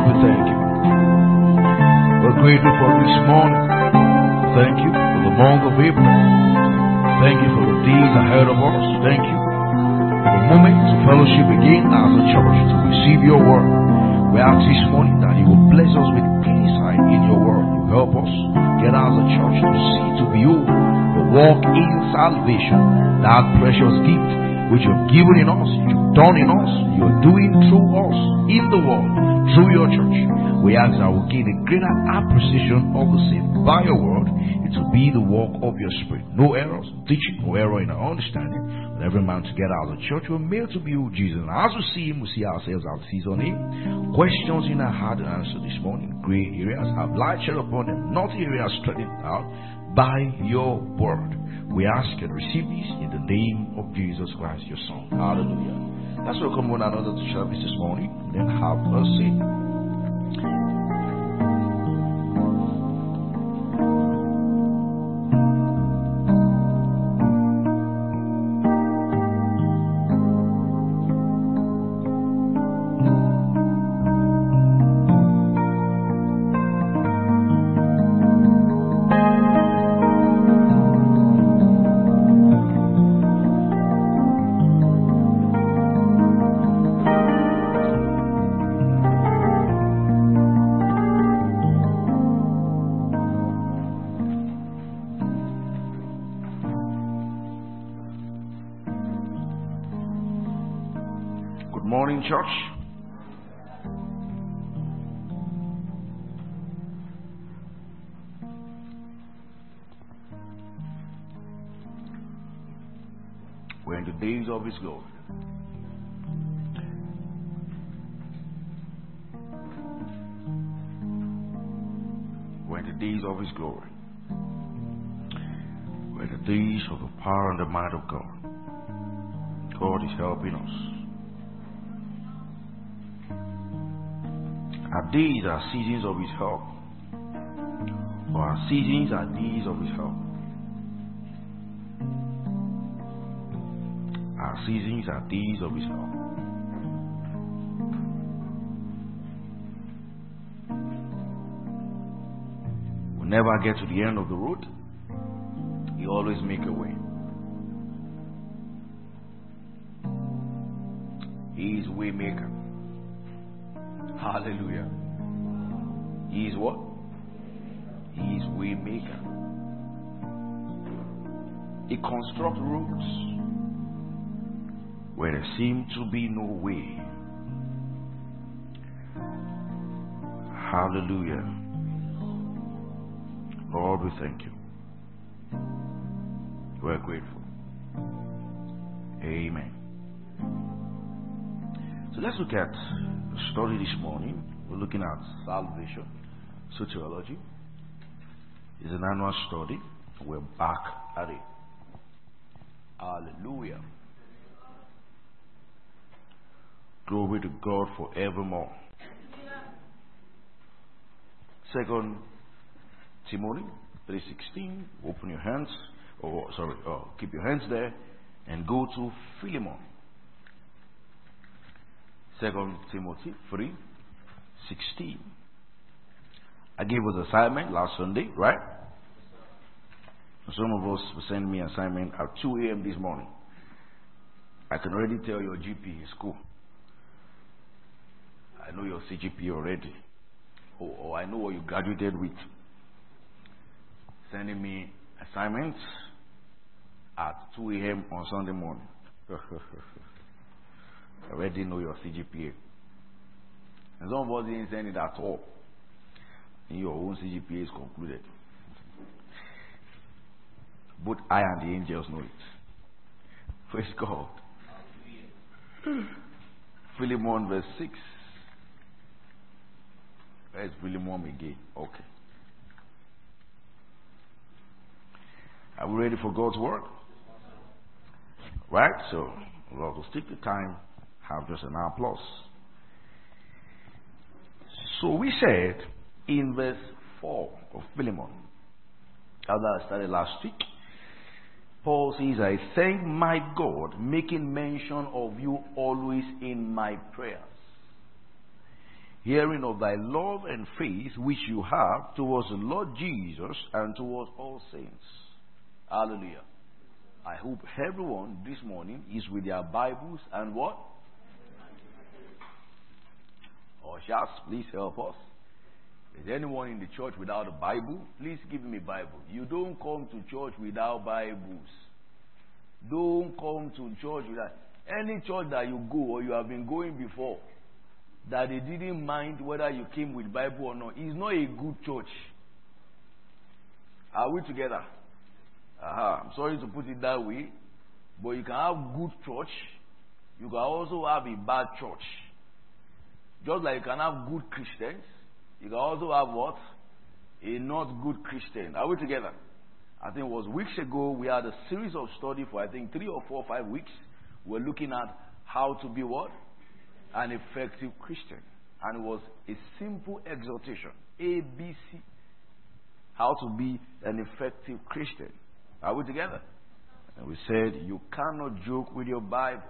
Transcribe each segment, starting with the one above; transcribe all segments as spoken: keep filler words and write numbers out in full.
we thank you. We're grateful for this morning. Thank you for the month of April. Thank you for the days ahead of us. Thank you for the moment to fellowship again as a church to receive your word. We ask this morning that you will bless us with insight in your word. You help us get as a church to see, to behold, to walk in salvation, that precious gift which you have given in us, which you've done in us, you are doing through us, in the world, through your church. We ask that we gain a greater appreciation of the same by your word. It will be the work of your spirit. No errors, teaching, no error in our understanding. But every man together as a church, we're made to be with Jesus. And as we see him, we see ourselves as sees on him. Questions in our heart to answer this morning. Gray areas have light shed upon them, not areas straightened out by your word. We ask and receive this in the name of Jesus Christ, your Son. Hallelujah. Let's welcome one another to service this morning and then have a seat. Church, we're in the days of his glory. We're in the days of his glory. We're in the days of the power and the might of God. God is helping us. Our days are seasons of his help, or our seasons are days of his help. Our seasons are days of his help. We'll never get to the end of the road. He always make a way. He is way maker. Hallelujah. He is what? He is way maker. He constructs roads where there seems to be no way. Hallelujah. Lord, we thank you. We're grateful. Amen. So let's look at the study this morning. We're looking at salvation, sociology. It's an annual study. We're back at it. Hallelujah. Glory to God forevermore. Second Timothy three sixteen. Open your hands, or sorry, oh, keep your hands there, and go to Philemon. Second Timothy three sixteen. I gave us assignment last Sunday, right? Some of us will send me assignment at two a.m. this morning. I can already tell your G P is cool. I know your C G P A already. Or, or I know what you graduated with. Sending me assignments at two a.m. on Sunday morning. I already know your C G P A. And some of us didn't send it at all. And your own C G P A is concluded. Both I and the angels know it. Praise God. Philemon verse six. Where's Philemon again? Okay. Are we ready for God's word? Right? So, Lord will stick to time. Have just an applause. So we said in verse four of Philemon, as I started last week, Paul says, I thank my God, making mention of you always in my prayers. hearing of thy love and faith which you have towards the Lord Jesus and towards all saints. Hallelujah. I hope everyone this morning is with their Bibles and what? Ushers, please help us. Is anyone in the church without a Bible? Please give me a Bible. You don't come to church without Bibles. Don't come to church without... Any church that you go or you have been going before, that they didn't mind whether you came with Bible or not, is not a good church. Are we together? Aha. I'm sorry to put it that way, but you can have good church. You can also have a bad church. Just like you can have good Christians, you can also have what? A not good Christian. Are we together? I think it was weeks ago we had a series of study for I think three or four or five weeks. We're looking at how to be what? An effective Christian. And it was a simple exhortation. A, B, C. How to be an effective Christian. Are we together? And we said you cannot joke with your Bibles.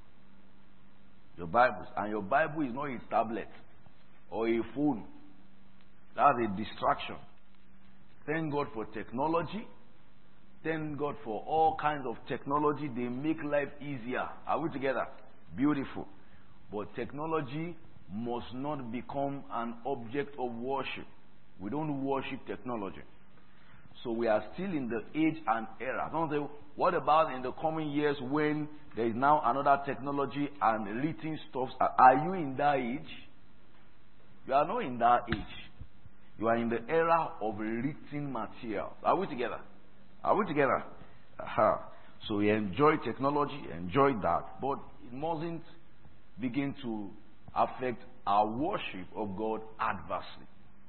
Your Bibles. And your Bible is not a tablet or a phone. That's a distraction. Thank God for technology. Thank God for all kinds of technology. They make life easier. Are we together? Beautiful. But technology must not become an object of worship. We don't worship technology. So we are still in the age and era. Don't say, what about in the coming years when there is now another technology and written stuff? Are you in that age? You are not in that age. You are in the era of written material. Are we together? Are we together? Aha. So we enjoy technology, enjoy that, but it mustn't begin to affect our worship of God adversely.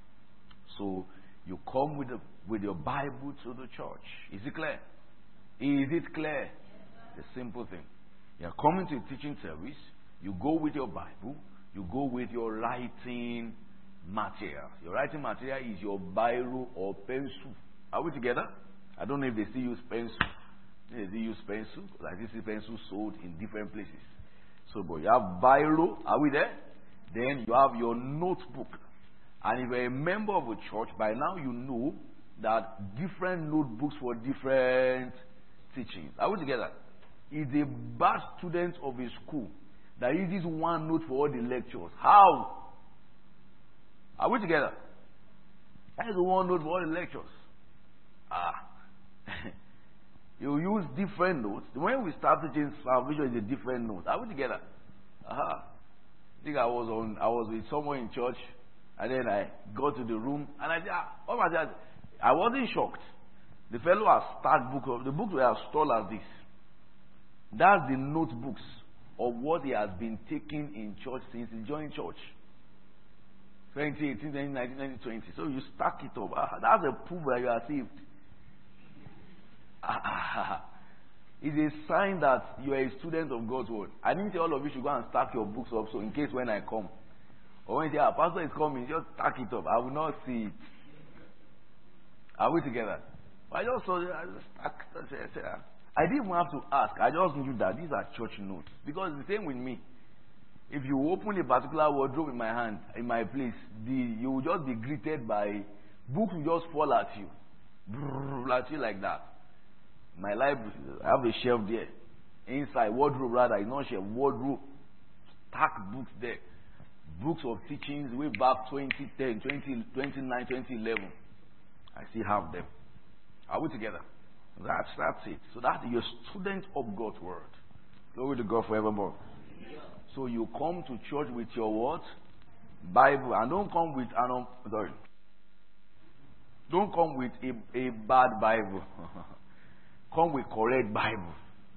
So you come with, the, with your Bible to the church. Is it clear? Is it clear? The simple thing. You are coming to a teaching service, you go with your Bible, you go with your writing material. Your writing material is your biro or pencil. Are we together? I don't know if they still use pencil. They still use pencil. Like this is pencil sold in different places. So, but you have biro. Are we there? Then you have your notebook. And if you're a member of a church, by now you know that different notebooks for different teachings. Are we together? Is a bad student of a school that uses one note for all the lectures. How? Are we together? That is one note for all the lectures. Ah. You use different notes. When we start teaching salvation, is a different note. Are we together? Aha. I think I was on. I was with someone in church, and then I got to the room, and I said, ah, "Oh my God!" I wasn't shocked. The fellow has start book of the books were as tall as this. That's the notebooks of what he has been taking in church since he joined church. twenty eighteen, twenty nineteen, twenty twenty. So you stack it up. Ah, that's a proof that you are saved. It's a sign that you are a student of God's word. I didn't say all of you should go and stack your books up, so in case when I come, or when you say, ah, pastor is coming, just stack it up. I will not see it. Are we together? I just saw it. I just stack. I didn't even have to ask. I just knew that these are church notes. Because it's the same with me. If you open a particular wardrobe in my hand, in my place, the, you will just be greeted by books will just fall at you. Brrr, at you like that. My library, I have a shelf there. Inside, wardrobe rather, it's not shelf, wardrobe. Stacked books there. Books of teachings way back twenty ten, twenty, twenty-nine, twenty eleven. I still have them. Are we together? That's, that's it. So that you're a student of God's word. Glory to God forevermore. Yeah. So you come to church with your what? Bible. And don't come with, an um, sorry. Don't come with a, a bad Bible. Come with correct Bible.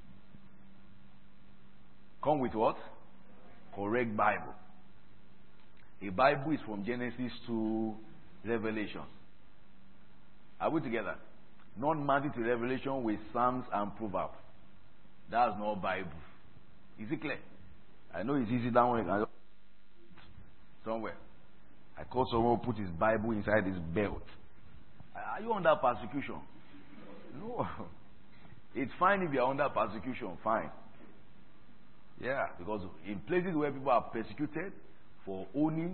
Come with what? Correct Bible. A Bible is from Genesis to Revelation. Are we together? Not Matthew to Revelation with Psalms and Proverbs. That's not Bible. Is it clear? I know it's easy that one. Somewhere. I call someone who put his Bible inside his belt. Are you under persecution? No. It's fine if you're under persecution, fine. Yeah, because in places where people are persecuted for owning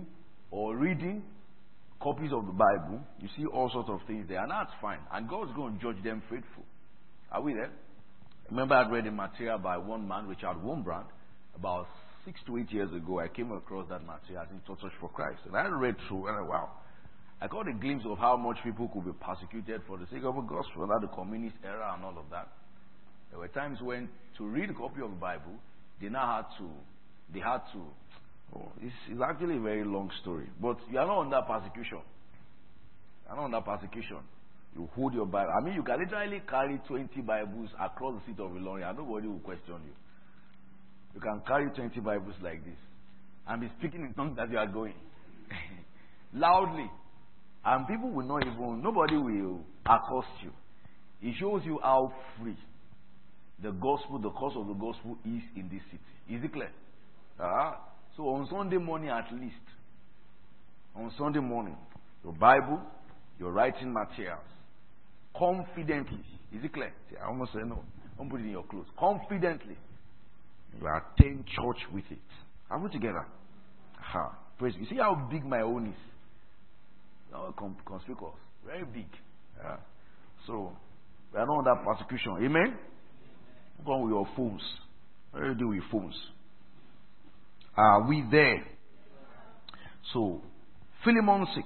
or reading copies of the Bible, you see all sorts of things there, and that's fine. And God's going to judge them faithful. Are we there? Remember, I read a material by one man, Richard Wurmbrand, about six to eight years ago. I came across that material in Torch for Christ, and I read through, and I, wow, I got a glimpse of how much people could be persecuted for the sake of the gospel, under the communist era and all of that. There were times when to read a copy of the Bible, they now had to, they had to. Oh, it's, it's actually a very long story, but you are not under persecution. You are not under persecution. You hold your Bible. I mean, you can literally carry twenty Bibles across the seat of Ilorin, and nobody will question you. You can carry twenty Bibles like this and be speaking in tongues as you are going loudly, and people will not even. Nobody will accost you. It shows you how free the gospel, the cause of the gospel, is in this city. Is it clear? Uh, so on Sunday morning, at least, on Sunday morning, your Bible, your writing materials, confidently. Is it clear? See, I almost said no. Don't put it in your clothes. Confidently, you attend church with it. Are we together? Ha. Praise. You see how big my own is. Oh, conspicuous. Very big. Yeah. So, we are not under persecution. Amen? Go on with your phones. What do you do with phones? Are we there? So, Philemon six.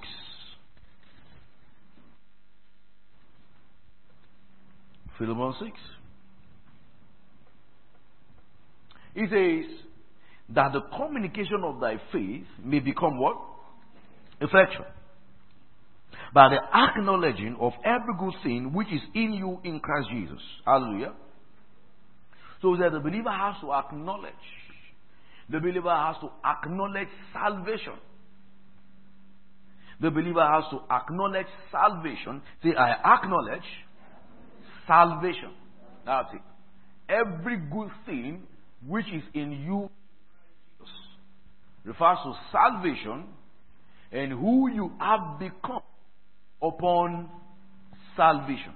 Philemon six. It says that the communication of thy faith may become what? Effectual. By the acknowledging of every good thing which is in you in Christ Jesus. Hallelujah. So that the believer has to acknowledge. The believer has to acknowledge salvation. The believer has to acknowledge salvation. Say, I acknowledge salvation. That's it. Every good thing which is in you refers to salvation and who you have become upon salvation.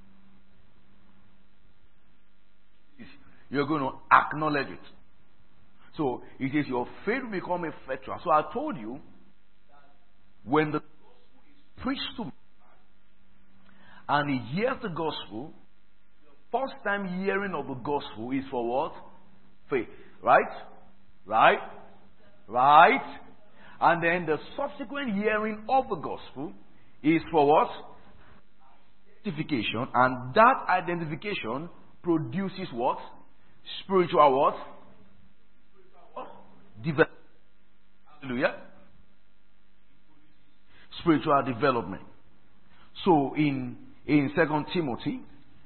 You're going to acknowledge it. So it is your faith will become effectual. So I told you, when the gospel is preached to me and he hears the gospel, the first time hearing of the gospel is for what? Faith. Right? Right? Right? And then the subsequent hearing of the gospel is for what? Identification. And that identification produces what? Spiritual what? Development. Hallelujah. Spiritual development. So in in Second Timothy,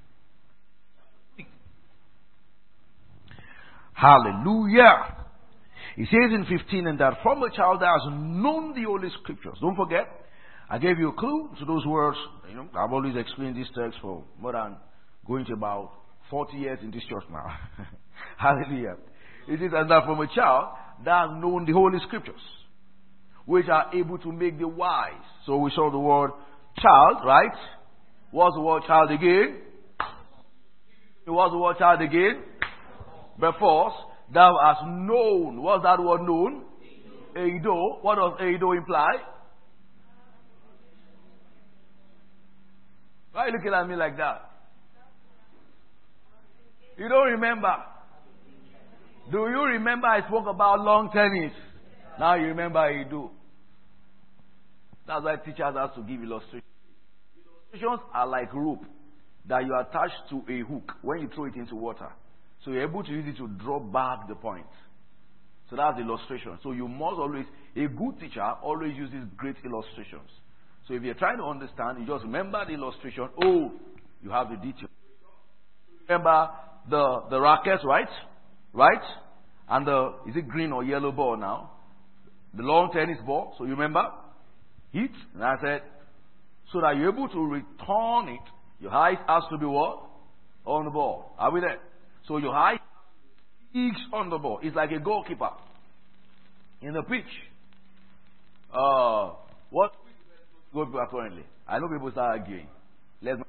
hallelujah. He says in fifteen, and that from a child that has known the Holy Scriptures. Don't forget, I gave you a clue to those words. You know, I've always explained this text for more than going to about forty years in this church now. Hallelujah. It is, and that from a child that has known the Holy Scriptures, which are able to make the wise. So we saw the word child, right? What's the word child again? What's the word child again? Before, thou hast known. What's that word known? Eido. What does Eido imply? Why are you looking at me like that? You don't remember? Do you remember I spoke about long tennis? Now you remember you do. That's why teachers have to give illustrations. Illustrations are like rope that you attach to a hook when you throw it into water. So you're able to use it to draw back the point. So that's the illustration. So you must always, a good teacher always uses great illustrations. So if you're trying to understand, you just remember the illustration. Oh, you have the detail. Remember the, the rackets, right? Right? And the, is it green or yellow ball now? The long tennis ball. So you remember? Hit. And I said, so that you're able to return it, your eyes has to be what? On the ball. Are we there? So your eyes is on the ball. It's like a goalkeeper in the pitch. Uh, what goalkeeper currently? I know people start arguing. Let's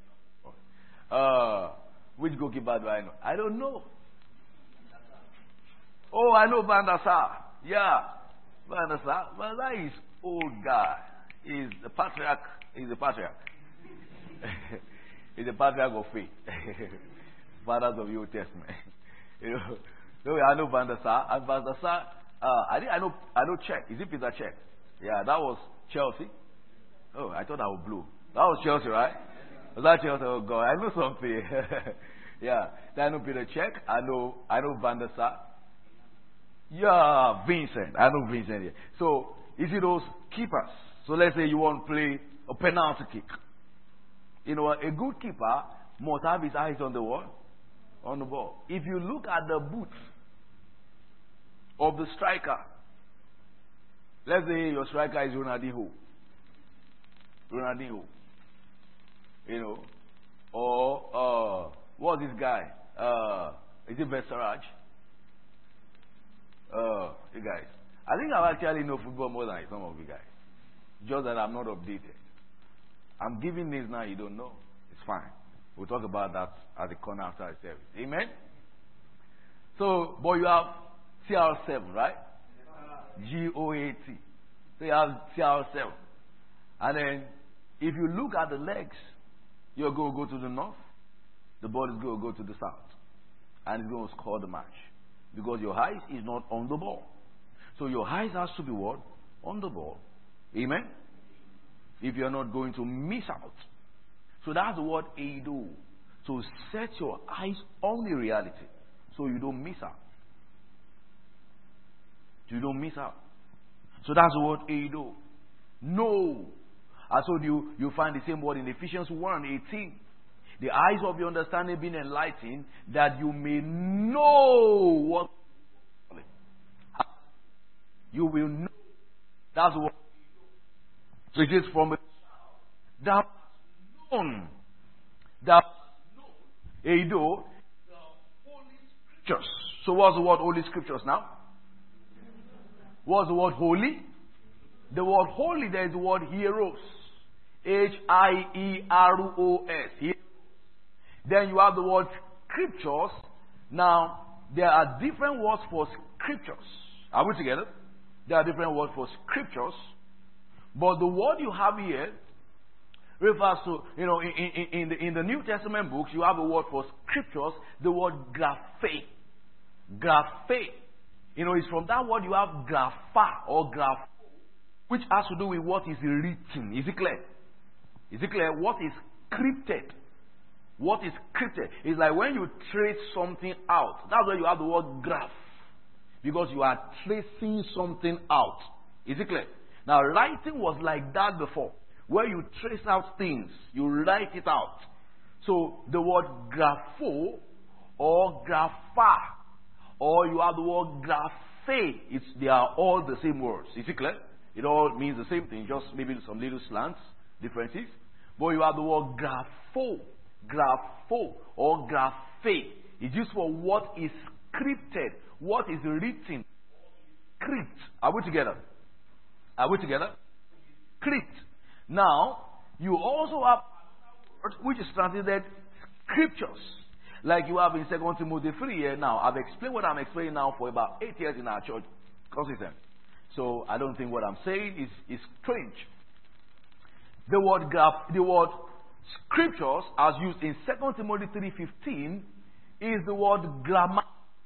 uh, which goalkeeper do I know? I don't know. Oh, I know Van der Sar. Yeah. You understand? But that is old guy. He's the patriarch. He's the patriarch. He's the patriarch of faith. Fathers of the Old Testament. You know, so I know Van der Sar. And Van der Sar, uh, I think I know, I know Czech. Is it Peter Czech? Yeah, that was Chelsea. Oh, I thought I was blue. That was Chelsea, right? Was that Chelsea? Oh God, I know something. Yeah, I know Peter Czech. I know, I know Van der Sar. Yeah, Vincent. I know Vincent here. So, you see those keepers. So let's say you want to play a penalty kick. You know, a good keeper must have his eyes on the wall, on the ball. If you look at the boots of the striker, let's say your striker is Ronaldinho. Ronaldinho. You know, or uh, what's this guy? Uh, is it Vesaraj? Uh, you guys. I think I actually know football more than some of you guys. Just that I'm not updated. I'm giving names now you don't know. It's fine. We'll talk about that at the corner after the service. Amen? So, but you have C R seven, right? G O A T. So you have C R seven. And then, if you look at the legs, you're going to go to the north. The ball is going to go to the south. And it's going to score the match. Because your eyes is not on the ball. So your eyes has to be what? On the ball. Amen? If you're not going to miss out. So that's what Eido. So set your eyes on the reality. So you don't miss out. You don't miss out. So that's what Eido. No. I told you, you find the same word in Ephesians one eighteen. The eyes of your understanding being enlightened, that you may know what you will know. That's what. So it is from a that known, that known, Eido, the Holy Scriptures. So what's the word Holy Scriptures now? What's the word holy? The word holy, there is the word hieros. H I E R O S. Then you have the word scriptures. Now, there are different words for scriptures. Are we together? There are different words for scriptures. But the word you have here refers to, you know, in, in, in, the, in the New Testament books, you have a word for scriptures, the word graphe. Graphe. You know, it's from that word you have grapha or graph, which has to do with what is written. Is it clear? Is it clear? What is scripted? What is scripted? It's like when you trace something out. That's why you have the word graph. Because you are tracing something out. Is it clear? Now, writing was like that before. Where you trace out things. You write it out. So, the word grapho or grapha or you have the word graphe. It's, they are all the same words. Is it clear? It all means the same thing. Just maybe some little slants, differences. But you have the word grapho. Grapho or graphe is used for what is scripted, what is written. Script. Are we together? Are we together? Script. Now, you also have a word which is translated scriptures. Like you have in Second Timothy three here now. I've explained what I'm explaining now for about eight years in our church consistent. So I don't think what I'm saying is, is strange. The word graph, the word scriptures as used in Second Timothy three fifteen is the word grammar.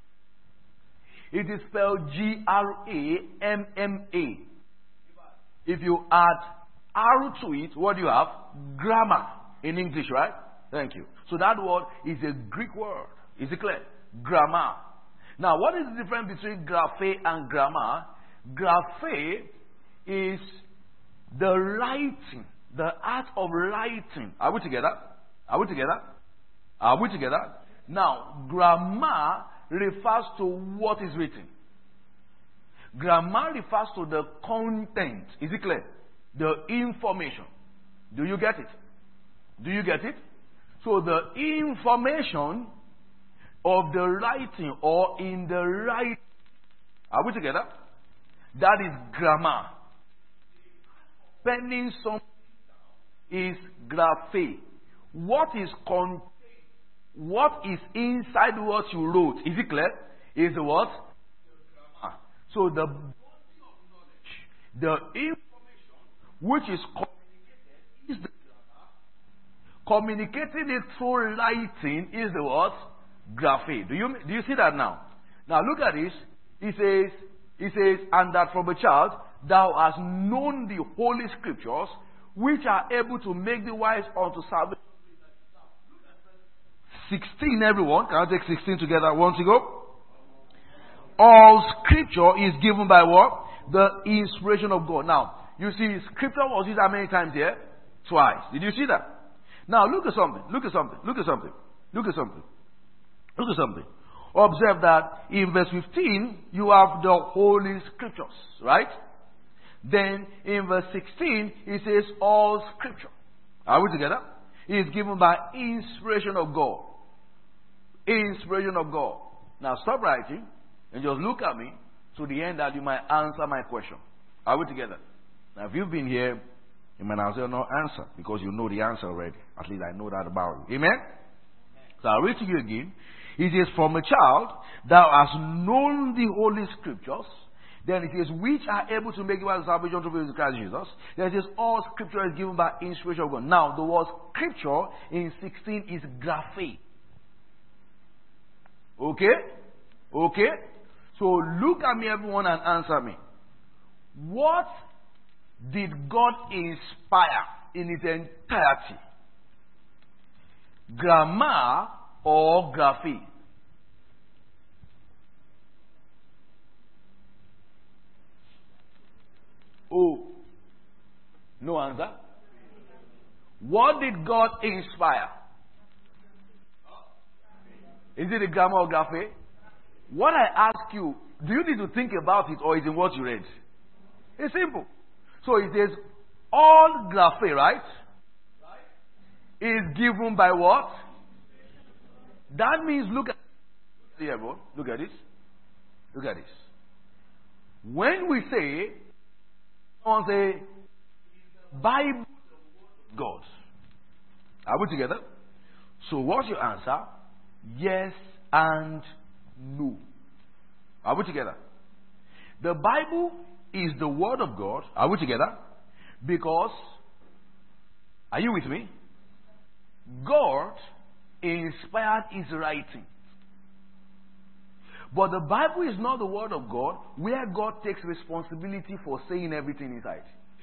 It is spelled G R A M M A. If you add R to it, what do you have? Grammar in English, right? Thank you. So that word is a Greek word. Is it clear? Grammar. Now, what is the difference between graphe and grammar? Graphe is the writing. The art of writing. Are we together? Are we together? Are we together? Now, grammar refers to what is written. Grammar refers to the content. Is it clear? The information. Do you get it? Do you get it? So the information of the writing or in the writing. Are we together? That is grammar. Penning something is graphe. What is con- what is inside what you wrote? Is it clear? Is the what? So the body of knowledge The information which is communicated is the communicating it through writing is the what? Graphe. Do you do you see that now? Now look at this. He says, he says, and that from a child thou hast known the holy scriptures, which are able to make the wise unto salvation. sixteen, everyone. Can I take sixteen together? One to go. All scripture is given by what? The inspiration of God. Now, you see, scripture was used how many times here? Twice. Did you see that? Now, look at something. Look at something. Look at something. Look at something. Look at something. Observe that in verse fifteen, you have the Holy Scriptures, right? Then in verse sixteen, it says all Scripture. Are we together? It is given by inspiration of God. Inspiration of God. Now stop writing and just look at me to the end that you might answer my question. Are we together? Now if you've been here, you might not say no answer because you know the answer already. At least I know that about you. Amen? So I'll read to you again. It says, from a child, thou hast known the Holy Scriptures. Then it says, which are able to make you as salvation through Christ Jesus. Then it says, all Scripture is given by inspiration of God. Now, the word Scripture in sixteen is graphe. Okay? Okay? So look at me, everyone, and answer me. What did God inspire in its entirety? Grammar or graphe? Oh, no answer. What did God inspire? Is it a grammar or graphe? What I ask you, do you need to think about it or is it what you read? It's simple. So it says all graphe, right? Is given by what? That means look at see everyone, look at this. Look at this. When we say on the Bible God. Are we together? So what's your answer? Yes and no. Are we together? The Bible is the word of God. Are we together? Because, are you with me? God inspired his writing. But the Bible is not the word of God where God takes responsibility for saying everything inside.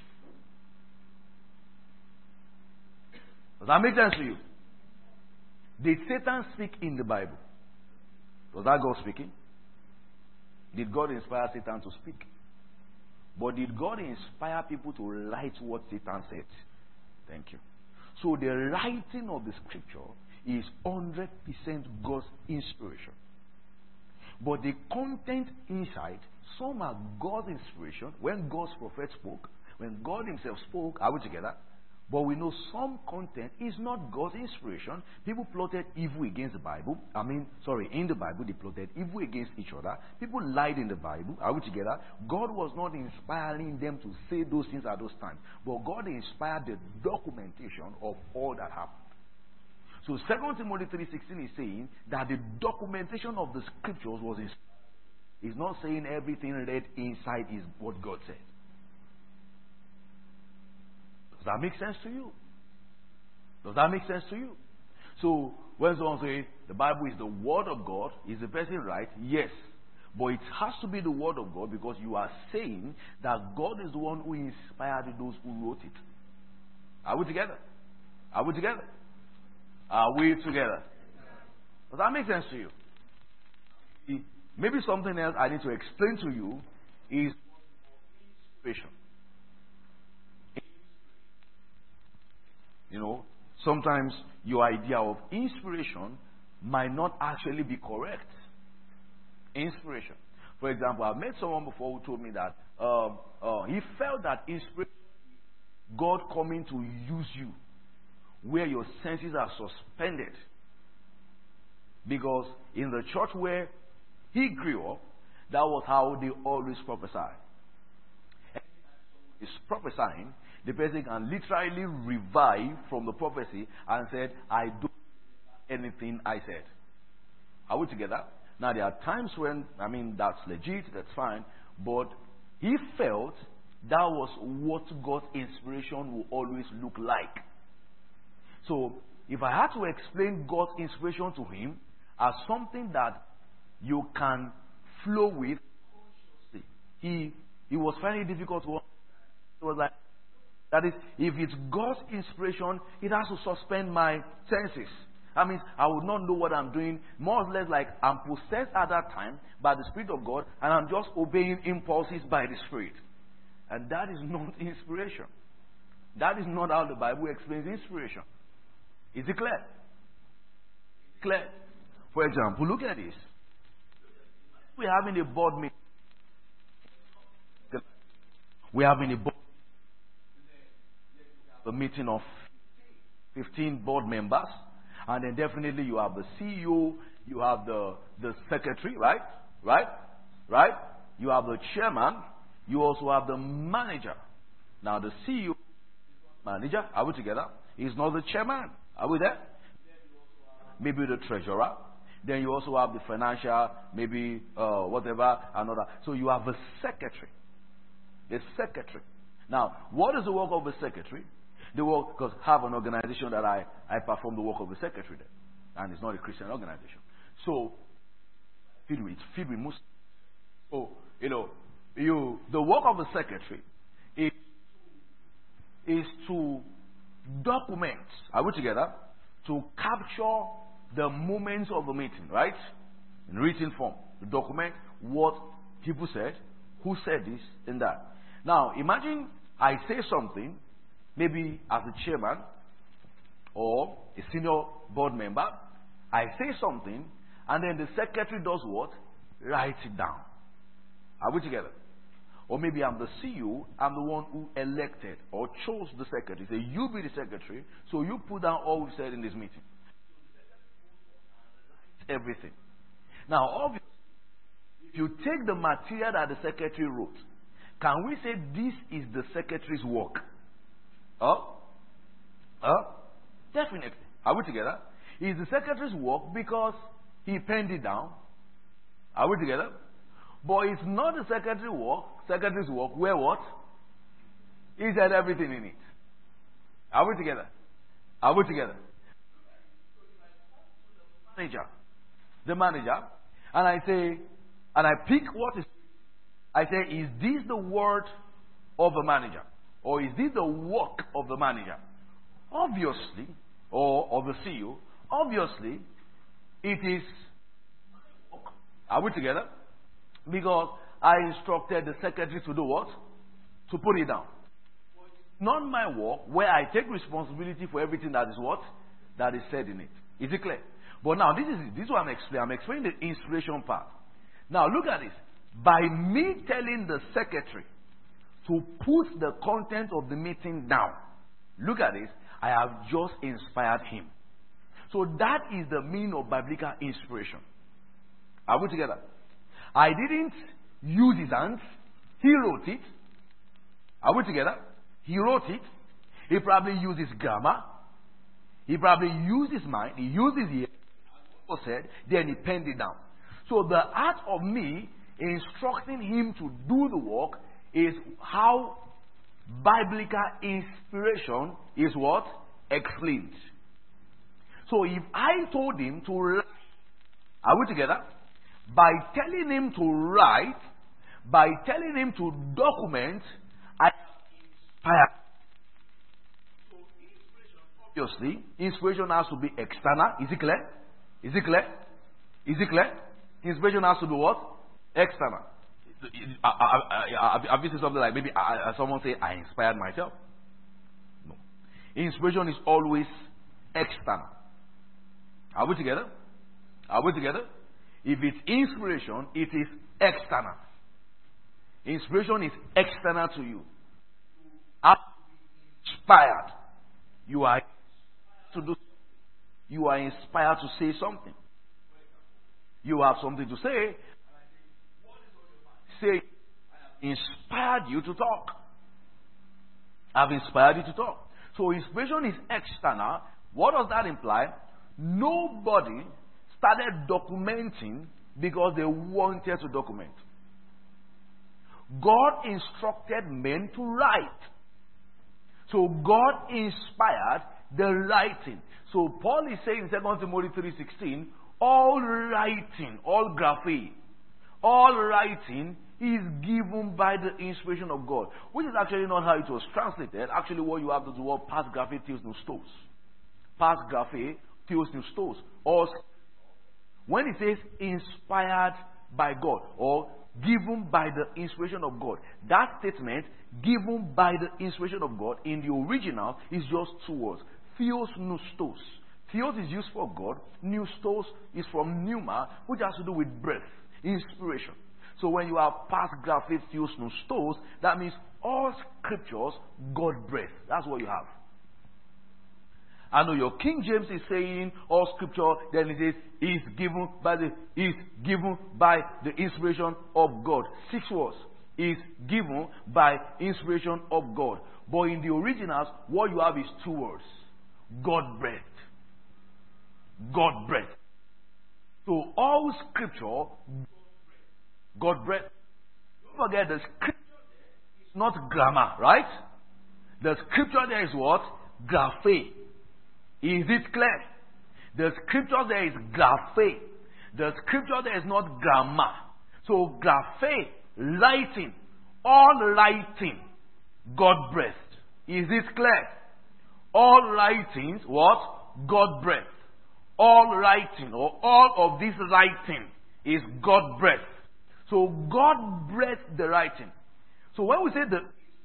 Does that make sense to you? Did Satan speak in the Bible? Was that God speaking? Did God inspire Satan to speak? But did God inspire people to write what Satan said? Thank you. So the writing of the scripture is one hundred percent God's inspiration. But the content inside, some are God's inspiration. When God's prophet spoke, when God himself spoke, are we together? But we know some content is not God's inspiration. People plotted evil against the Bible. I mean, sorry, in the Bible they plotted evil against each other. People lied in the Bible. Are we together? God was not inspiring them to say those things at those times. But God inspired the documentation of all that happened. So Second Timothy three sixteen is saying that the documentation of the scriptures was inspired. It's not saying everything read inside is what God said. Does that make sense to you? Does that make sense to you? So when someone says the Bible is the word of God, is the person right? Yes. But it has to be the word of God because you are saying that God is the one who inspired those who wrote it. Are we together? Are we together? Are we together? Does that make sense to you? Maybe something else I need to explain to you is inspiration. You know, sometimes your idea of inspiration might not actually be correct. Inspiration. For example, I've met someone before who told me that um, uh, he felt that inspiration is God coming to use you where your senses are suspended. Because in the church where he grew up, that was how they always prophesy. Is prophesying, the person can literally revive from the prophecy and said, I don't anything I said. Are we together? Now there are times when, I mean, that's legit, that's fine, but he felt That was what God's inspiration will always look like. So, if I had to explain God's inspiration to him as something that you can flow with, he he was finding it difficult to understand. It was like, that is, if it's God's inspiration, it has to suspend my senses. That means I would not know what I'm doing, more or less like I'm possessed at that time by the Spirit of God, and I'm just obeying impulses by the Spirit. And that is not inspiration. That is not how the Bible explains inspiration. Is it clear? Clear? For example, look at this. We're having a board meeting. We're having a board a meeting of fifteen board members, and then definitely you have the C E O, you have the, the secretary, right? Right? Right? You have the chairman, you also have the manager. Now the C E O, manager, are we together? He's not the chairman. Are we there? Maybe the treasurer. Then you also have the financial, maybe uh, whatever, another. So you have a secretary. A secretary. Now, what is the work of a secretary? The work, because I have an organization that I, I perform the work of a secretary there. And it's not a Christian organization. So, filled with, filled with Muslims. So, you know, you, the work of a secretary is, is to document, are we together? To capture the moments of the meeting, right? In written form. To document what people said, who said this and that. Now, imagine I say something, maybe as a chairman or a senior board member, I say something, and then the secretary does what? Writes it down. Are we together? Or maybe I'm the C E O, I'm the one who elected or chose the secretary. Say, you be the secretary, so you put down all we've said in this meeting. Everything. Now, obviously, if you take the material that the secretary wrote, can we say this is the secretary's work? Oh? Oh? Definitely. Are we together? It's the secretary's work because he penned it down. Are we together? But it's not the secretary's work, secretary's work where what? He said everything in it. Are we together? Are we together? Manager. The manager. And I say, and I pick what is, I say, is this the word of the manager? Or is this the work of the manager? Obviously, or of the C E O, obviously, it is. Are we together? Because I instructed the secretary to do what? To put it down. Not my work, where I take responsibility for everything that is what? That is said in it. Is it clear? But now, this is this is what I'm explaining. I'm explaining the inspiration part. Now, look at this. By me telling the secretary to put the content of the meeting down, look at this, I have just inspired him. So that is the meaning of biblical inspiration. Are we together? I didn't use his hands. He wrote it. Are we together? He wrote it. He probably used his grammar. He probably used his mind. He used his ear. As said, then he penned it down. So the art of me instructing him to do the work is how biblical inspiration is what? Explained. So if I told him to write, are we together? By telling him to write, by telling him to document, I inspire. So inspiration, obviously, inspiration has to be external. Is it clear? Is it clear? Is it clear? Inspiration has to be what? External. Have you seen something like maybe someone say, I inspired myself? No. Inspiration is always external. Are we together? Are we together? If it's inspiration, it is external. Inspiration is external to you. Inspired. You are to do. You are inspired to say something. You have something to say. Say, inspired you to talk. I've inspired you to talk. So inspiration is external. What does that imply? Nobody started documenting because they wanted to document. God instructed men to write. So God inspired the writing. So Paul is saying in Second Timothy three sixteen, all writing, all graphe, all writing is given by the inspiration of God. Which is actually not how it was translated. Actually what you have to do, what past graphe theos nostos. Past graphe theos nostos. Or when it says inspired by God or given by the inspiration of God, that statement, given by the inspiration of God, in the original is just two words. Theos nostos. Theos is used for God. Nostos is from pneuma, which has to do with breath, inspiration. So when you have past graphe theos nostos, that means all scriptures God breath. That's what you have. I know your King James is saying all scripture, then it says is given by the is given by the inspiration of God. Six words. Is given by inspiration of God. But in the originals, what you have is two words. God breathed. God breathed. So all scripture, God breathed. Don't forget the scripture is not grammar, right? The scripture there is what? Graphe. Is it clear? The scripture there is graphe. The scripture there is not grammar. So graphe, writing, all writing, God breathed. Is it clear? All writings, what? God breathed. All writing, or all of this writing, is God breathed. So God breathed the writing. So when we say the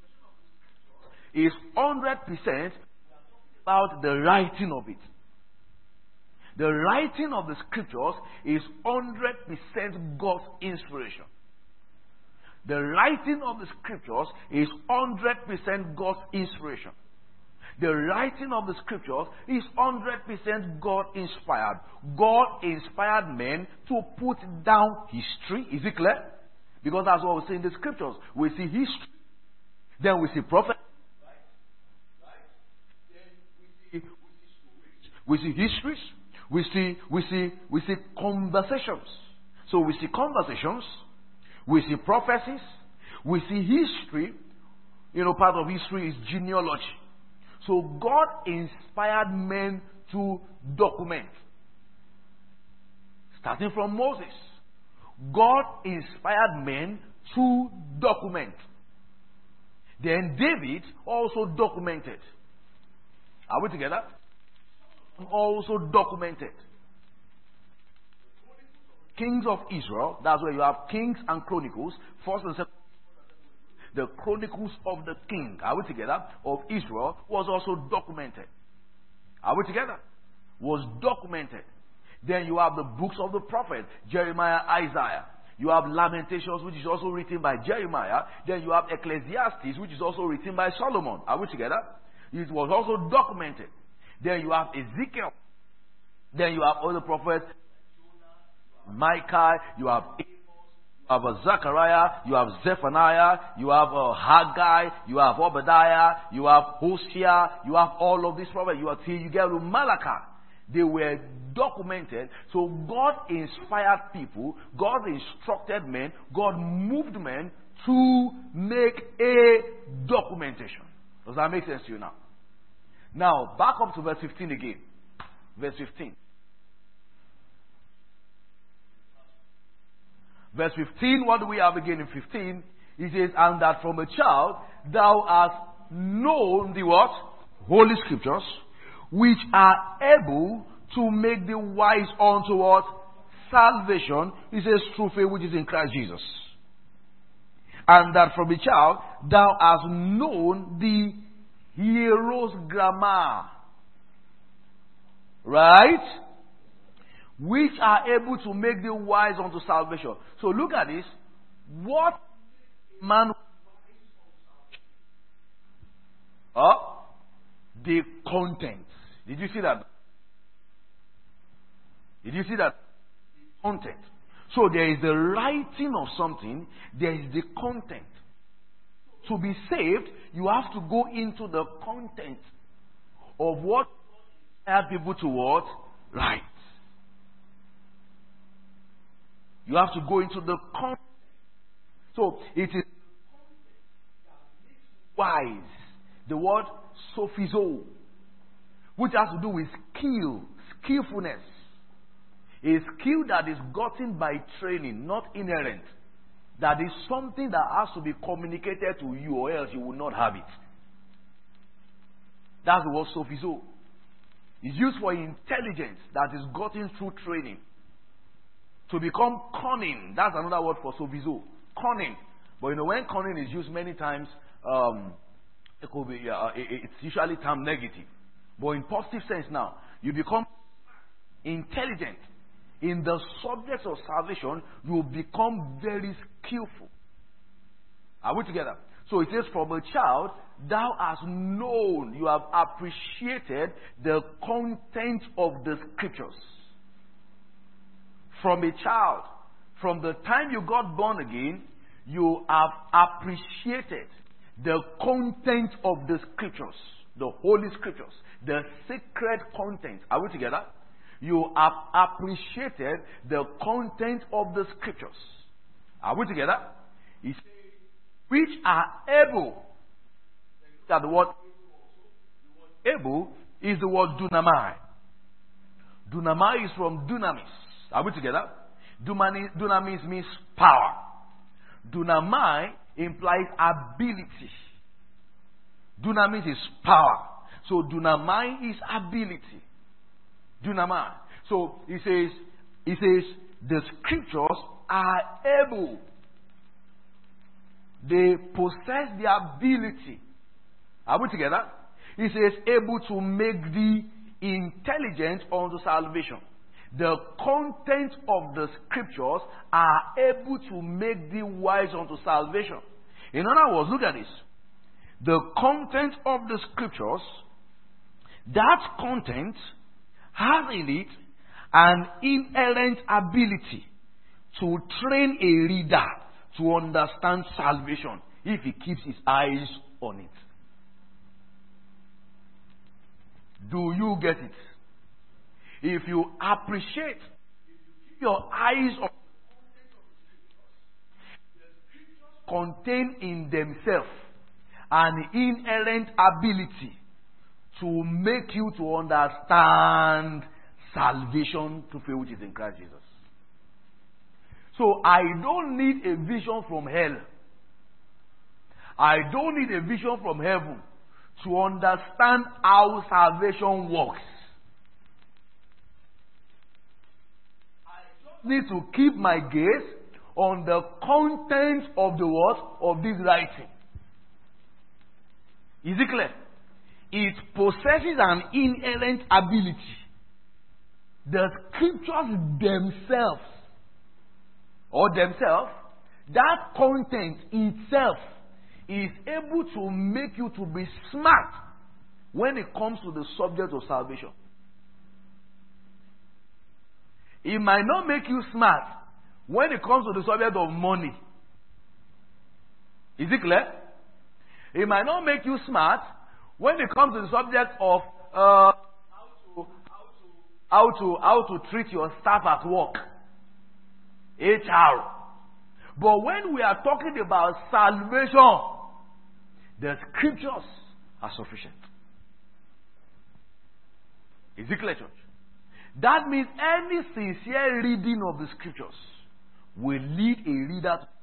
is one hundred percent about the writing of it. The writing of the scriptures is one hundred percent God's inspiration. The writing of the scriptures is one hundred percent God's inspiration. The writing of the scriptures is one hundred percent God inspired. God inspired men to put down history. Is it clear? Because that's what we see in the scriptures. We see history. Then we see prophecy. We see histories. We see, we see, we see conversations. So we see conversations. We see prophecies. We see history. You know, part of history is genealogy. So God inspired men to document. Starting from Moses. God inspired men to document. Then David also documented. Are we together? Also documented. Kings of Israel, that's where you have Kings and Chronicles. First and second, the Chronicles of the King, are we together? Of Israel was also documented. Are we together? Was documented. Then you have the books of the prophets, Jeremiah, Isaiah. You have Lamentations, which is also written by Jeremiah. Then you have Ecclesiastes, which is also written by Solomon. Are we together? It was also documented. Then you have Ezekiel. Then you have other prophets, Micah, you have Amos, you have uh, Zechariah, you have Zephaniah, you have uh, Haggai, you have Obadiah, you have Hosea, you have all of these prophets. You have till you get to Malachi. They were documented. So God inspired people, God instructed men, God moved men to make a documentation. Does that make sense to you now? Now, back up to verse fifteen again. Verse fifteen. Verse fifteen, what do we have again in fifteen? It says, and that from a child thou hast known the what? Holy Scriptures, which are able to make thee wise unto what? Salvation. It says, through faith which is in Christ Jesus. And that from a child thou hast known the Heroes grammar, right? Which are able to make the wise unto salvation. So look at this. What man? Oh, the content. Did you see that? Did you see that? Content. So there is the writing of something. There is the content. To be saved, you have to go into the content of what help people to what? Right. You have to go into the content. So it is wise. The word sophizo, which has to do with skill, skillfulness. A skill that is gotten by training, not inherent. That is something that has to be communicated to you, or else you will not have it. That's the word sophizo. It's used for intelligence that is gotten through training. To become cunning, that's another word for sophizo. Cunning. But you know, when cunning is used many times, um, it could be, uh, it, it's usually termed negative. But in positive sense now, you become intelligent. In the subjects of salvation, you become very skillful. Are we together? So it says, from a child, thou hast known, you have appreciated the content of the scriptures. From a child, from the time you got born again, you have appreciated the content of the scriptures, the holy scriptures, the sacred content. Are we together? You have appreciated the content of the scriptures. Are we together? He says, which are able. That the word able is the word dunamai. Dunamai is from dunamis. Are we together? Dunamis means power. Dunamai implies ability. Dunamis is power. So dunamai is ability. Dunamai. So he says, he says, the scriptures are able. They possess the ability. Are we together? He says, able to make the intelligent unto salvation. The content of the scriptures are able to make the wise unto salvation. In other words, look at this. The content of the scriptures, that content has in it an inherent ability to train a reader to understand salvation if he keeps his eyes on it. Do you get it? If you appreciate, if you keep your eyes on the scriptures, contain in themselves an inherent ability to make you to understand salvation to faith which is in Christ Jesus. So I don't need a vision from hell. I don't need a vision from heaven to understand how salvation works. I just need to keep my gaze on the content of the word of this writing. Is it clear? It possesses an inherent ability. The scriptures themselves, or themselves, that content itself is able to make you to be smart when it comes to the subject of salvation. It might not make you smart when it comes to the subject of money. Is it clear? It might not make you smart when it comes to the subject of uh, how to how to how to how to treat your staff at work, H R. But when we are talking about salvation, the scriptures are sufficient. Is it clear, church? That means any sincere reading of the scriptures will lead a reader to.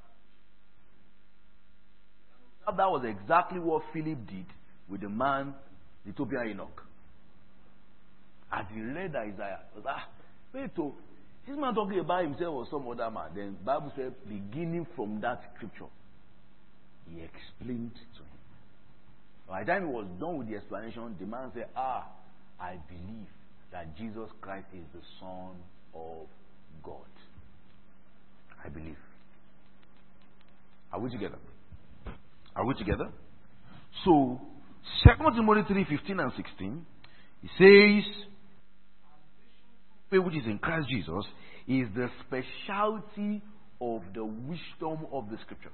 That was exactly what Philip did with the man, the Ethiopian Enoch. As he read Isaiah, he was like, ah, wait, oh, this man talking about himself or some other man. Then the Bible said, beginning from that scripture, he explained to him. By the time he was done with the explanation, the man said, ah, I believe that Jesus Christ is the Son of God. I believe. Are we together? Are we together? So, Second Timothy three fifteen and sixteen, it says, which is in Christ Jesus, is the specialty of the wisdom of the scriptures.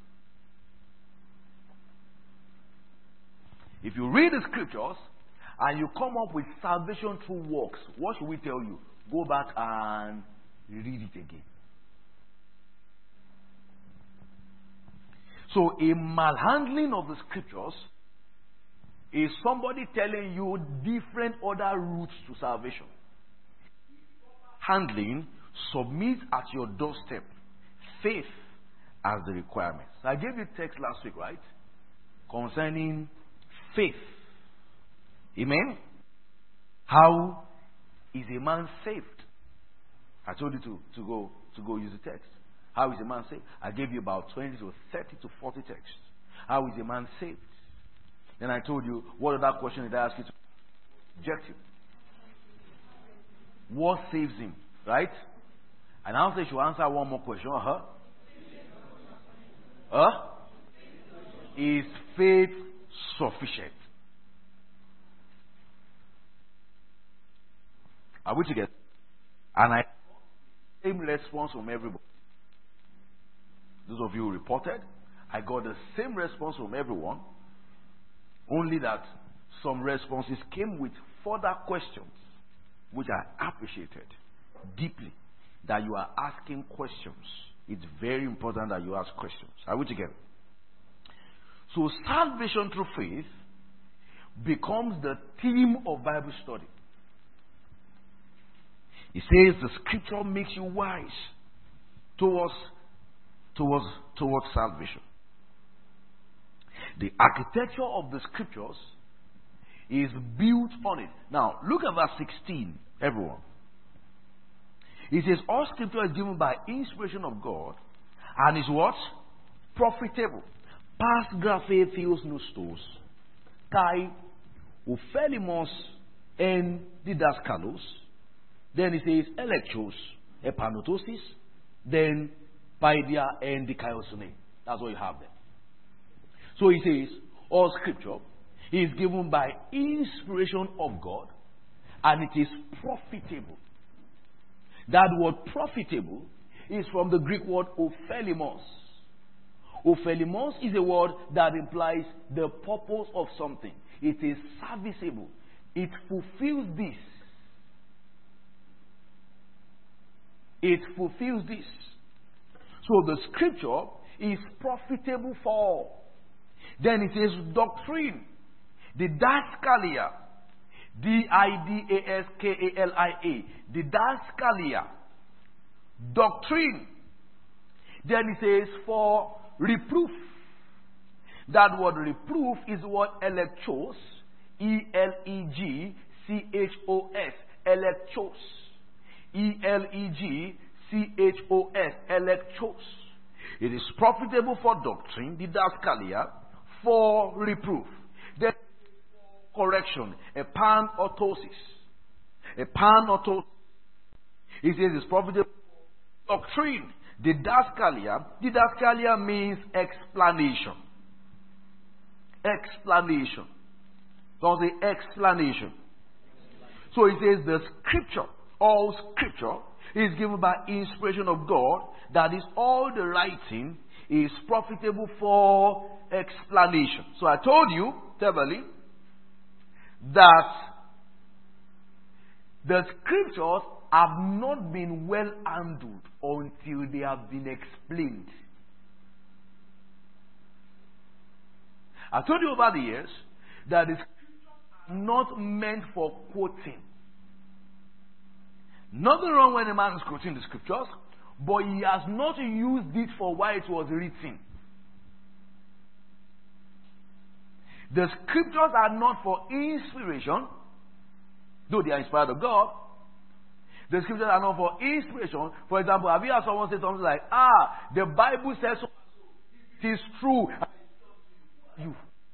If you read the scriptures and you come up with salvation through works, what should we tell you? Go back and read it again. So a malhandling of the scriptures is somebody telling you different other routes to salvation. Handling submit at your doorstep. Faith as the requirement. So I gave you text last week, right? Concerning faith. Amen? How is a man saved? I told you to, to go to go use the text. How is a man saved? I gave you about twenty to thirty to forty texts. How is a man saved? Then I told you, what other question did I ask you to? Objective. What saves him? Right? And now say you answer one more question. Uh-huh. Huh? Is faith sufficient? Are we together? And I same response from everybody. Those of you who reported, I got the same response from everyone. Only that some responses came with further questions, which I appreciated deeply. That you are asking questions. It's very important that you ask questions. Are we together? So salvation through faith becomes the theme of Bible study. It says the scripture makes you wise towards, towards, towards salvation. The architecture of the scriptures is built on it. Now, look at verse sixteen, everyone. It says, all scripture is given by inspiration of God and is what? Profitable. Pas graphe theos nostos, kai ophelimos en didaskalos. Then it says, electros, epanotosis, then paidia and dikaiosune. That's what you have there. So he says, all scripture is given by inspiration of God and it is profitable. That word profitable is from the Greek word ophelimos. Ophelimos is a word that implies the purpose of something. It is serviceable. It fulfills this. It fulfills this. So the scripture is profitable for all. Then it says doctrine. Didaskalia. D I D A S K A L I A. Didaskalia. Doctrine. Then it says for reproof. That word reproof is what elecchos. E L E G C H O S. Elecchos. E L E G C H O S. Elecchos. It is profitable for doctrine. Didaskalia. For reproof. Then correction. A pan-autosis. A pan-autosis. It says it's profitable for doctrine. Didaskalia. Didaskalia means explanation. Explanation. Don't say explanation. So it says the scripture, all scripture, is given by inspiration of God. That is, all the writing is profitable for explanation. So I told you, Teverly, that the scriptures have not been well handled until they have been explained. I told you over the years that the scriptures are not meant for quoting. Nothing wrong when a man is quoting the scriptures, but he has not used it for why it was written. The scriptures are not for inspiration, though they are inspired of God. The scriptures are not for inspiration. For example, have you heard someone say something like, ah, the Bible says so, it is true. You.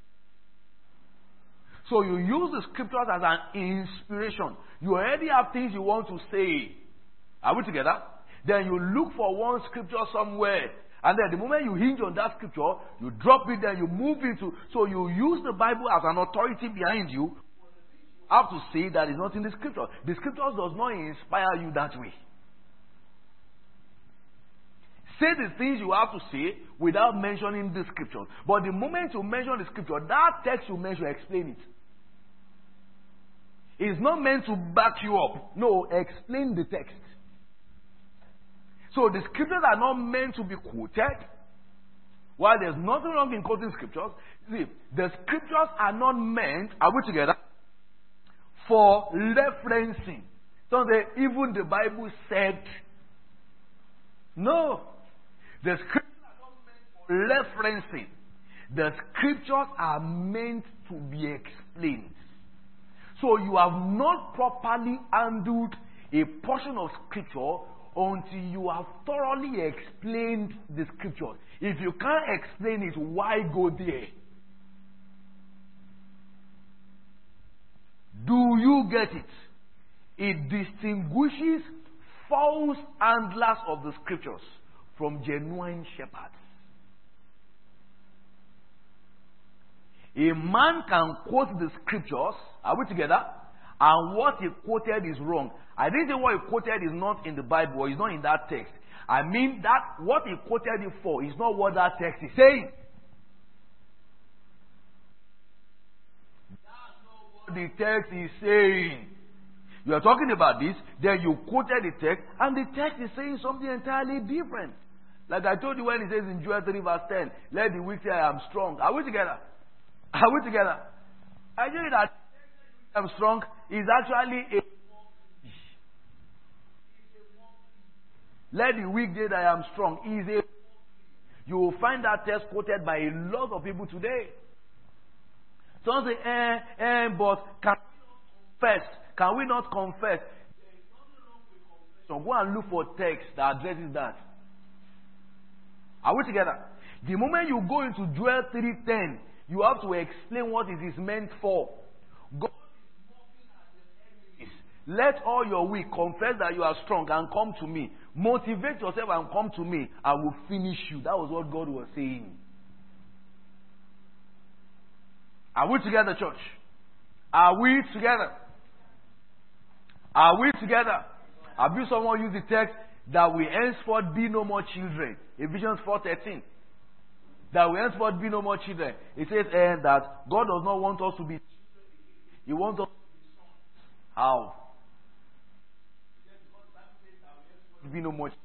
So you use the scriptures as an inspiration. You already have things you want to say. Are we together? Then you look for one scripture somewhere. And then the moment you hinge on that scripture, you drop it, then you move into. So you use the Bible as an authority behind you. You have to say that is not in the scripture. The scriptures does not inspire you that way. Say the things you have to say without mentioning the scripture. But the moment you mention the scripture, that text you mention, explain it. It's not meant to back you up. No, explain the text. So the scriptures are not meant to be quoted. While there's nothing wrong in quoting scriptures, see, the scriptures are not meant, are we together, for referencing. So they, even the Bible said, no. The scriptures are not meant for referencing. The scriptures are meant to be explained. So you have not properly handled a portion of scripture until you have thoroughly explained the scriptures. If you can't explain it, why go there? Do you get it? It distinguishes false handlers of the scriptures from genuine shepherds. A man can quote the scriptures, are we together? And what he quoted is wrong. I didn't say what he quoted is not in the Bible, or is not in that text. I mean that what he quoted it for is not what that text is saying. That's not what the text is saying. You are talking about this, then you quoted the text, and the text is saying something entirely different. Like I told you when it says in Joel three verse ten, let the weak say I am strong. Are we together? Are we together? I tell you that I am strong is actually a let the weak say that I am strong is a you will find that text quoted by a lot of people today. Some say, eh, eh, but can we not confess? Can we not confess? There is nothing wrong with confession. So go and look for text that addresses that. Are we together? The moment you go into Joel three ten, you have to explain what it is meant for. God is mocking at the enemies. Let all your weak confess that you are strong and come to me. Motivate yourself and come to me. I will finish you. That was what God was saying. Are we together, church? Are we together? Are we together? Have you someone use the text that we henceforth be no more children? Ephesians four thirteen. That we henceforth be no more children. It says eh, that God does not want us to be children. He wants us to be sons. How? Be no more children.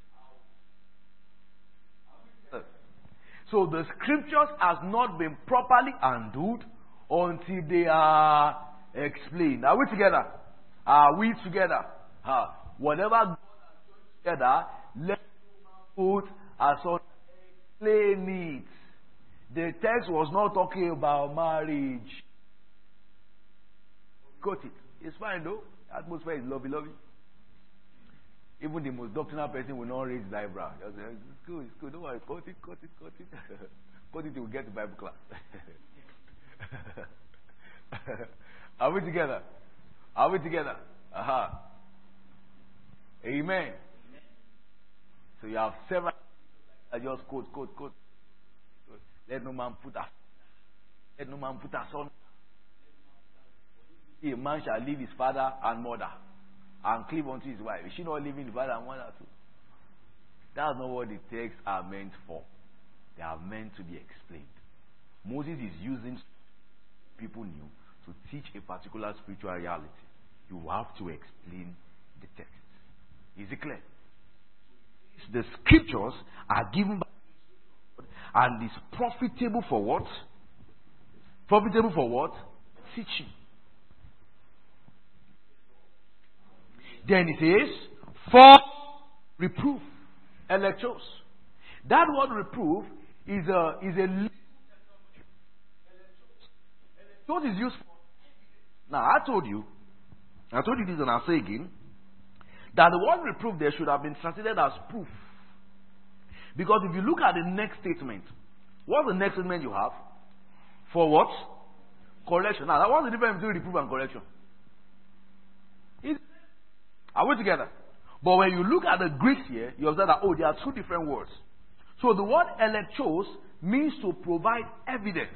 So the scriptures has not been properly handled until they are explained. Are we together? Are we together? Uh, whatever God has done together, let put as on explain it. The text was not talking about marriage. Got it. It's fine though. The atmosphere is lovey lovey. Even the most doctrinal person will not raise his eyebrow. Just say, it's good, it's good. Don't worry. Cut it, cut it, cut it. Cut it till we get to Bible class. Are we together? Are we together? Aha. Amen. Amen. So you have several. I just quote, quote, quote. Let no man put us. Let no man put us on. A man shall leave his father and mother and cleave unto his wife. Is she not leaving the father and mother too? That's not what the texts are meant for. They are meant to be explained. Moses is using people knew to teach a particular spiritual reality. You have to explain the text. Is it clear? The scriptures are given by God and is profitable for what? Profitable for what? Teaching. Then it says, for reproof, electros. That word reproof is a is a what is used for. Now I told you, I told you this and I'll say again, that the word reproof there should have been translated as proof. Because if you look at the next statement, what's the next statement you have? For what? Correction. Now, what's the difference between reproof and correction? It's, are we together? But when you look at the Greek here, you observe that, oh, there are two different words. So the word electros means to provide evidence.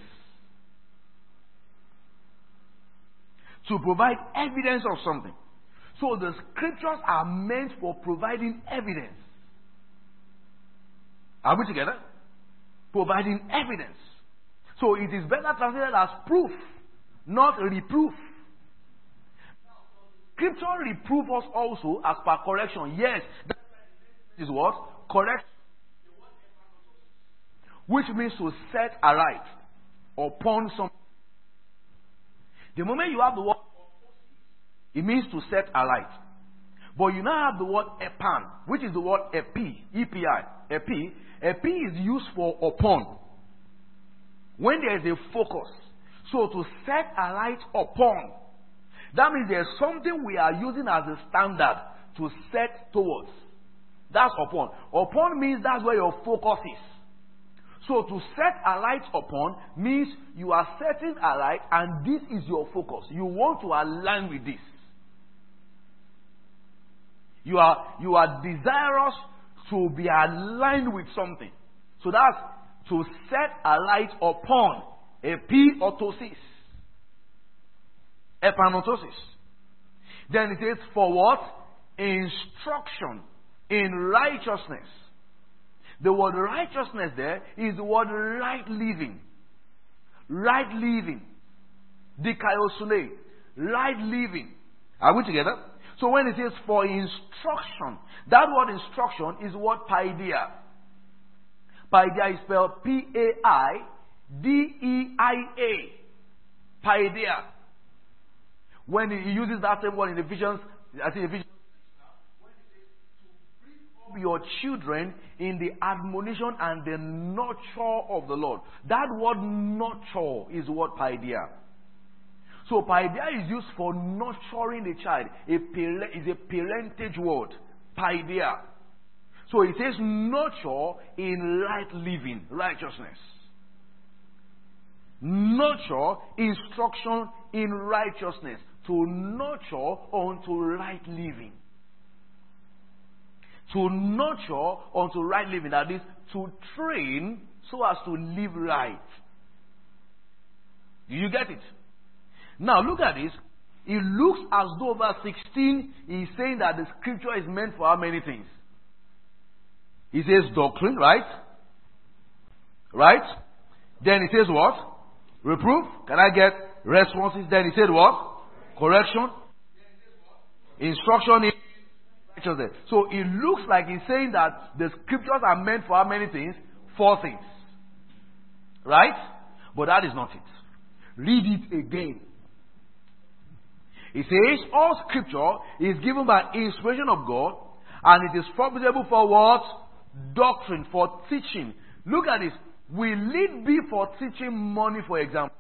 To provide evidence of something. So the scriptures are meant for providing evidence. Are we together? Providing evidence. So it is better translated as proof, not reproof. Scripture reproof us also as per correction. Yes, that is what? Correct. which means to set aright upon something. The moment you have the word, it means to set aright. But you now have the word epan, which is the word epi, E P I. Epi. Epi is used for upon. When there is a focus. So to set aright upon. That means there's something we are using as a standard to set towards. That's upon. Upon means that's where your focus is. So to set aright upon means you are setting aright and this is your focus. You want to align with this. You are, you are desirous to be aligned with something. So that's to set aright upon. Epiotosis. Epanotosis. Then it is for what? Instruction in righteousness. The word righteousness there is the word right living. Right living. Dikaiosune. Right living. Are we together? So when it says for instruction, that word instruction is what paideia. Paideia is spelled P A I D E I A. Paideia. When he uses that same word in Ephesians, I think Ephesians, when it says to bring up your children in the admonition and the nurture of the Lord. That word nurture is what paideia. So paideia is used for nurturing the child. A pare- is a parentage word. Paideia. So it says nurture in right living, righteousness. Nurture, instruction in righteousness. To nurture unto right living. To nurture unto right living. That is, to train so as to live right. Do you get it? Now look at this. It looks as though verse sixteen is saying that the scripture is meant for how many things? It says doctrine, right? Right? Then it says what? Reproof. Can I get responses? Then it said what? Correction. Instruction in righteousness. So it looks like he's saying that the scriptures are meant for how many things? Four things. Right? But that is not it. Read it again. It says, all scripture is given by inspiration of God, and it is profitable for what? Doctrine, for teaching. Look at this. Will it be for teaching money, for example?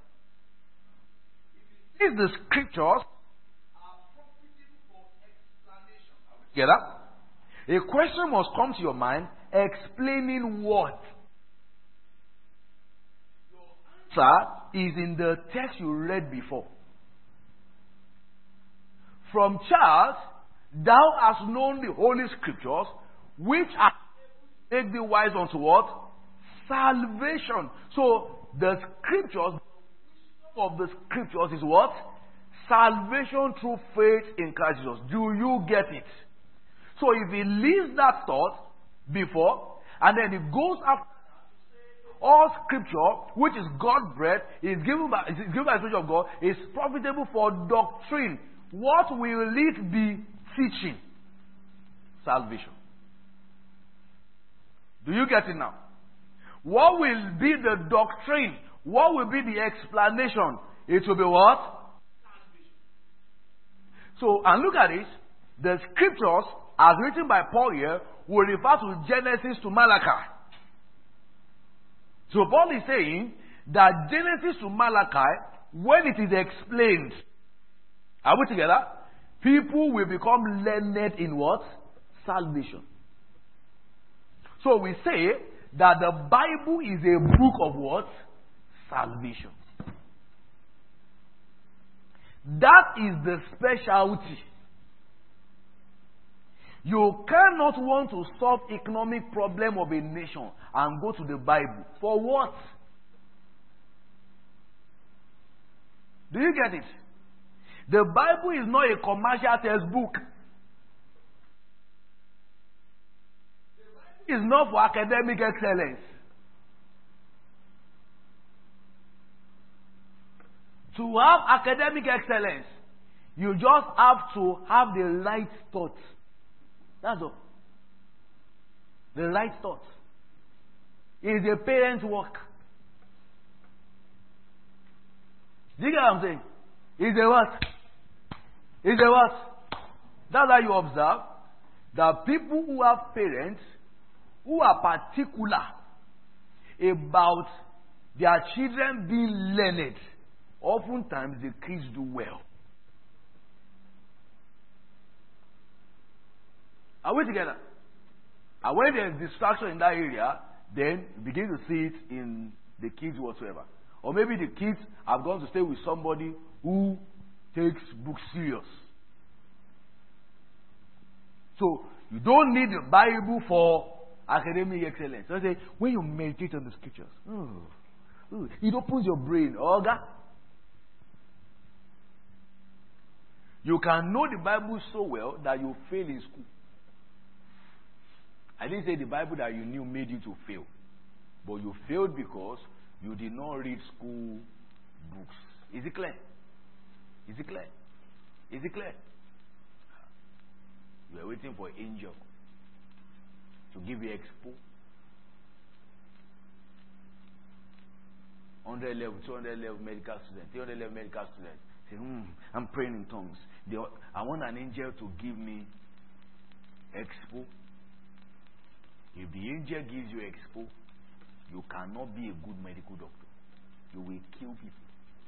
If the scriptures are profitable for explanation. Together? A question must come to your mind, explaining what? Your answer is in the text you read before. From Charles, thou hast known the holy scriptures, which are make thee wise unto what? Salvation. So the scriptures, the wisdom of the scriptures is what? Salvation through faith in Christ Jesus. Do you get it? So if he leaves that thought before, and then he goes after all scripture, which is God breathed, is given by is given by the Spirit of God, is profitable for doctrine. What will it be teaching? Salvation. Do you get it now? What will be the doctrine? What will be the explanation? It will be what? Salvation. So, and look at this. The scriptures, as written by Paul here, will refer to Genesis to Malachi. So Paul is saying that Genesis to Malachi, when it is explained, are we together? People will become learned in what? Salvation. So we say that the Bible is a book of what? Salvation. That is the specialty. You cannot want to solve economic problem of a nation and go to the Bible. For what? Do you get it? The Bible is not a commercial textbook. The Bible is not for academic excellence. To have academic excellence, you just have to have the right thoughts. That's all. The right thoughts. It's a parent's work. Do you get what I'm saying? It's a what? It's a what? That's how you observe that people who have parents who are particular about their children being learned, oftentimes the kids do well. Are we together? And when there's distraction in that area, then you begin to see it in the kids whatsoever. Or maybe the kids have gone to stay with somebody who takes books serious. So, you don't need the Bible for academic excellence. So I say, when you meditate on the scriptures, oh, oh, it opens your brain. Oh, God. You can know the Bible so well that you fail in school. I didn't say the Bible that you knew made you to fail. But you failed because you did not read school books. Is it clear? Is it clear? Is it clear? You are waiting for an angel to give you expo. one hundred level, two hundred level medical students, three hundred level medical students. Say, hmm, I'm praying in tongues. They, I want an angel to give me expo. If the angel gives you expo, you cannot be a good medical doctor. You will kill people.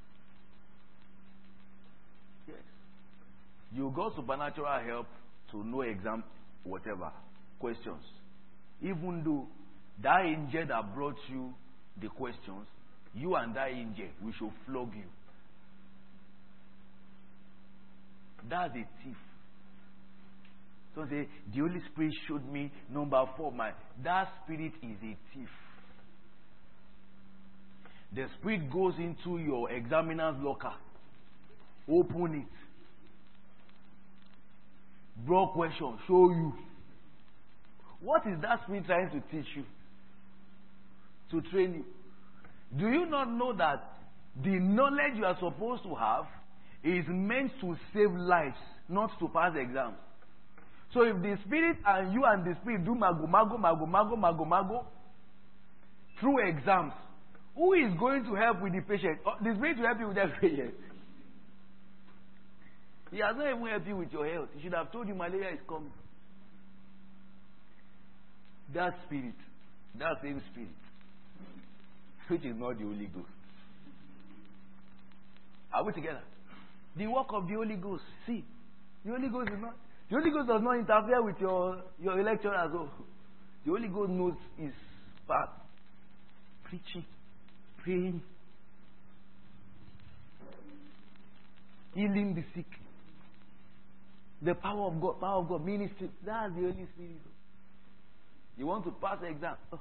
Yes. You got supernatural help to know exam, whatever, questions. Even though that angel that brought you the questions, you and that angel, we should flog you. That's a thief. So say, the Holy Spirit showed me number four. My that spirit is a thief. The spirit goes into your examiner's locker. Open it. Broad question. Show you. What is that spirit trying to teach you? To train you. Do you not know that the knowledge you are supposed to have is meant to save lives, not to pass exams? So if the spirit and you and the spirit do mago, mago, mago, mago, mago, mago through exams, who is going to help with the patient? Oh, the spirit will help you with that patient. He has not even helped you with your health. He should have told you malaria is coming. That spirit, that same spirit, which is not the Holy Ghost. Are we together? The work of the Holy Ghost. See, the Holy Ghost is not. The Holy Ghost does not interfere with your your lecture as well. The Holy Ghost knows his part. Preaching, praying, healing the sick. The power of God, power of God, ministry. That's the Holy Spirit. You want to pass the exam. Oh.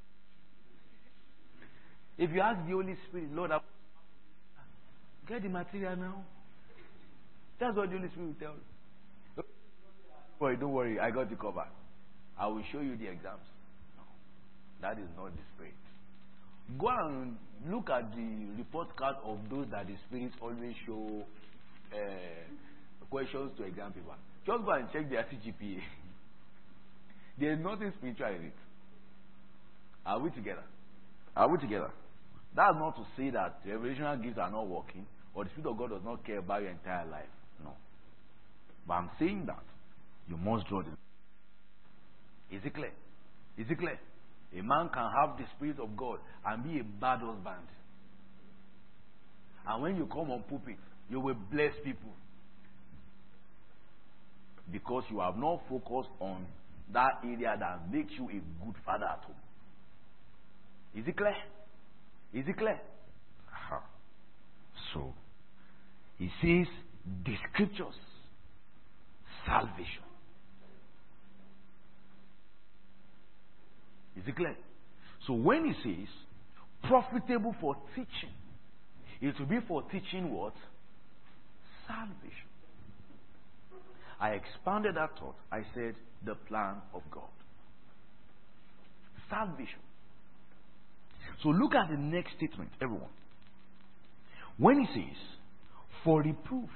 If you ask the Holy Spirit, Lord, I get the material now. That's what the Holy Spirit will tell you. Don't worry, don't worry, I got you covered. I will show you the exams. No, that is not the Spirit. Go and look at the report card of those that the Spirit always show uh, questions to exam people. Just go and check their C G P A. There is nothing spiritual in it. Are we together? Are we together? That's not to say that the revelational gifts are not working or the Spirit of God does not care about your entire life. No. But I'm saying that you must draw the. Is it clear? Is it clear? A man can have the Spirit of God and be a bad husband. And when you come on pulpit, you will bless people. Because you have not focused on that area that makes you a good father at home. Is it clear? Is it clear? Uh-huh. So, he says the scriptures, salvation. Is it clear? So when he says profitable for teaching, it will be for teaching what? Salvation. I expanded that thought. I said the plan of God. Salvation. So look at the next statement, everyone. When he says, for reproof.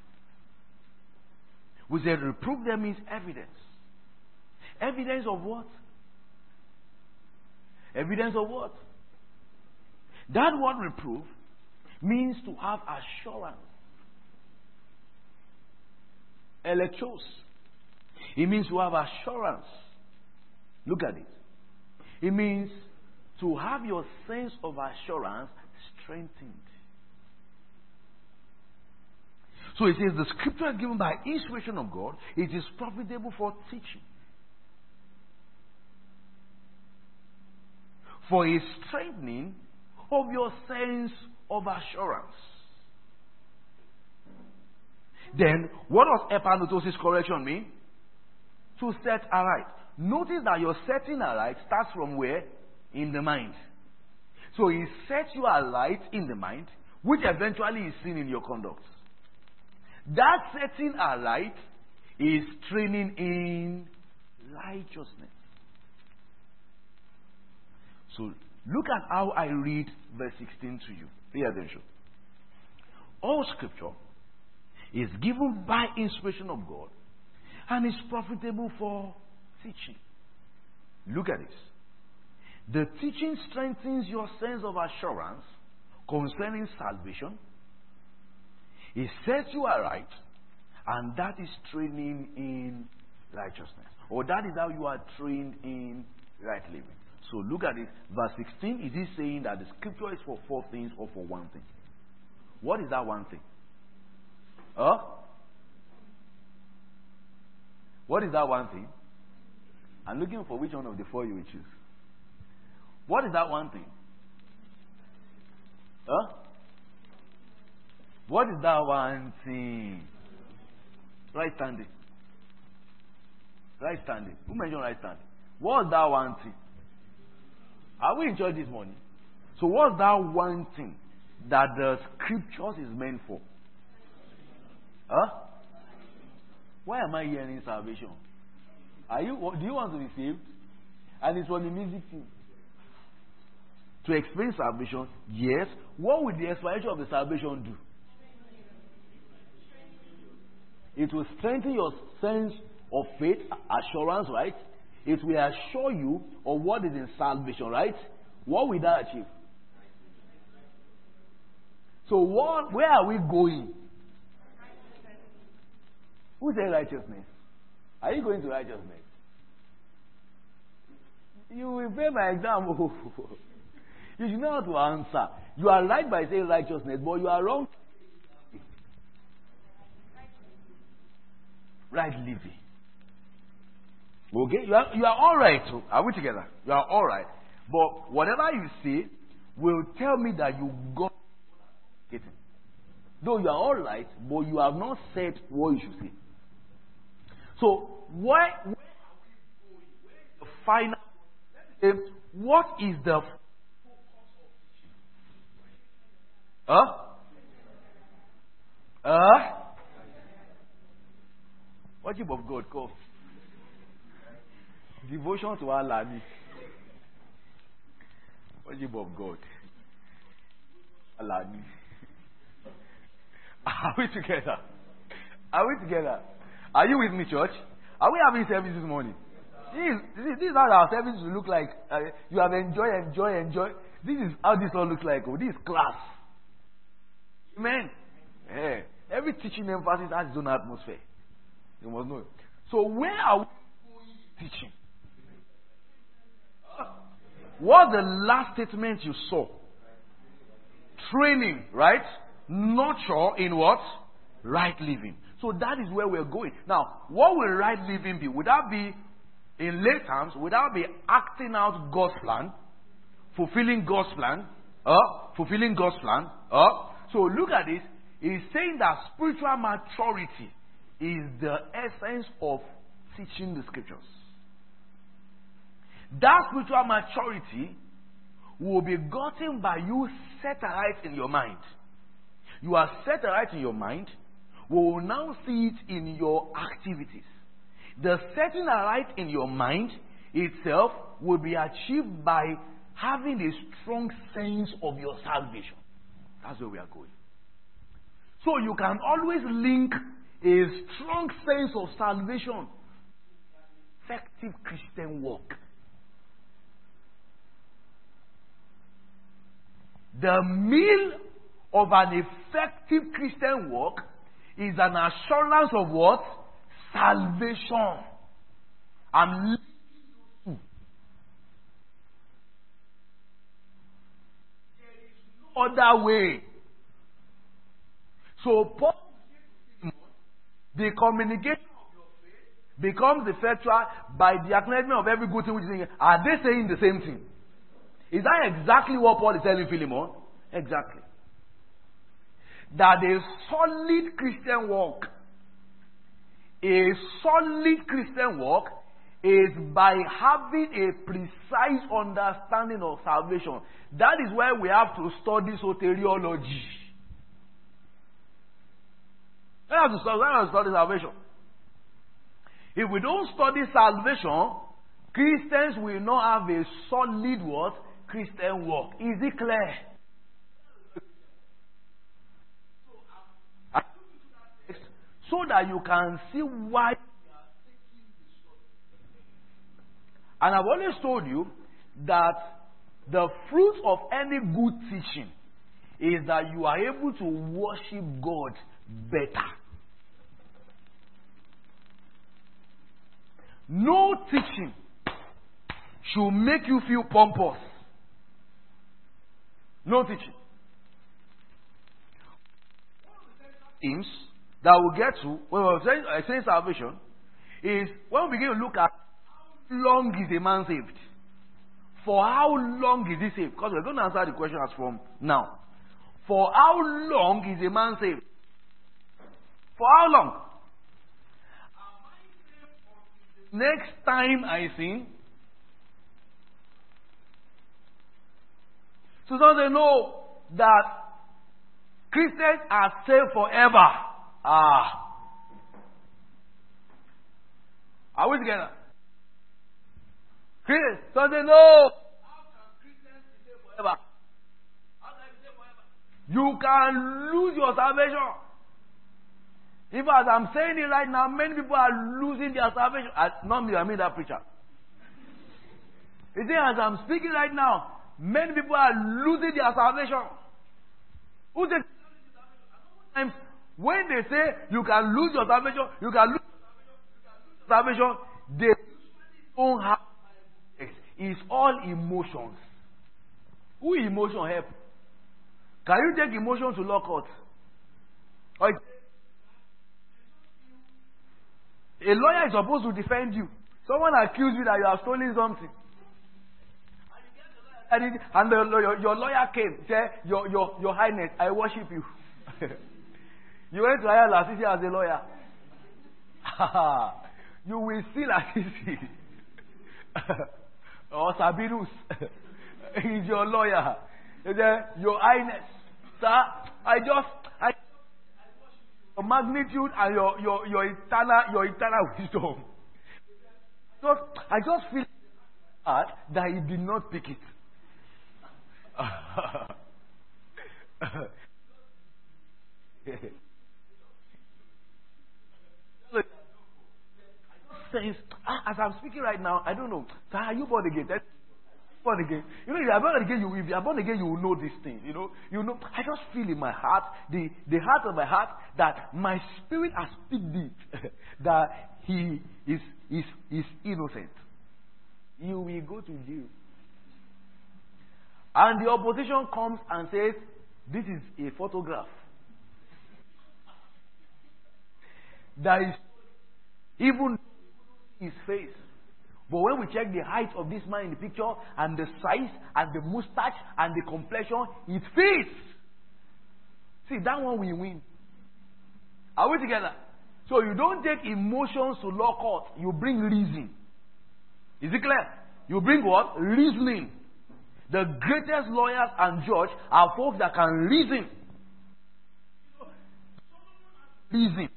We said reproof there means evidence. Evidence of what? Evidence of what? That word reproof means to have assurance. Electros. It means to have assurance. Look at it. It means to have your sense of assurance strengthened. So it says the scripture is given by inspiration of God. It is profitable for teaching, for a strengthening of your sense of assurance. Then, what does epanotosis correction mean? To set aright. Notice that your setting aright starts from where? In the mind. So he sets you aright in the mind, which eventually is seen in your conduct. That setting aright is training in righteousness. So look at how I read verse sixteen to you. Pay attention. All scripture is given by inspiration of God and is profitable for teaching. Look at this. The teaching strengthens your sense of assurance concerning salvation. It sets you aright, and that is training in righteousness. Or that is how you are trained in right living. So look at it. Verse sixteen, is he saying that the scripture is for four things or for one thing? What is that one thing? Huh? What is that one thing? I'm looking for which one of the four you will choose. What is that one thing? Huh? What is that one thing? Right standing. Right standing. Who mentioned right standing? What's that one thing? Are we in church this morning? So what's that one thing that the scriptures is meant for? Huh? Why am I hearing salvation? Are you? Do you want to be saved? And it's for the music team. To explain salvation, yes. What will the explanation of the salvation do? It will strengthen your sense of faith, assurance, right? It will assure you of what is in salvation, right? What will that achieve? So what, where are we going? Who said righteousness? Are you going to righteousness? You will fail my exam. You should know how to answer. You are right by saying righteousness, but you are wrong. Right living. Okay? You are, you are all right. Are we together? You are all right. But whatever you say will tell me that you got it. Though you are all right, but you have not said what you should say. So, where, where are we going? Where is the final? Um, what is the focus of teaching? Huh? Huh? Worship of God, come. Devotion to Allah. Worship of God. Allah. Are we together? Are we together? Are you with me, church? Are we having service this morning? This, this is how our service will look like. Uh, you have enjoy, enjoy, enjoy. This is how this all looks like. Oh, this is class. Amen. Yeah. Every teaching emphasis has its own atmosphere. You must know. So where are we going teaching? Uh, what's the last statement you saw? Training, right? Nurture in what? Right living. So that is where we're going. Now, what will right living be? Would that be, in lay terms, would that be acting out God's plan? Fulfilling God's plan? Uh, fulfilling God's plan? Uh, so look at this. He's saying that spiritual maturity is the essence of teaching the scriptures. That spiritual maturity will be gotten by you set right in your mind. You are set right in your mind. We will now see it in your activities. The setting right in your mind itself will be achieved by having a strong sense of your salvation. That's where we are going. So you can always link a strong sense of salvation to effective Christian work. The meal of an effective Christian walk is an assurance of what? Salvation. I'm living you. There is no other way. So Paul, the communication of your faith becomes effectual by the acknowledgement of every good thing which is in you. Are they saying the same thing? Is that exactly what Paul is telling Philemon? Exactly. That a solid Christian walk, a solid Christian walk is by having a precise understanding of salvation. That is why we have to study soteriology. We have to study, we have to study salvation. If we don't study salvation, Christians will not have a solid what? Christian walk. Is it clear? So that you can see why we are taking this study. And I've always told you that the fruit of any good teaching is that you are able to worship God better. No teaching should make you feel pompous. No teaching. Things that we'll get to when we're saying, uh, saying salvation is when we begin to look at how long is a man saved. For how long is he saved? Because we're going to answer the question as from now. For how long is a man saved? For how long? Next time I sin. So don't they know that Christians are saved forever? Ah. Are we together? Christians, so they know how can Christians be saved forever? How can they be saved forever? You can lose your salvation. In fact, I'm saying it right now, many people are losing their salvation. Uh, not me, I mean that preacher. You see, as I'm speaking right now, many people are losing their salvation. Who said times when they say you can lose your salvation, you can lose your salvation, they don't have it. It's all emotions. Who emotion help? Can you take emotion to law court? Or a lawyer is supposed to defend you. Someone accused you that you have stolen something. And, it, and the, your, your lawyer came, said, your, your, your Highness, I worship you. You went to hire Lasisi as a lawyer. You will see Lasisi. Or Sabinus. He's your lawyer. He said, your Highness, sir, I just, I your magnitude and your, your, your eternal your eternal wisdom. So I just feel hard that he did not pick it. Sense, as I'm speaking right now, I don't know. So are you born again? Born again. You know, if you are born again, you if you are born again, you will know these things. You know, you know. I just feel in my heart, the the heart of my heart, that my spirit has picked it, that he is is is innocent. You will go to jail. And the opposition comes and says, "This is a photograph." That is even his face. But when we check the height of this man in the picture, and the size, and the mustache, and the complexion, it fits. See, that one we win. Are we together? So you don't take emotions to law court. You bring reason. Is it clear? You bring what? Reasoning. The greatest lawyers and judges are folks that can reason. Reason.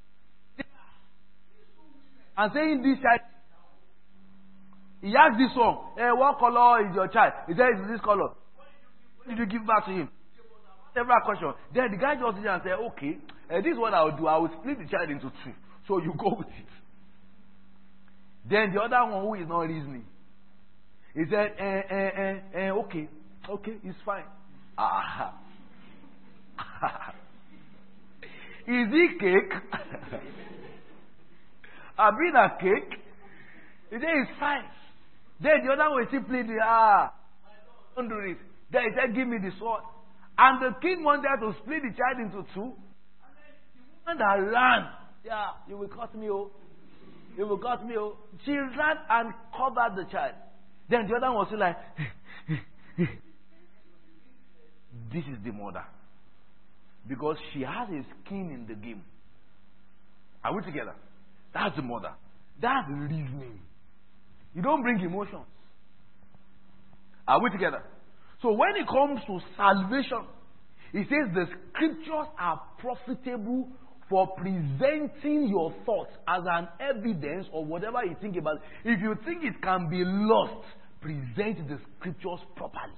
And saying this child, he asked this one, hey, what color is your child? He said, it's this color. What did you give back to him? Several questions. Then the guy just did and said, okay, uh, this is what I will do. I will split the child into two. So you go with it. Then the other one who is not reasoning, he said, eh, eh, eh, eh, okay, okay, it's fine. Ah. Is it cake? I bring a cake. He said it's fine. Then the other one simply pleading, ah, don't do this. Then he said, give me the sword. And the king wanted to split the child into two. And the woman that ran, yeah, you will cut me, oh. You will cut me, oh. She ran and covered the child. Then the other one was still like, this is the mother. Because she has a skin in the game. Are we together? That's the mother. That's the reasoning. You don't bring emotions. Are we together? So when it comes to salvation, it says the scriptures are profitable for presenting your thoughts as an evidence of whatever you think about. If you think it can be lost, present the scriptures properly.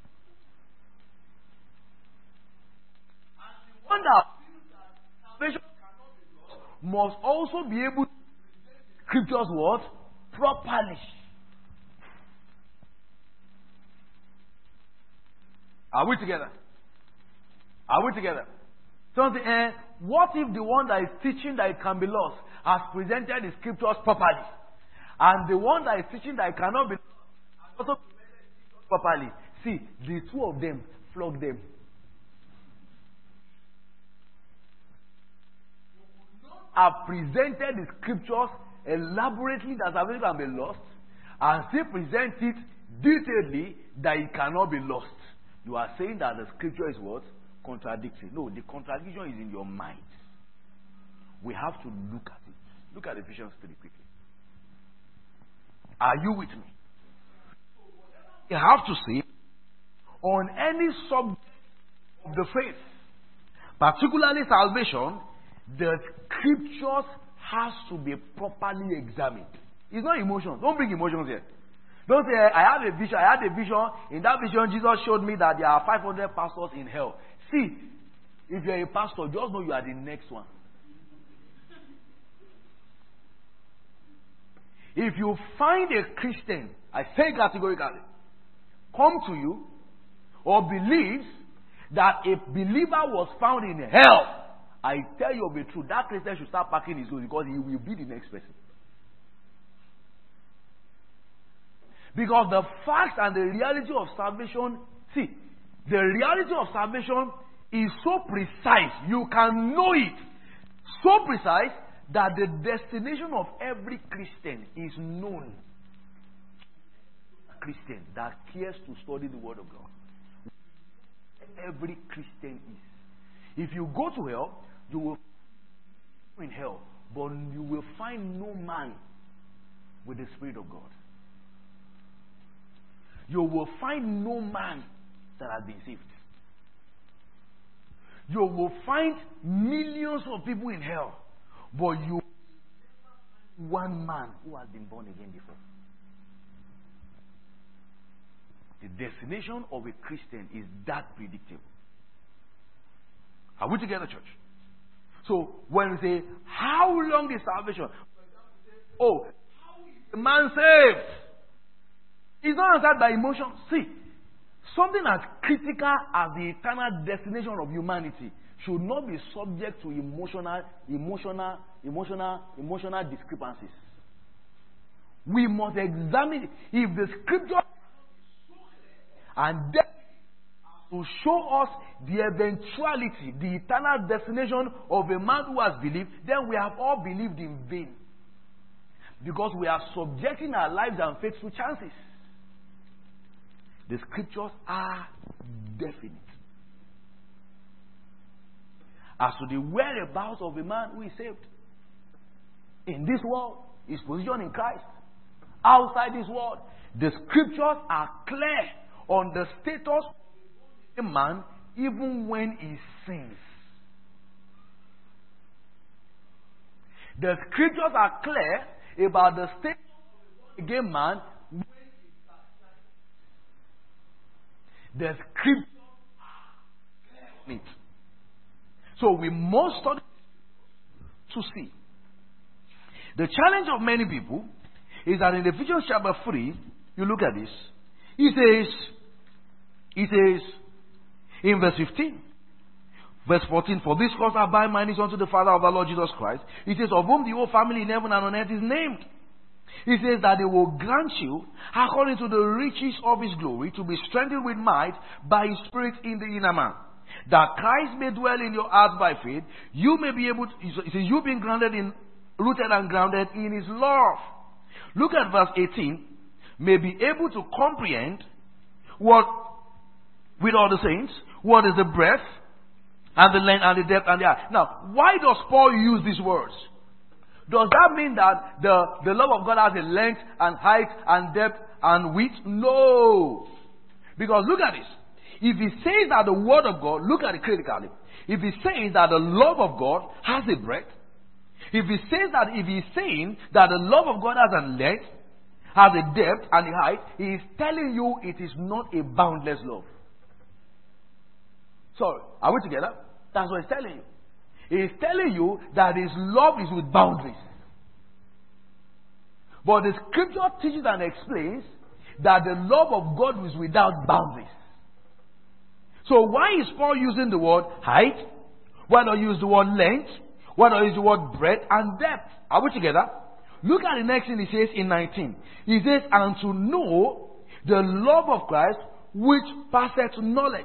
And the one that salvation cannot be lost must also be able to present scriptures what? Properly. Are we together? Are we together? Something, eh, what if the one that is teaching that it can be lost has presented the scriptures properly? And the one that is teaching that it cannot be lost has also presented the scriptures properly. See, the two of them, flog them. Have presented the scriptures elaborately that salvation can be lost, and still present it detailedly that it cannot be lost. You are saying that the scripture is what? Contradictory. No, the contradiction is in your mind. We have to look at it. Look at Ephesians three quickly. Are you with me? You have to say on any subject of the faith, particularly salvation, the scriptures has to be properly examined. It's not emotions. Don't bring emotions here. Don't say, I have a vision. I had a vision. In that vision, Jesus showed me that there are five hundred pastors in hell. See, if you're a pastor, just know you are the next one. If you find a Christian, I say categorically, come to you or believes that a believer was found in hell, I tell you of the truth, that Christian should start packing his clothes because he will be the next person. Because the facts and the reality of salvation, see, the reality of salvation is so precise, you can know it, so precise that the destination of every Christian is known. A Christian that cares to study the Word of God. Every Christian is. If you go to hell, you will in hell, but you will find no man with the Spirit of God. You will find no man that has been saved. You will find millions of people in hell, but you will find one man who has been born again before. The destination of a Christian is that predictable. Are we together, church? So, when we say, how long is salvation? Oh, how is the man saved? It's not answered by emotion. See, something as critical as the eternal destination of humanity should not be subject to emotional, emotional, emotional, emotional discrepancies. We must examine if the scripture and then to show us the eventuality, the eternal destination of a man who has believed, then we have all believed in vain. Because we are subjecting our lives and faith to chances. The scriptures are definite. As to the whereabouts of a man who is saved, in this world, his position in Christ, outside this world, the scriptures are clear on the status of a man even when he sins. The scriptures are clear about the status of a gay man when he backsliding. The scriptures are clear on it. So we must study to see. The challenge of many people is that in Ephesians chapter three, you look at this, he says, he says, In verse fifteen, verse fourteen, for this cause I bind my knees unto the Father of our Lord Jesus Christ. It says, of whom the whole family in heaven and on earth is named. He says that they will grant you, according to the riches of his glory, to be strengthened with might by his Spirit in the inner man, that Christ may dwell in your hearts by faith. You may be able to, he says, you being grounded in, rooted and grounded in his love. Look at verse eighteen. May be able to comprehend what, with all the saints, what is the breadth and the length and the depth and the height. Now, why does Paul use these words? Does that mean that the, the love of God has a length and height and depth and width? No. Because look at this. If he says that the word of God, look at it critically. If he says that the love of God has a breadth, if he says that, if he's saying that the love of God has a length, has a depth and a height, he is telling you it is not a boundless love. So, are we together? That's what he's telling you. He is telling you that his love is with boundaries. But the scripture teaches and explains that the love of God is without boundaries. So why is Paul using the word height? Why not use the word length? Why not use the word breadth and depth? Are we together? Look at the next thing he says in nineteen. He says, and to know the love of Christ which passeth knowledge.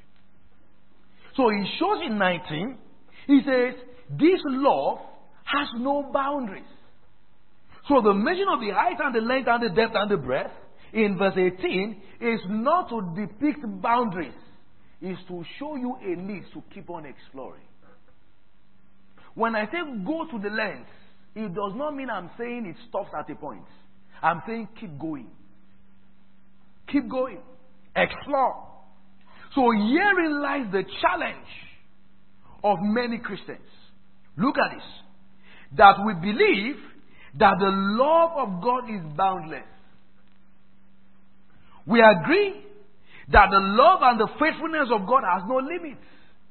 So he shows in nineteen, he says, this love has no boundaries. So the measure of the height and the length and the depth and the breadth in verse eighteen is not to depict boundaries. Is to show you a need to keep on exploring. When I say go to the length, it does not mean I'm saying it stops at a point. I'm saying keep going. Keep going. Explore. So herein lies the challenge of many Christians. Look at this. That we believe that the love of God is boundless. We agree that the love and the faithfulness of God has no limits.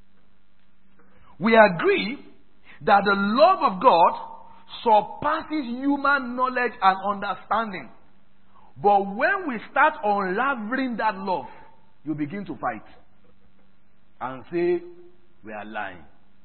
We agree that the love of God surpasses human knowledge and understanding. But when we start unraveling that love, you begin to fight and say, we are lying.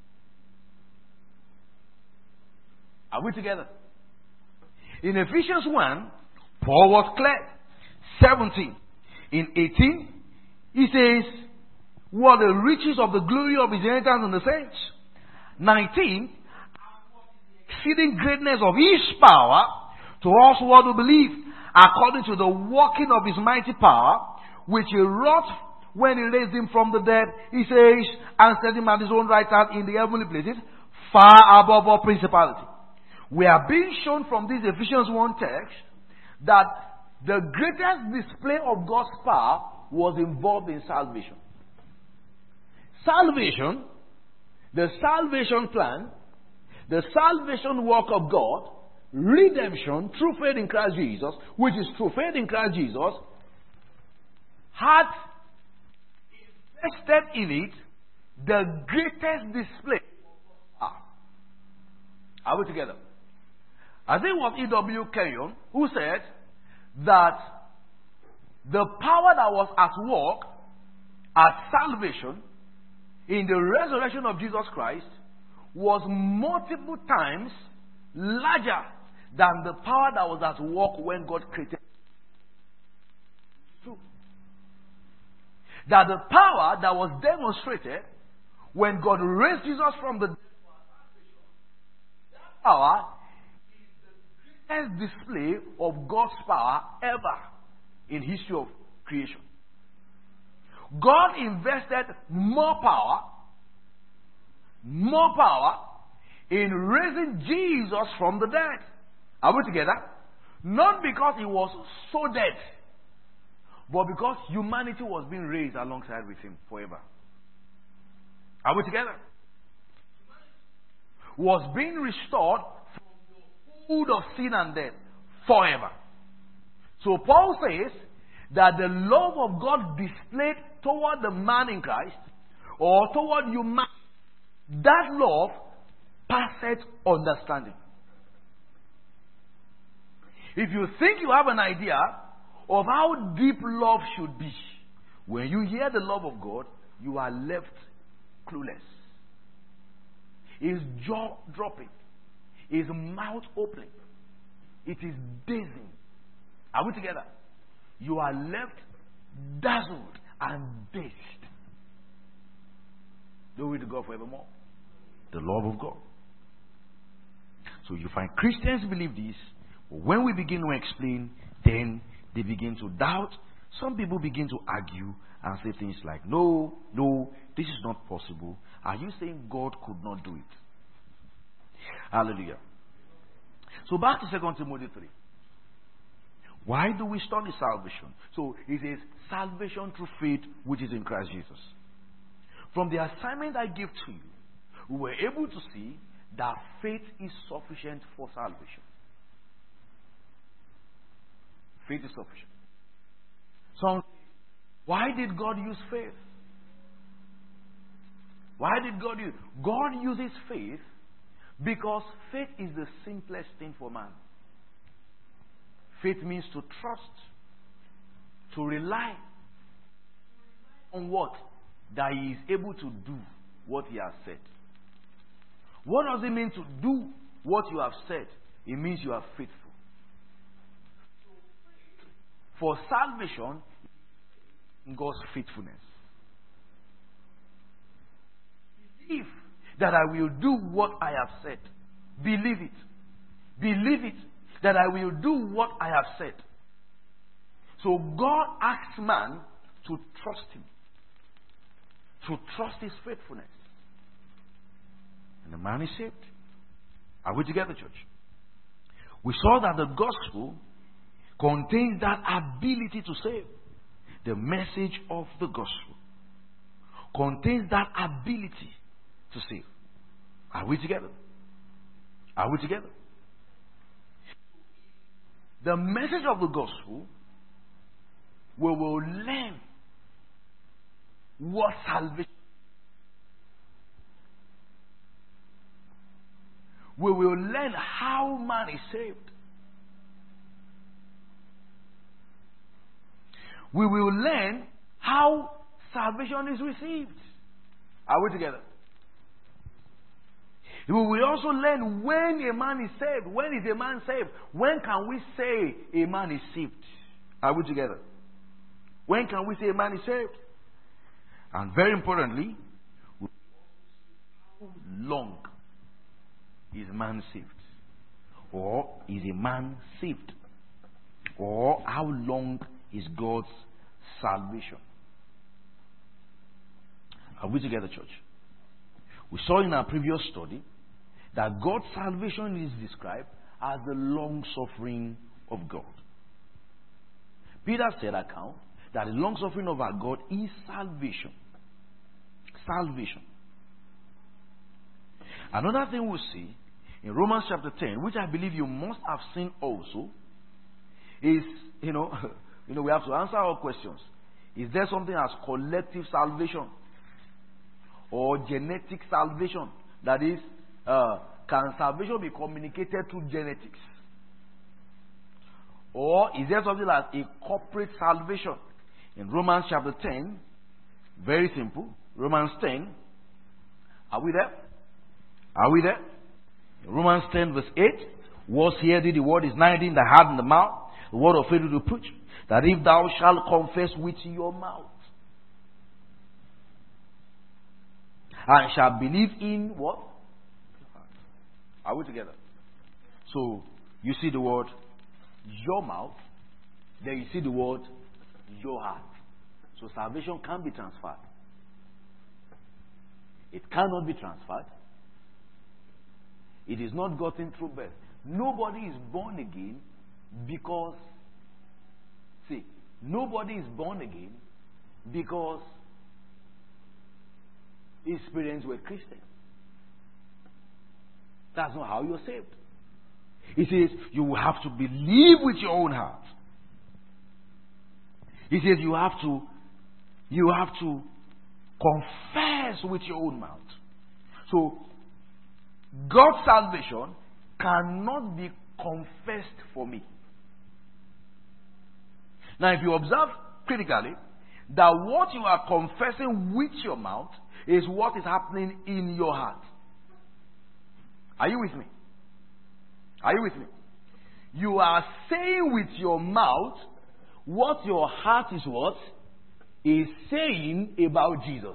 Are we together? In Ephesians one, Paul was clear. seventeen. In eighteen, he says, what the riches of the glory of his inheritance in the saints. nineteen, exceeding greatness of his power to us who ought to believe, according to the working of his mighty power, which he wrought when he raised him from the dead, he says, and set him at his own right hand in the heavenly places, far above all principality. We are being shown from this Ephesians one text that the greatest display of God's power was involved in salvation. Salvation, the salvation plan, the salvation work of God, redemption through faith in Christ Jesus, which is through faith in Christ Jesus, had invested in it the greatest display of power. Are we together? I think it was E W Kenyon who said that the power that was at work at salvation in the resurrection of Jesus Christ was multiple times larger than the power that was at work when God created. True. That the power that was demonstrated when God raised Jesus from the dead, that power is the greatest display of God's power ever in history of creation. God invested more power, more power in raising Jesus from the dead. Are we together? Not because he was so dead, but because humanity was being raised alongside with him forever. Are we together? Was being restored from the hold of sin and death forever. So Paul says that the love of God displayed toward the man in Christ, or toward humanity, that love passeth understanding. If you think you have an idea of how deep love should be, when you hear the love of God, you are left clueless. His jaw dropping, his mouth opening. It is dazing. Are we together? You are left dazzled and dazed. Glory to God forevermore. The love of God. So you find Christians believe this, but when we begin to explain, then they begin to doubt. Some people begin to argue and say things like, no, no, this is not possible. Are you saying God could not do it? Hallelujah. So back to Second Timothy three. Why do we study salvation? So it says salvation through faith which is in Christ Jesus. From the assignment I give to you, we were able to see that faith is sufficient for salvation. Faith is sufficient. So, why did God use faith? Why did God use? God uses faith because faith is the simplest thing for man. Faith means to trust, to rely on what? That he is able to do what he has said. What does it mean to do what you have said? It means you are faithful. For salvation, God's faithfulness. Believe that I will do what I have said. Believe it. Believe it that I will do what I have said. So God asks man to trust him. To trust his faithfulness. And the man is saved. Are we together, church? We saw that the gospel contains that ability to save. The message of the gospel contains that ability to save. Are we together? Are we together? The message of the gospel, we will learn what salvation. We will learn how man is saved. We will learn how salvation is received. Are we together? We will also learn when a man is saved. When is a man saved? When can we say a man is saved? Are we together? When can we say a man is saved? And very importantly, how long is a man saved? Or is a man saved? Or how long is God's salvation? Are we together, church? We saw in our previous study that God's salvation is described as the long suffering of God. Peter said account that the long suffering of our God is salvation. Salvation. Another thing we see in Romans chapter ten, which I believe you must have seen also, is, you know, you know, we have to answer our questions. Is there something as collective salvation or genetic salvation? That is, uh, can salvation be communicated through genetics? Or is there something like a corporate salvation? In Romans chapter ten, very simple. Romans ten. Are we there? Are we there? In Romans ten verse eight. Was here the word is nigh in the heart and the mouth. The word of faith to preach. That if thou shalt confess with your mouth and shalt believe in what? Are we together? So you see the word your mouth, then you see the word your heart. So salvation can be transferred. It cannot be transferred. It is not gotten through birth. Nobody is born again because, see, nobody is born again because his parents were Christian. That's not how you're saved. He says you have to believe with your own heart. He says you have to you have to confess with your own mouth. So God's salvation cannot be confessed for me. Now if you observe critically, that what you are confessing with your mouth is what is happening in your heart. Are you with me? Are you with me? You are saying with your mouth what your heart is what? Is saying about Jesus.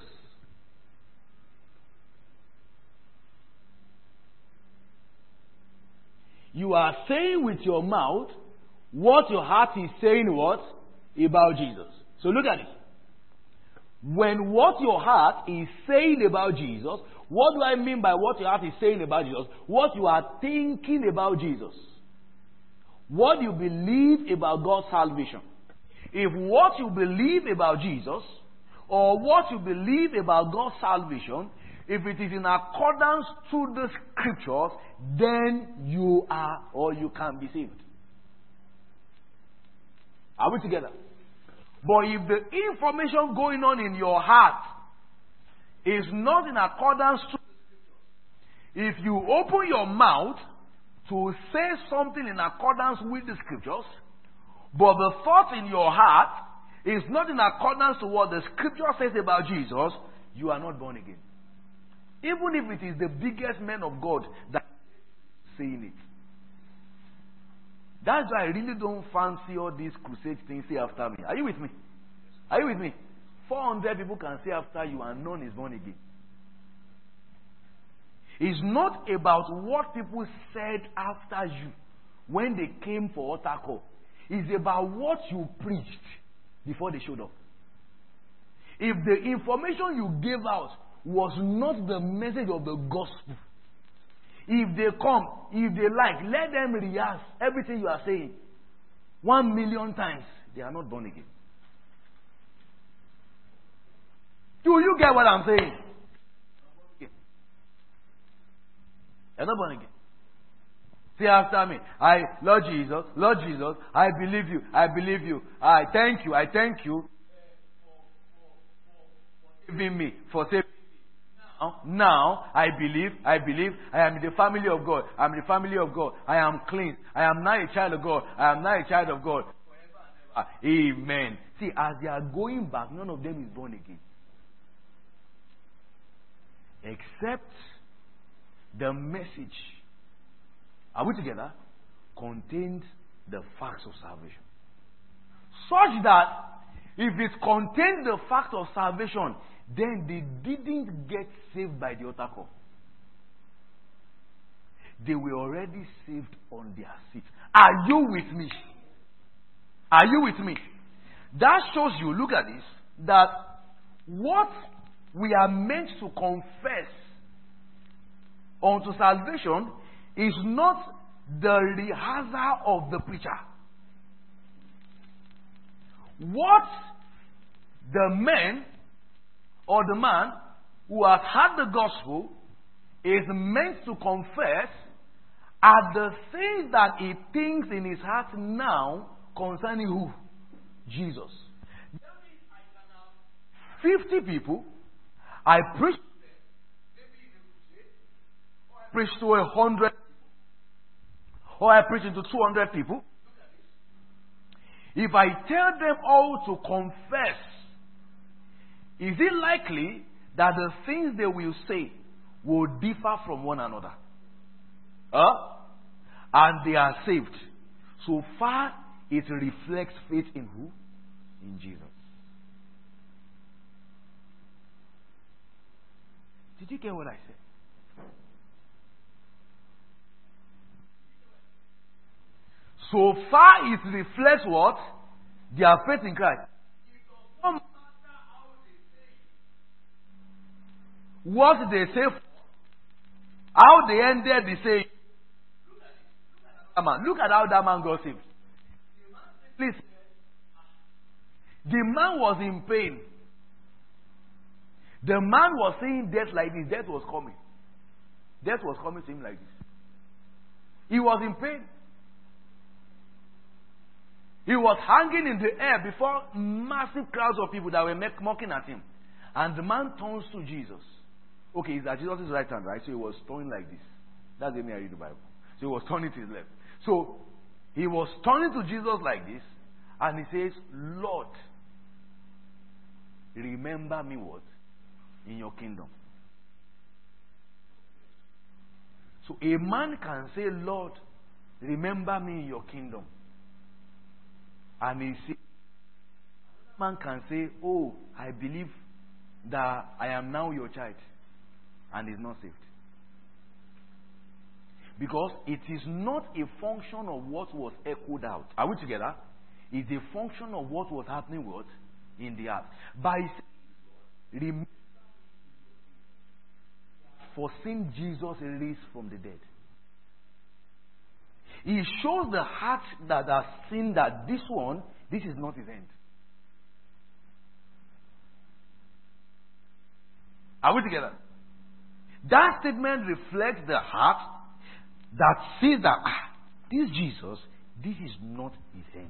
You are saying with your mouth what your heart is saying what? About Jesus. So look at it. When what your heart is saying about Jesus, what do I mean by what your heart is saying about Jesus? What you are thinking about Jesus. What you believe about God's salvation. If what you believe about Jesus, or what you believe about God's salvation, if it is in accordance to the scriptures, then you are or you can be saved. Are we together? But if the information going on in your heart is not in accordance to the scriptures, if you open your mouth to say something in accordance with the scriptures, but the thought in your heart is not in accordance to what the scripture says about Jesus, you are not born again. Even if it is the biggest man of God that is saying it. That's why I really don't fancy all these crusade things, say after me. Are you with me? Are you with me? four hundred people can say after you and none is born again. It's not about what people said after you when they came for altar call. It's about what you preached before they showed up. If the information you gave out was not the message of the gospel, if they come, if they like, let them rehearse everything you are saying one million times. They are not born again. Do you get what I'm saying? You're not born again. Say after me. I, Lord Jesus, Lord Jesus, I believe you, I believe you. I thank you, I thank you for saving me, for saving me. Now, now, I believe, I believe, I am in the family of God. I am in the family of God. I am clean. I am now a child of God. I am now a child of God. Amen. See, as they are going back, none of them is born again. Except the message, are we together? Contains the facts of salvation. Such that if it contains the fact of salvation, then they didn't get saved by the altar call. They were already saved on their seat. Are you with me? Are you with me? That shows you, look at this, that what we are meant to confess unto salvation is not the rehearsal of the preacher. What the man or the man who has heard the gospel is meant to confess are the things that he thinks in his heart now concerning who? Jesus. That means I can have fifty people, I preach to them, maybe in a crusade, or I preach to a hundred, or I preach to two hundred people. If I tell them all to confess, is it likely that the things they will say will differ from one another? Huh? And they are saved. So far, it reflects faith in who? In Jesus. Did you get what I said? So far, it reflects what? Their faith in Christ. It does not matter how they say it. What they say, how they ended the saying. Look at, look at that man. Look at how that man got saved. Please. The man was in pain. The man was saying death like this. Death was coming. Death was coming to him like this. He was in pain. He was hanging in the air before massive crowds of people that were mocking at him. And the man turns to Jesus. Okay, he's at Jesus' right hand, right? So he was turning like this. That's the way I read the Bible. So he was turning to his left. So he was turning to Jesus like this. And he says, Lord, remember me what? In your kingdom. So a man can say, Lord, remember me in your kingdom. And he see, man can say, oh, I believe that I am now your child, and is not saved. Because it is not a function of what was echoed out. Are we together? It's a function of what was happening what? In the heart. By saying, foreseen Jesus raised from the dead. He shows the heart that has seen that this one, this is not his end. Are we together? That statement reflects the heart that sees that ah, this Jesus, this is not his end.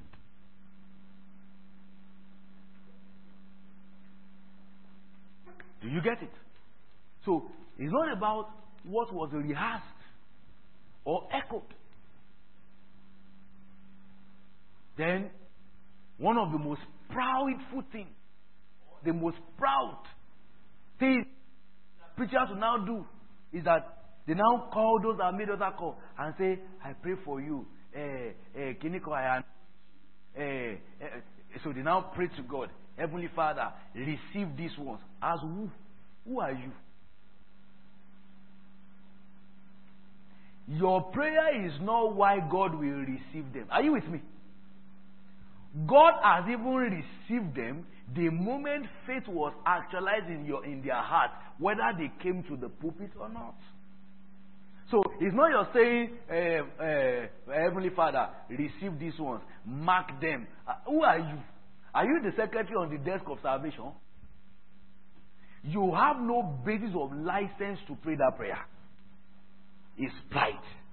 Do you get it? So, it's not about what was rehearsed or echoed. Then, one of the most proudful things, the most proud thing preachers will now do is that they now call those that made other call and say, I pray for you. Eh, eh, Kiniko, I am. Eh, eh. So they now pray to God. Heavenly Father, receive these ones. As who? Who are you? Your prayer is not why God will receive them. Are you with me? God has even received them the moment faith was actualized in your in their heart, whether they came to the pulpit or not. So it's not your saying, uh, uh, Heavenly Father, receive these ones, mark them. Uh, who are you? Are you the secretary on the desk of salvation? You have no basis of license to pray that prayer. It's pride.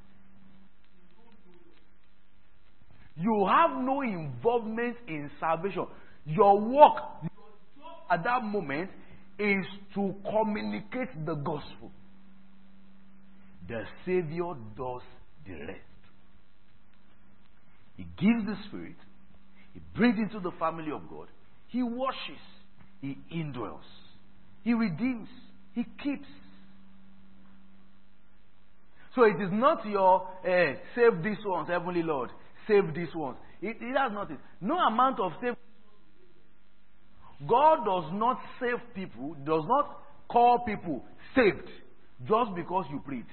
You have no involvement in salvation. Your work, your job at that moment is to communicate the gospel. The Savior does the rest. He gives the Spirit. He brings into the family of God. He washes. He indwells. He redeems. He keeps. So it is not your uh, save these ones, Heavenly Lord. Save these ones. It, it has nothing. No amount of save. God does not save people, does not call people saved just because you preach.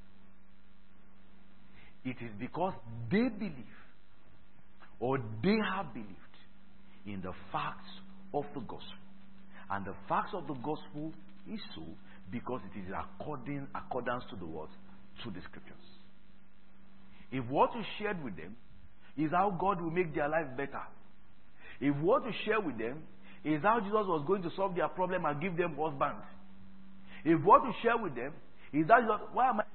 It is because they believe or they have believed in the facts of the gospel. And the facts of the gospel is so because it is according accordance to the word, to the scriptures. If what you shared with them is how God will make their life better, if what you share with them is how Jesus was going to solve their problem and give them husband, if what you share with them is that Jesus, why am I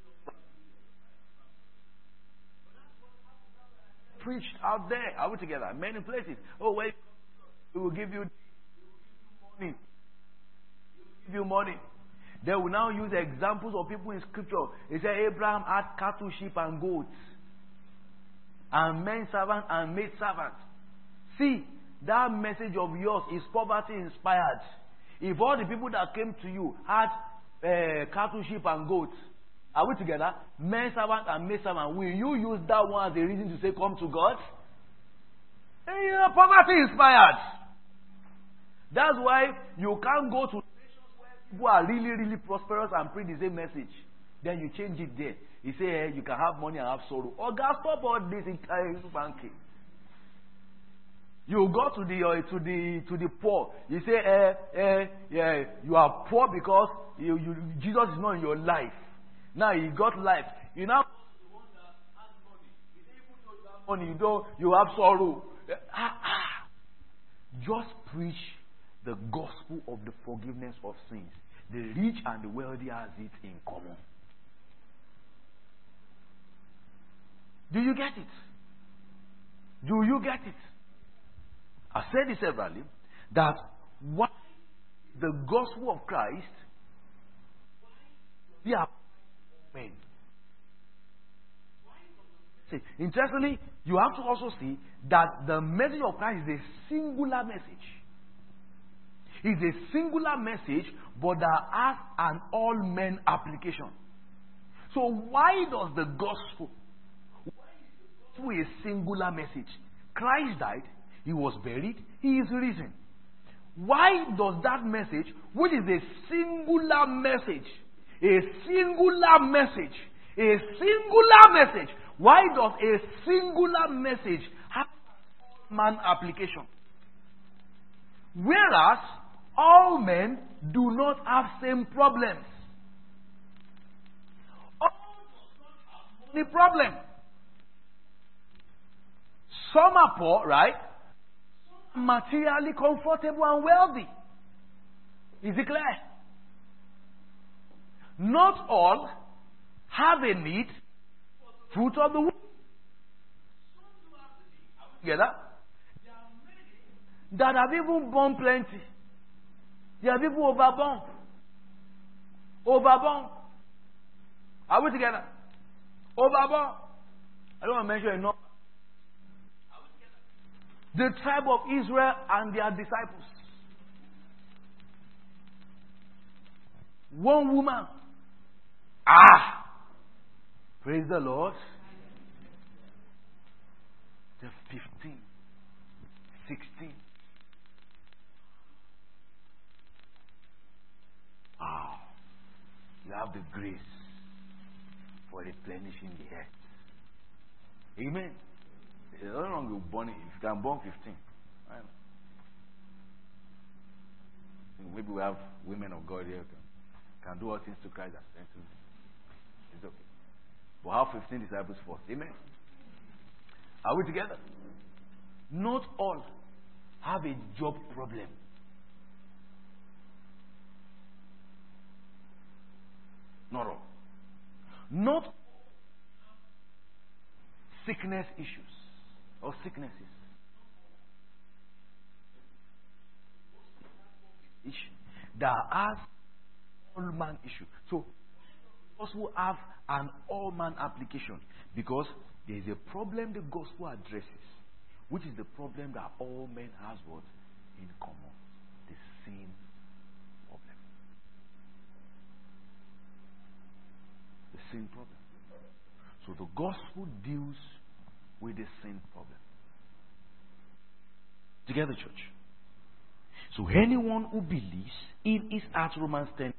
preached out there? Are we together? Many places. Oh, wait, we will give you money. Give you money. They will now use examples of people in scripture. They say Abraham had cattle, sheep, and goats, and men servants and maid servants. See, that message of yours is poverty inspired. If all the people that came to you had uh, cattle, sheep, and goats, are we together? Men servant and maid servant. Will you use that one as a reason to say, come to God? Yeah, poverty inspired. That's why you can't go to nations where people are really, really prosperous and preach the same message. Then you change it there. You say, hey, you can have money and have sorrow. Oh, God, stop all this in banking. You go to the uh, to the to the poor. You say, eh, eh, yeah, you are poor because you, you, Jesus is not in your life. Now you got life. You now the one that has money. You say, even though you have money, you don't. You have sorrow. Ah, ah. Just preach the gospel of the forgiveness of sins. The rich and the wealthy has it in common. Do you get it? Do you get it? I said this severally, that why the gospel of Christ, we are men. Interestingly, you have to also see that the message of Christ is a singular message. It's a singular message, but that has an all men application. So why does the gospel, why is the gospel a singular message? Christ died, he was buried, he is risen. Why does that message, which is a singular message, a singular message, a singular message, why does a singular message have all man application? Whereas all men do not have same problems. All do not have money problem. Some are poor, right? Some are materially comfortable and wealthy. Is it clear? Not all have a need for the fruit of the womb. Together, there are many that have even born plenty. There are people overborn. Overborn. Are we together? Overborn. I don't want to mention enough. The tribe of Israel and their disciples. One woman. Ah! Praise the Lord. The fifteen, sixteen. Wow. You have the grace for replenishing the earth. Amen. It's not wrong with born, if you can born fifteen. Right? Maybe we have women of God here who can, can do all things to Christ that strengthens them. It's okay. But have fifteen disciples first. Amen. Are we together? Not all have a job problem. Not all. Not all sickness issues or sicknesses. Issue that has all man issue. So gospel have an all man application because there is a problem the gospel addresses, which is the problem that all men has what in common, the same problem. The same problem. So the gospel deals with the same problem. Together, church. So anyone who believes in his heart, Romans ten,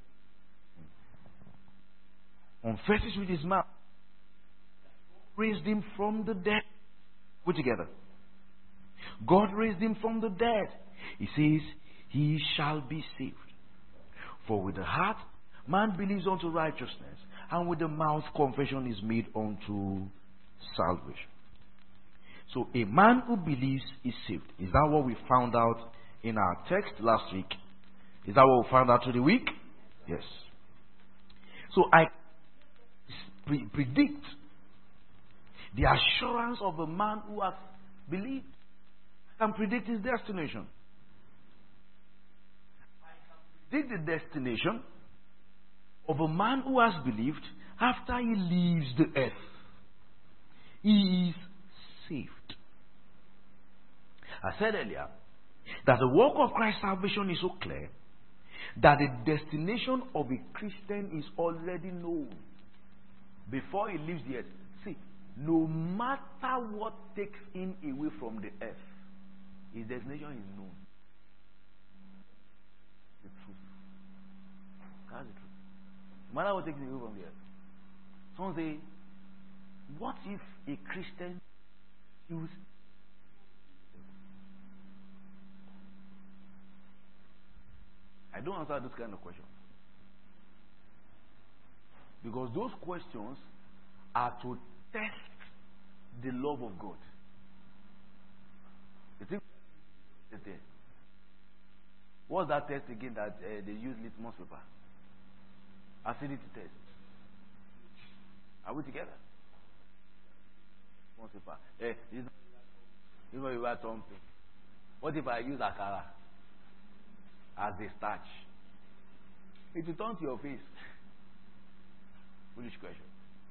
confesses with his mouth, raised him from the dead. Put together. God raised him from the dead. He says, he shall be saved. For with the heart, man believes unto righteousness, and with the mouth, confession is made unto salvation. So a man who believes is saved. Is that what we found out in our text last week? Is that what we found out through the week? Yes. So I pre- predict the assurance of a man who has believed. I can predict his destination. I can predict the destination of a man who has believed after he leaves the earth. He is saved. I said earlier that the work of Christ's salvation is so clear that the destination of a Christian is already known before he leaves the earth. See, no matter what takes him away from the earth, his destination is known. The truth. That's the truth. No matter what takes him away from the earth. Someone say, what if a Christian chooses? I don't answer those kind of questions. Because those questions are to test the love of God. You think what's that test again that uh, they use litmus paper? Acidity test. Are we together? Litmus paper. Eh, you know you write something. What if I use akara as a starch? It will turn to your face. Foolish question.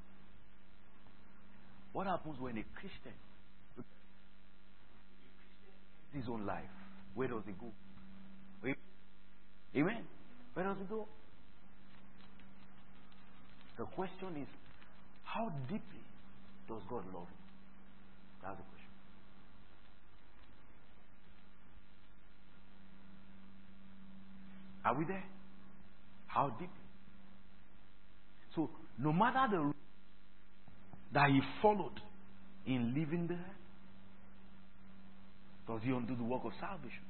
What happens when a Christian his own life? Where does he go? Amen. Where does it go? The question is, how deeply does God love you? That's the question. Are we there? How deeply? So, no matter the route that he followed in living there, does he undo the work of salvation?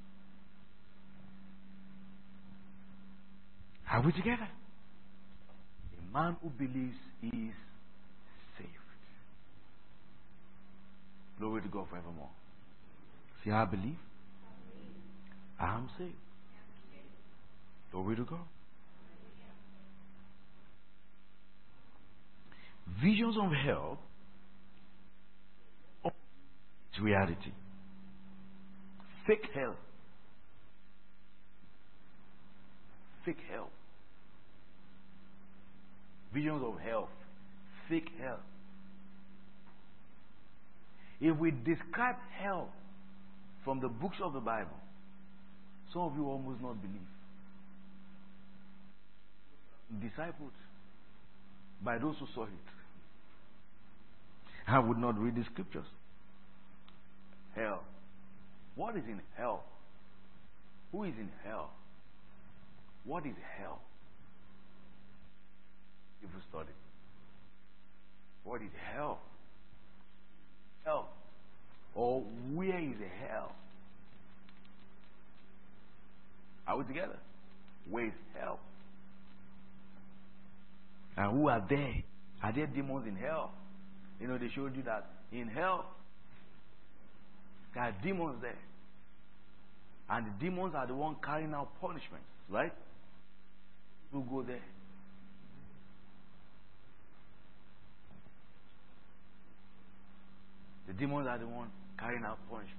Are we together? A man who believes is saved. Glory to God forevermore. See, I believe. I am saved. Glory to God. Visions of hell is reality. Fake hell. Fake hell. Visions of hell. Fake hell. If we describe hell from the books of the Bible, some of you almost not believe. Disciples by those who saw it. I would not read the scriptures. Hell. What is in hell? Who is in hell? What is hell? If you study. What is hell? Hell. Or where is hell? Are we together? Where is hell? And who are there? Are there demons in hell? You know, they showed you that in hell, there are demons there. And the demons are the ones carrying out punishments, right? Who go there? The demons are the ones carrying out punishment.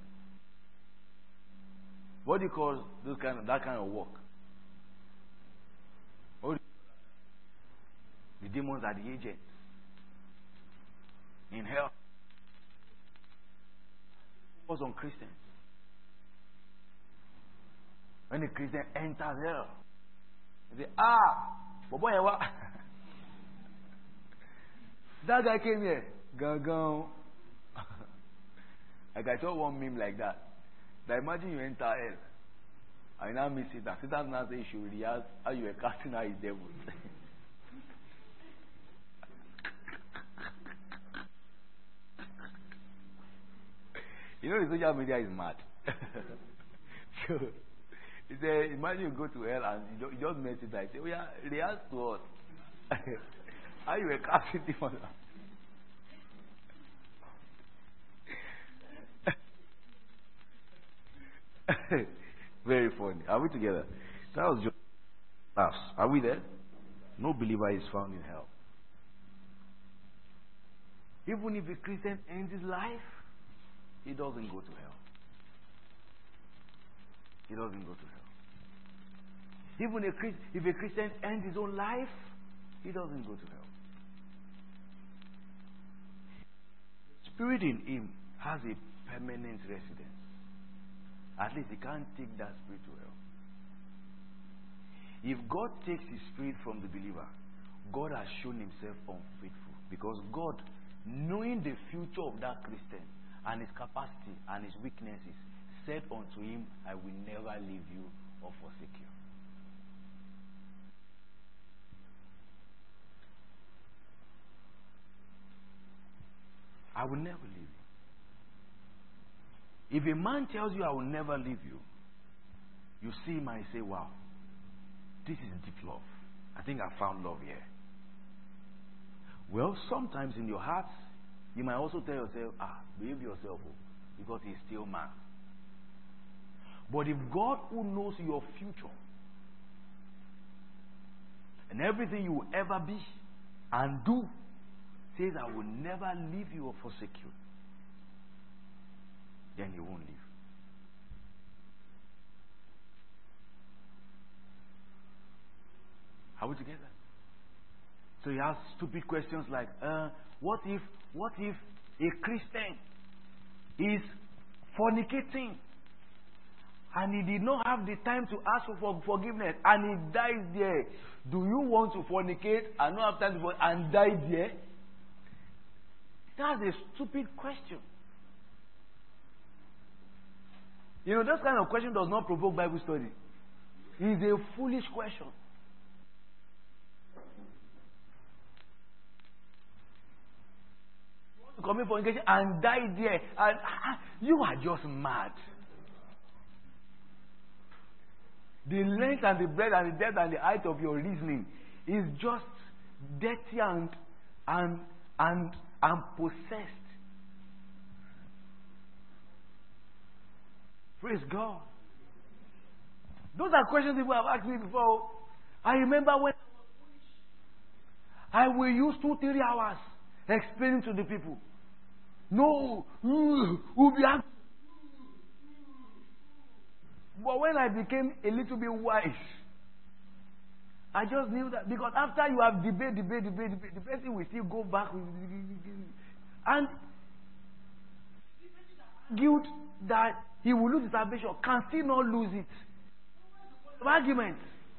What do you call those kind of, that kind of work? What do you, the demons are the agents in hell. Focus on Christians. When a Christian enters hell, they say, ah, but boy, what? That guy came here. Go, go. Like I saw one meme like that. That imagine you enter hell. I now miss it. And Satan now says you should realize how you were casting out his devils. You know the social media is mad. So he said, imagine you go to hell and you, you just mess it like say, oh yeah, rehearse to us. How you were casting demons out. Very funny. Are we together? That was just us. Are we there? No believer is found in hell. Even if a Christian ends his life, he doesn't go to hell. He doesn't go to hell. Even a Christ, if a Christian ends his own life, he doesn't go to hell. Spirit in him has a permanent residence. At least he can't take that spirit to hell. If God takes his spirit from the believer, God has shown himself unfaithful. Because God, knowing the future of that Christian and his capacity and his weaknesses, said unto him, I will never leave you or forsake you. I will never leave you. If a man tells you, I will never leave you, you see him and you say, wow, this is deep love. I think I found love here. Well, sometimes in your heart, you might also tell yourself, ah, behave yourself, because he's still man. But if God, who knows your future and everything you will ever be and do, says, I will never leave you or forsake you, then he won't leave. Are we together? So he asks stupid questions like, uh, what if, what if a Christian is fornicating And he did not have the time to ask for forgiveness. And he dies there. Do you want to fornicate and not have time to fornicate and die there? That's a stupid question. You know, that kind of question does not provoke Bible study. It's a foolish question. You want to commit fornication and die there. And ah, you are just mad. The length and the breadth and the depth and the height of your reasoning is just dirty and and and and possessed. Praise God. Those are questions people have asked me before. I remember when I will use two, three hours explaining to the people. No, we'll be happy. But when I became a little bit wise, I just knew that because after you have debate, debate, debate, debate, the person will still go back with and guilt that he will lose his salvation can still not lose it. Argument.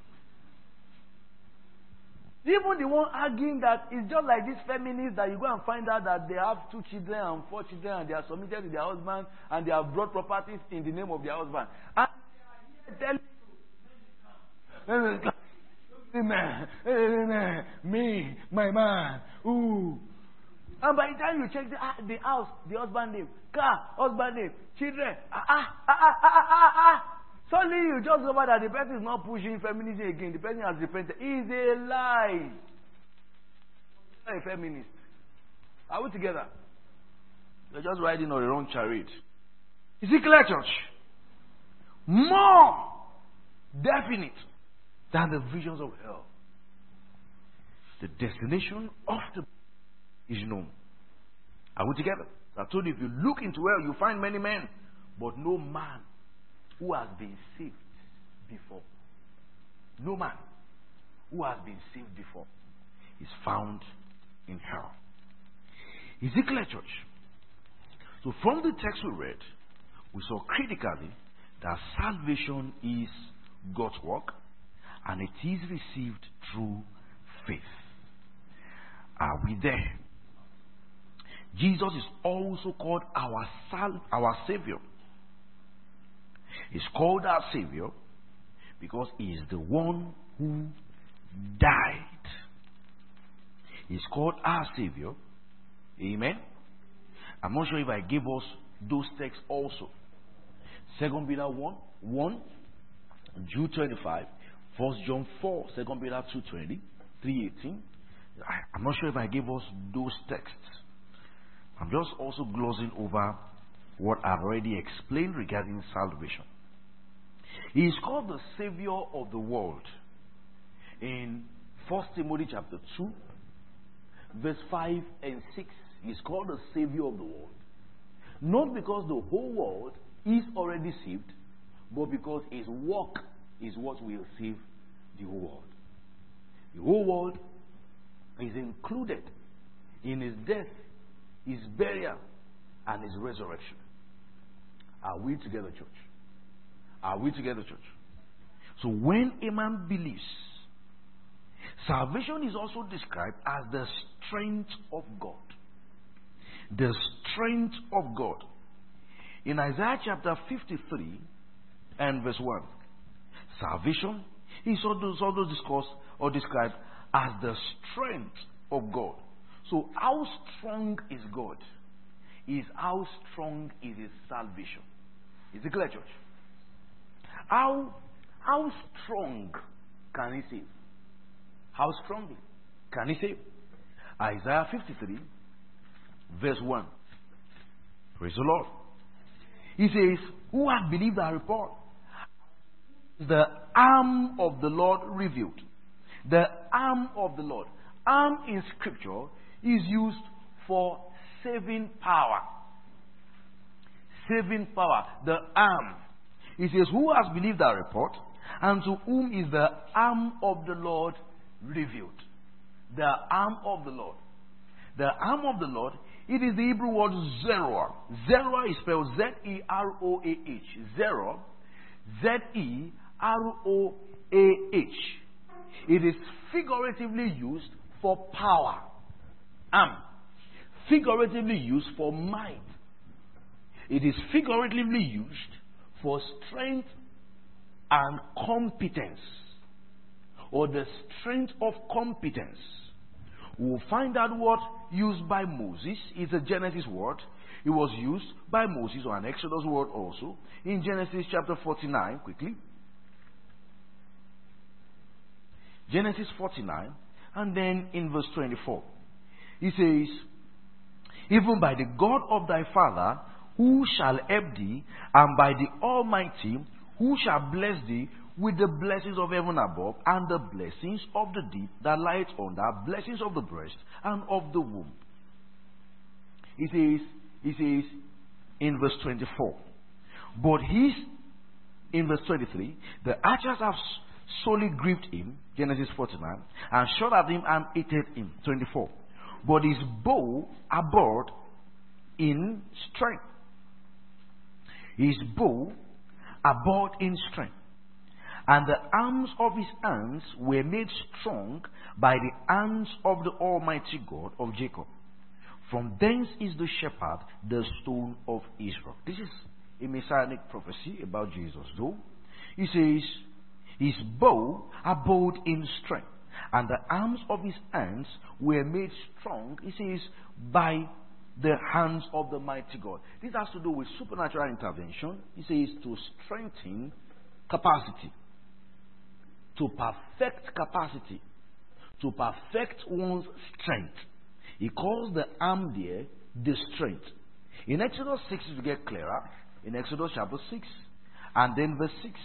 Even the one arguing that it's just like these feminists that you go and find out that they have two children and four children and they are submitted to their husband and they have brought properties in the name of their husband. And tell me, my man, ooh. And by the time you check the, ah, the house, the husband name, car, husband name, children, ah, ah, ah, ah, ah, ah, ah. Suddenly you just remember that the person is not pushing feminism again. The person has repented. It's a lie. You're a feminist. Are we together? You're just riding on your own chariot. Ezekiel Church. More definite than the visions of hell. The destination of the is known. Are we together? I told you, if you look into hell, you find many men, but no man who has been saved before. No man who has been saved before is found in hell. Ezekiel Church. So from the text we read, we saw critically that salvation is God's work and it is received through faith. Are we there? Jesus is also called our sal- our Savior. He's called our Savior because He is the one who died. He's called our Savior. Amen. I'm not sure if I gave us those texts also. Second Peter one, one, Jude twenty-five, First John four, Second Peter two twenty, three eighteen. I'm not sure if I gave us those texts. I'm just also glossing over what I've already explained regarding salvation. He is called the Savior of the world. In First Timothy chapter two, verse five and six, he is called the Savior of the world. Not because the whole world is already saved, but because his work is what will save the whole world. The whole world is included in his death, his burial, and his resurrection. Are we together, church? Are we together, church? So when a man believes, salvation is also described as the strength of God. The strength of God. In Isaiah chapter fifty-three and verse one, salvation is also discussed or described as the strength of God. So how strong is God? Is how strong is his salvation? Is it clear, church? How how strong can he save? How strongly can he save? Isaiah fifty-three, verse one. Praise the Lord. He says, who has believed our report? The arm of the Lord revealed. The arm of the Lord. Arm in scripture is used for saving power. Saving power. The arm. He says, who has believed our report? And to whom is the arm of the Lord revealed? The arm of the Lord. The arm of the Lord, it is the Hebrew word Zeroah. Zeroah is spelled Z E R O A H. Zeroah Z E R O A H. It is figuratively used for power. Am. Figuratively used for might. It is figuratively used for strength and competence, or the strength of competence. We'll find that word used by Moses is a Genesis word. It was used by Moses, or an Exodus word also, in Genesis chapter forty-nine, quickly. Genesis forty-nine, and then in verse twenty-four. He says, even by the God of thy father, who shall help thee, and by the Almighty, who shall bless thee with the blessings of heaven above, and the blessings of the deep that lieth under, blessings of the breast and of the womb. He says, he says in verse twenty-four, but his, in verse twenty-three, the archers have sorely grieved him, Genesis forty-nine, and shot at him and hated him, twenty-four. But his bow abhorred in strength. His bow abhorred in strength. And the arms of his hands were made strong by the hands of the Almighty God of Jacob. From thence is the shepherd, the stone of Israel. This is a messianic prophecy about Jesus, though. He says, his bow abode in strength, and the arms of his hands were made strong, he says, by the hands of the mighty God. This has to do with supernatural intervention. He says to strengthen capacity, to perfect capacity, to perfect one's strength. He calls the arm there the strength. In Exodus six, to get clearer, in Exodus chapter six, and then verse six,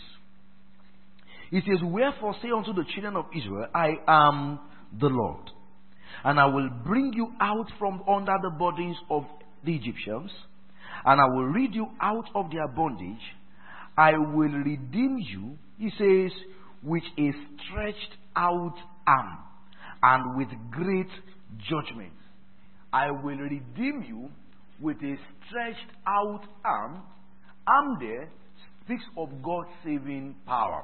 he says, wherefore say unto the children of Israel, I am the Lord, and I will bring you out from under the burdens of the Egyptians, and I will lead you out of their bondage. I will redeem you, he says, with a stretched out arm, and with great judgment. I will redeem you with a stretched out arm. Arm there speaks of God's saving power.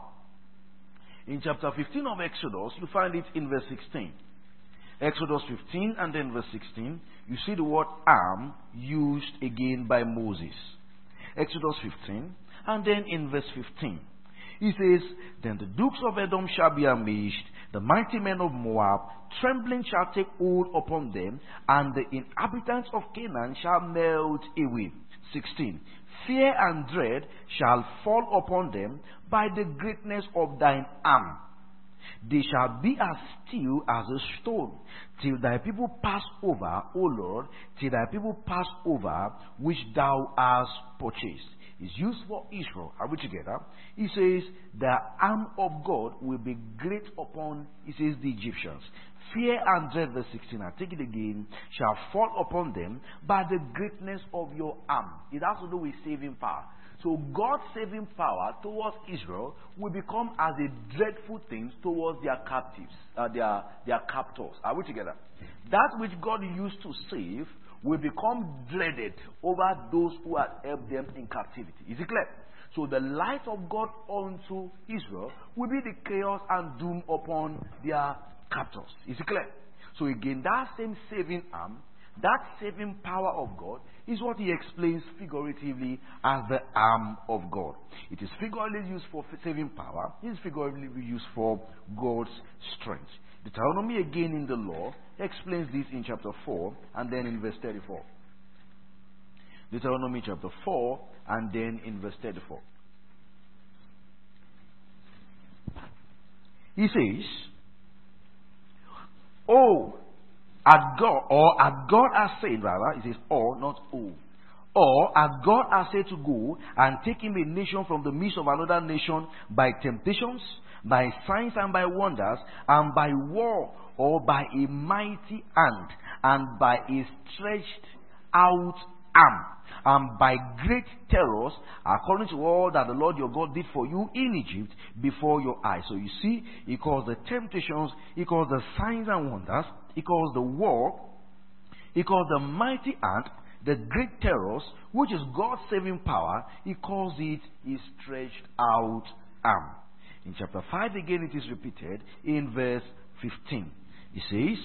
In chapter fifteen of Exodus, you find it in verse sixteen. Exodus fifteen and then verse sixteen, you see the word arm used again by Moses. Exodus fifteen and then in verse fifteen, he says, then the dukes of Edom shall be amazed, the mighty men of Moab, trembling shall take hold upon them, and the inhabitants of Canaan shall melt away. sixteen, fear and dread shall fall upon them by the greatness of thine arm. They shall be as still as a stone, till thy people pass over, O Lord, till thy people pass over, which thou hast purchased. It's used for Israel. Are we together? He says, the arm of God will be great upon, he says, the Egyptians. Fear and dread, verse sixteen, I take it again, shall fall upon them by the greatness of your arm. It has to do with saving power. So God's saving power towards Israel will become as a dreadful thing towards their captives, uh, their, their captors. Are we together? That which God used to save will become dreaded over those who had helped them in captivity. Is it clear? So the light of God unto Israel will be the chaos and doom upon their captors. Is it clear? So again, that same saving arm, that saving power of God is what he explains figuratively as the arm of God. It is figuratively used for saving power. It is figuratively used for God's strength. Deuteronomy again in the law explains this in chapter four and then in verse thirty-four. Deuteronomy chapter four and then in verse thirty-four. He says, oh, as God, or as God has said, rather, he says, or, not oh. Or, as God has said to go and take him a nation from the midst of another nation by temptations, by signs and by wonders, and by war, or by a mighty hand, and by a stretched out arm, and by great terrors, according to all that the Lord your God did for you in Egypt before your eyes. So you see, he calls the temptations, he calls the signs and wonders, he calls the war, he calls the mighty hand, the great terrors, which is God's saving power, he calls it his stretched out arm. In chapter five again it is repeated in verse fifteen. He says,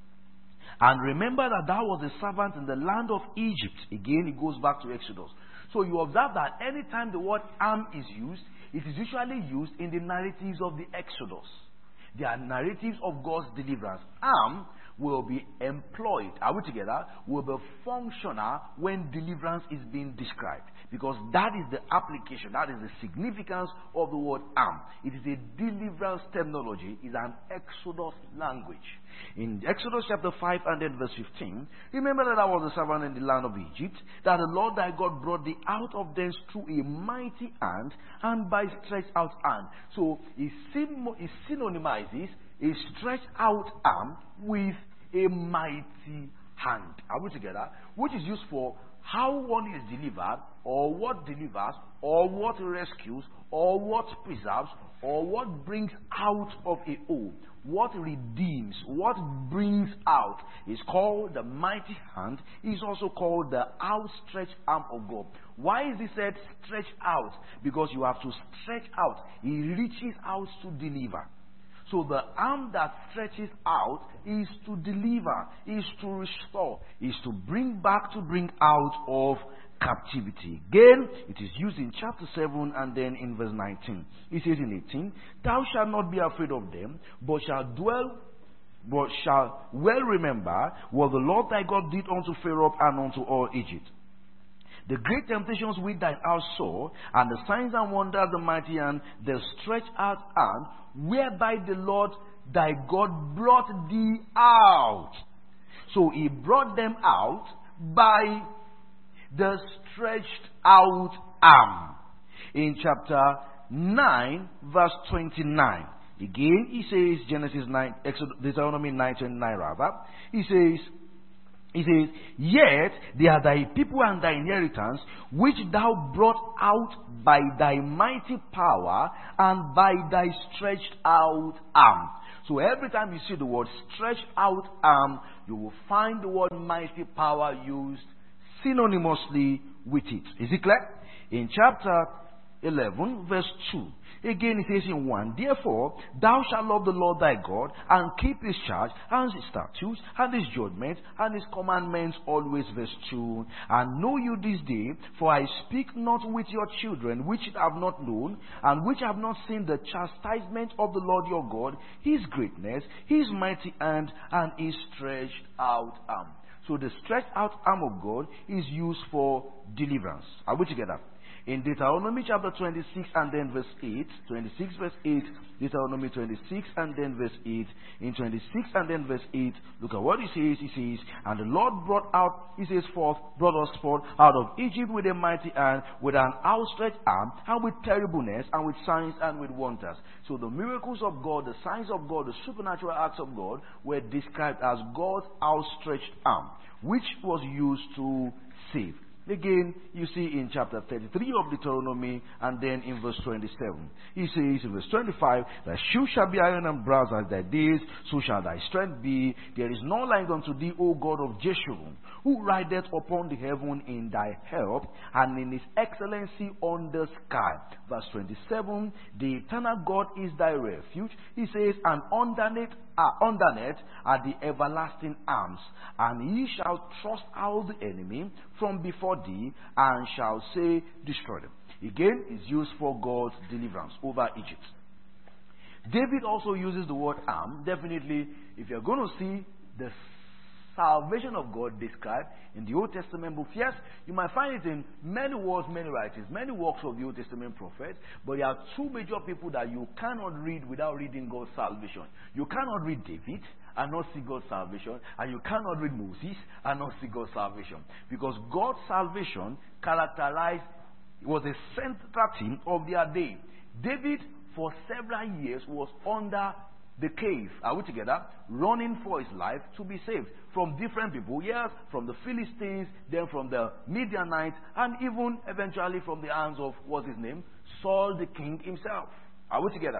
and remember that thou was a servant in the land of Egypt. Again, it goes back to Exodus. So you observe that anytime the word arm is used, it is usually used in the narratives of the Exodus. They are narratives of God's deliverance. Arm will be employed, are we together? Will be functional when deliverance is being described. Because that is the application, that is the significance of the word arm. It is a deliverance terminology, it is an Exodus language. In Exodus chapter five and then verse fifteen, remember that I was a servant in the land of Egypt, that the Lord thy God brought thee out of thence through a mighty hand and by stretched out hand. So it synonymizes a stretched out arm with a mighty hand. Are we together? Which is used for how one is delivered, or what delivers, or what rescues, or what preserves, or what brings out of a hole, what redeems, what brings out is called the mighty hand. Is also called the outstretched arm of God. Why is it said stretch out? Because you have to stretch out. He reaches out to deliver. So the arm that stretches out is to deliver, is to restore, is to bring back, to bring out of captivity. Again, it is used in chapter seven and then in verse nineteen. It says in eighteen, thou shalt not be afraid of them, but shalt dwell, but shalt well remember what the Lord thy God did unto Pharaoh and unto all Egypt. The great temptations which thine house saw, and the signs and wonders, the mighty hand, the stretched out hand, whereby the Lord thy God brought thee out. So he brought them out by the stretched out arm. In chapter nine, verse twenty-nine. Again, he says, Genesis nine, Exodus, Deuteronomy nine twenty-nine rather. He says, He says, yet they are thy people and thy inheritance, which thou brought out by thy mighty power and by thy stretched out arm. So every time you see the word stretched out arm, you will find the word mighty power used synonymously with it. Is it clear? In chapter eleven, verse two. Again, it says in one, therefore, thou shalt love the Lord thy God, and keep his charge, and his statutes, and his judgments, and his commandments always. Verse two. And know you this day, for I speak not with your children, which have not known, and which have not seen the chastisement of the Lord your God, his greatness, his mighty hand, and his stretched out arm. So the stretched out arm of God is used for deliverance. Are we together? In Deuteronomy chapter twenty-six and then verse eight, twenty-six verse eight, Deuteronomy twenty-six and then verse eight, in twenty-six and then verse eight, look at what he says. He says, and the Lord brought out, he says, forth, brought us forth out of Egypt with a mighty hand, with an outstretched arm, and with terribleness, and with signs and with wonders. So the miracles of God, the signs of God, the supernatural acts of God were described as God's outstretched arm, which was used to save. Again, you see in chapter thirty-three of Deuteronomy, and then in verse twenty-seven. He says in verse twenty-five, thy shoes shall be iron and brass as thy days, so shall thy strength be. There is none like unto thee, O God of Jeshurun, who rideth upon the heaven in thy help, and in his excellency on the sky. Verse twenty-seven, the eternal God is thy refuge. He says, and underneath Uh, underneath are the everlasting arms, and ye shall thrust out the enemy from before thee, and shall say, destroy them. Again, is used for God's deliverance over Egypt. David also uses the word arm. Definitely, if you're going to see the salvation of God described in the Old Testament books, yes, you might find it in many words, many writings, many works of the Old Testament prophets, but there are two major people that you cannot read without reading God's salvation. You cannot read David and not see God's salvation, and you cannot read Moses and not see God's salvation, because God's salvation characterized, was a central theme of their day. David, for several years, was under the cave, are we together? Running for his life to be saved from different people, yes, from the Philistines, then from the Midianites, and even eventually from the hands of, what's his name? Saul the king himself. Are we together?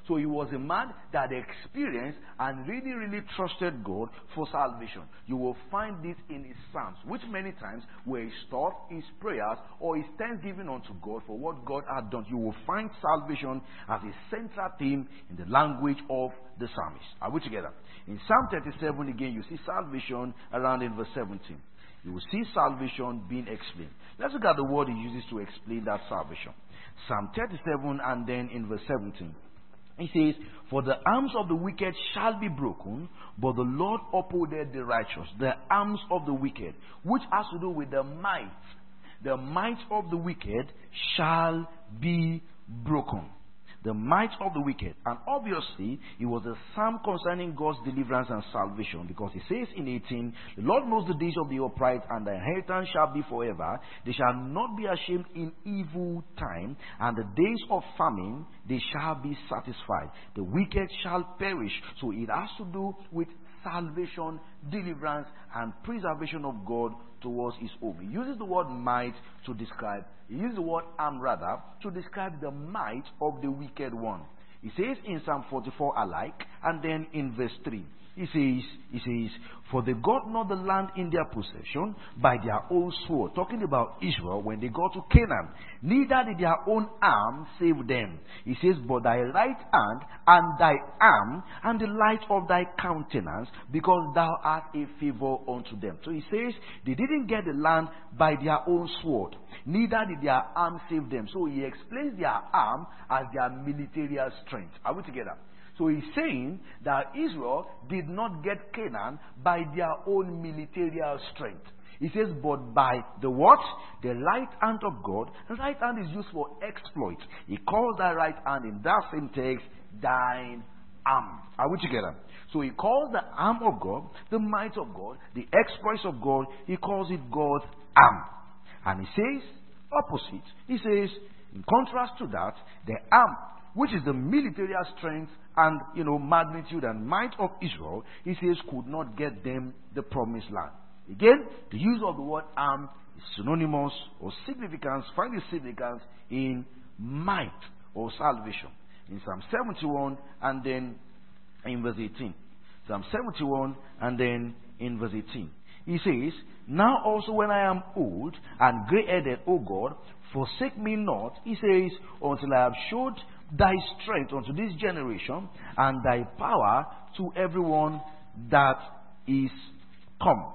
So he was a man that experienced and really, really trusted God for salvation. You will find this in his Psalms, which many times were his thoughts, his prayers, or his thanksgiving unto God for what God had done. You will find salvation as a central theme in the language of the psalmist. Are we together? In Psalm thirty-seven again, you see salvation around in verse seventeen. You will see salvation being explained. Let's look at the word he uses to explain that salvation. Psalm thirty-seven and then in verse seventeen. He says, for the arms of the wicked shall be broken, but the Lord upholdeth the righteous. The arms of the wicked, which has to do with the might. The might of the wicked shall be broken. The might of the wicked. And obviously, it was a psalm concerning God's deliverance and salvation, because he says in eighteen, the Lord knows the days of the upright, and the inheritance shall be forever. They shall not be ashamed in evil time, and the days of famine they shall be satisfied. The wicked shall perish. So it has to do with salvation, deliverance, and preservation of God towards his home. He uses the word might to describe, he uses the word arm rather, to describe the might of the wicked one. He says in Psalm forty-four alike, and then in verse three, he says, he says, for they got not the land in their possession by their own sword. Talking about Israel when they got to Canaan. Neither did their own arm save them. He says, but thy right hand and thy arm and the light of thy countenance, because thou art a favor unto them. So he says, they didn't get the land by their own sword. Neither did their arm save them. So he explains their arm as their military strength. Are we together? So he's saying that Israel did not get Canaan by their own military strength. He says, but by the what? The right hand of God. The right hand is used for exploit. He calls that right hand in that same text, thine arm. Are we together? So he calls the arm of God, the might of God, the exploits of God, he calls it God's arm. And he says, opposite, he says, in contrast to that, the arm, which is the military strength and, you know, magnitude and might of Israel, he says, could not get them the promised land. Again, the use of the word arm is synonymous or significance, find the significance in might or salvation. In Psalm seventy-one and then in verse eighteen. Psalm seventy-one and then in verse eighteen. He says, now also when I am old and grey-headed, O God, forsake me not, he says, until I have showed thy strength unto this generation, and thy power to everyone that is come.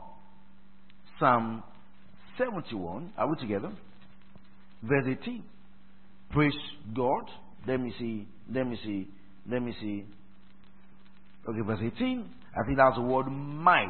Psalm seventy-one, are we together? Verse eighteen. Praise God. Let me see, let me see, let me see. Okay, verse eighteen, I think that's the word might.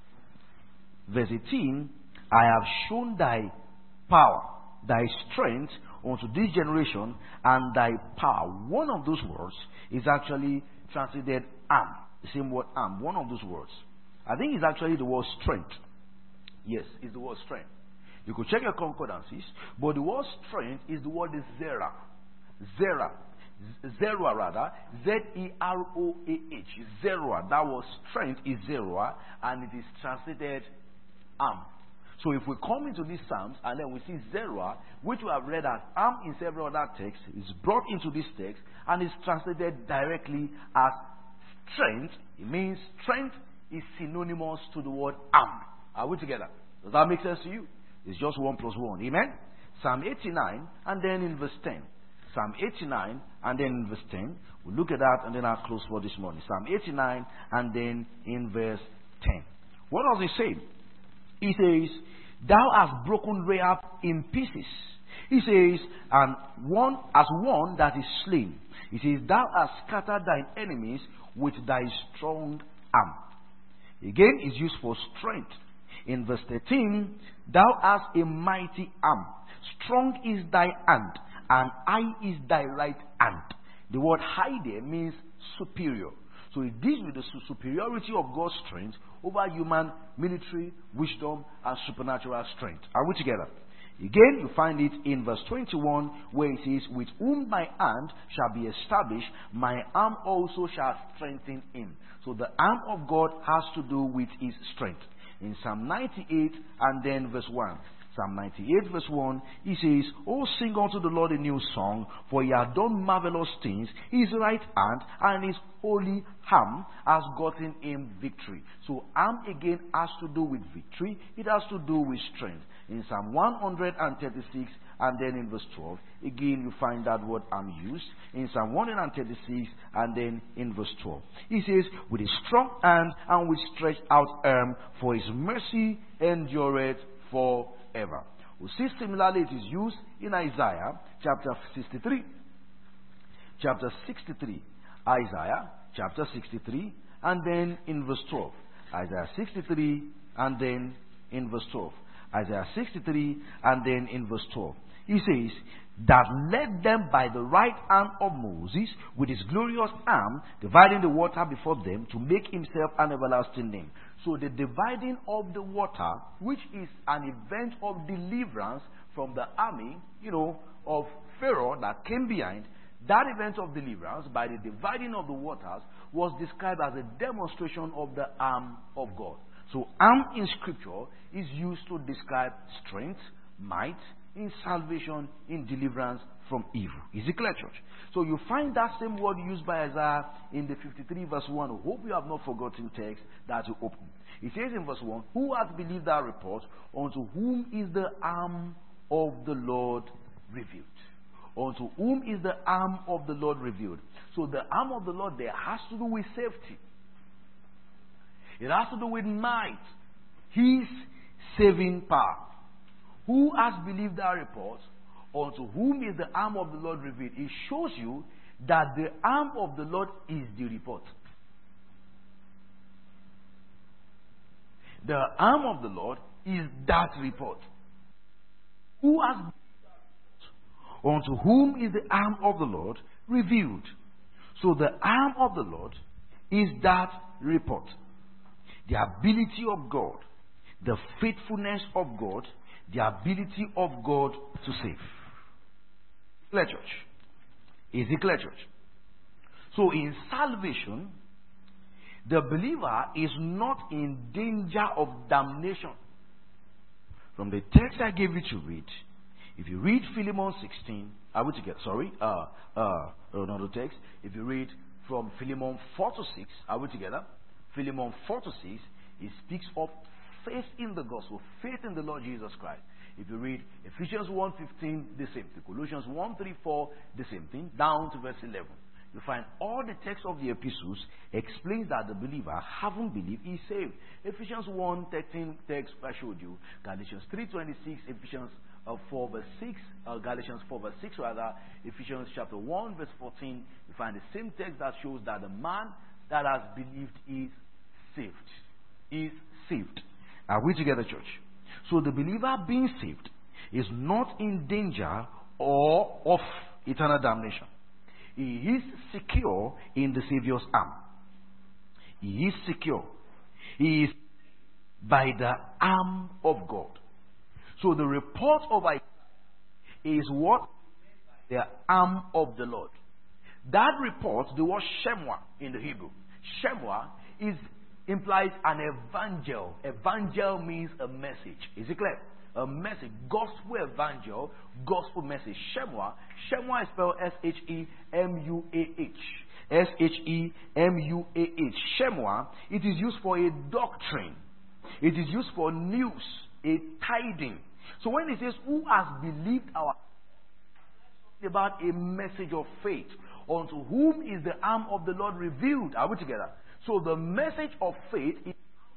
Verse eighteen, I have shown thy power, thy strength unto this generation, and thy power. One of those words is actually translated arm. The same word arm. One of those words. I think it's actually the word strength. Yes, it's the word strength. You could check your concordances, but the word strength is the word zera. Zera. Zerua rather. Z E R O A H. Zerua. That word strength is zerua, and it is translated arm. So if we come into these Psalms and then we see Zerua, which we have read as arm in several other texts, is brought into this text and is translated directly as strength. It means strength is synonymous to the word arm. Are we together? Does that make sense to you? It's just one plus one. Amen? Psalm eighty-nine and then in verse ten. Psalm eighty-nine and then in verse ten. We'll look at that and then I'll close for this morning. Psalm eighty-nine and then in verse ten. What does it say? He says, thou hast broken Rahab in pieces. He says, and one as one that is slain. He says, thou hast scattered thine enemies with thy strong arm. Again, it's used for strength. In verse thirteen, thou hast a mighty arm. Strong is thy hand, and high is thy right hand. The word high there means superior. So it deals with the superiority of God's strength over human military, wisdom, and supernatural strength. Are we together? Again, you find it in verse twenty-one where it says, with whom my hand shall be established, my arm also shall strengthen him. So the arm of God has to do with his strength. In Psalm ninety-eight and then verse one. Psalm ninety-eight verse one, he says, "Oh, sing unto the Lord a new song, for he hath done marvelous things. His right hand and his holy arm has gotten him victory." So arm again has to do with victory. It has to do with strength. In Psalm one thirty-six and then in verse twelve, again you find that word arm used. In Psalm one thirty-six and then in verse twelve, he says, "With a strong hand and with stretched out arm, for his mercy endureth forever." We see similarly it is used in Isaiah chapter sixty-three. Chapter sixty-three. Isaiah chapter sixty-three and then in verse twelve. Isaiah sixty-three and then in verse twelve. Isaiah sixty-three and then in verse twelve. He says, "That led them by the right hand of Moses with his glorious arm, dividing the water before them to make himself an everlasting name." So the dividing of the water, which is an event of deliverance from the army, you know, of Pharaoh that came behind, that event of deliverance by the dividing of the waters was described as a demonstration of the arm of God. So arm in scripture is used to describe strength, might, in salvation, in deliverance from evil. Is it clear, church? So you find that same word used by Isaiah in the fifty-three verse one. I hope you have not forgotten text that you open. It says in verse one, "Who hath believed our report? Unto whom is the arm of the Lord revealed?" Unto whom is the arm of the Lord revealed? So the arm of the Lord there has to do with safety. It has to do with might. His saving power. Who has believed our report? Unto whom is the arm of the Lord revealed? It shows you that the arm of the Lord is the report. The arm of the Lord is that report. Who has believed our report? Unto whom is the arm of the Lord revealed? So the arm of the Lord is that report. The ability of God, the faithfulness of God, the ability of God to save. Clear, church? Is it clear, church? So in salvation, the believer is not in danger of damnation. From the text I gave you to read, if you read Philemon sixteen, are we together? Sorry, uh, uh, another text. If you read from Philemon four to six, are we together? Philemon four to six, it speaks of faith in the gospel, faith in the Lord Jesus Christ. If you read Ephesians one fifteen, the same thing. Colossians one thirty-four, the same thing, down to verse eleven. You find all the text of the epistles explains that the believer, having believed, is saved. Ephesians one thirteen text I showed you. Galatians three twenty-six, Ephesians uh, four verse six, uh, Galatians four verse six rather, Ephesians chapter one verse fourteen. You find the same text that shows that the man that has believed is saved. Is saved. Are we together, church? So the believer being saved is not in danger or of eternal damnation. He is secure in the Savior's arm. He is secure. He is by the arm of God. So the report of Isaiah is what? The arm of the Lord. That report, the word Shemwa in the Hebrew. Shemwa is implies an evangel. Evangel means a message. Is it clear? A message. Gospel evangel. Gospel message. Shemwa. Shemwa is spelled S H E M U A H. S H E M U A H. Shemwa. It is used for a doctrine. It is used for news. A tiding. So when it says, "Who has believed our," about a message of faith. Unto whom is the arm of the Lord revealed? Are we together? So the message of faith is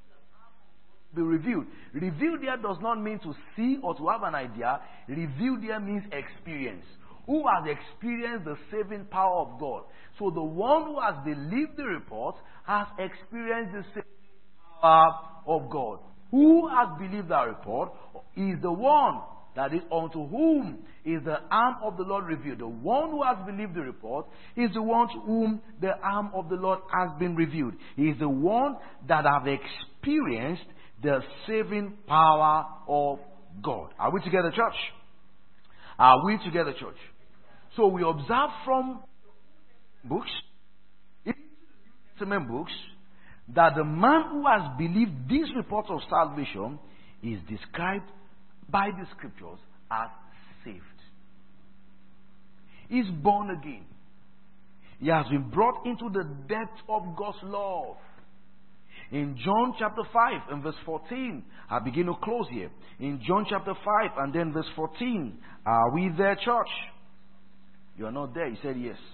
be revealed. Revealed there does not mean to see or to have an idea. Revealed there means experience. Who has experienced the saving power of God? So the one who has believed the report has experienced the saving power of God. Who has believed that report is the one, that is, unto whom is the arm of the Lord revealed. The one who has believed the report is the one to whom the arm of the Lord has been revealed. He is the one that have experienced the saving power of God. Are we together, church? Are we together, church? So we observe from books, in New Testament books, that the man who has believed this report of salvation is described by the scriptures as saved. He's born again. He has been brought into the depth of God's love. In John chapter five and verse fourteen, I begin to close here. In John chapter five and then verse fourteen, are we there, church? You are not there. You said yes.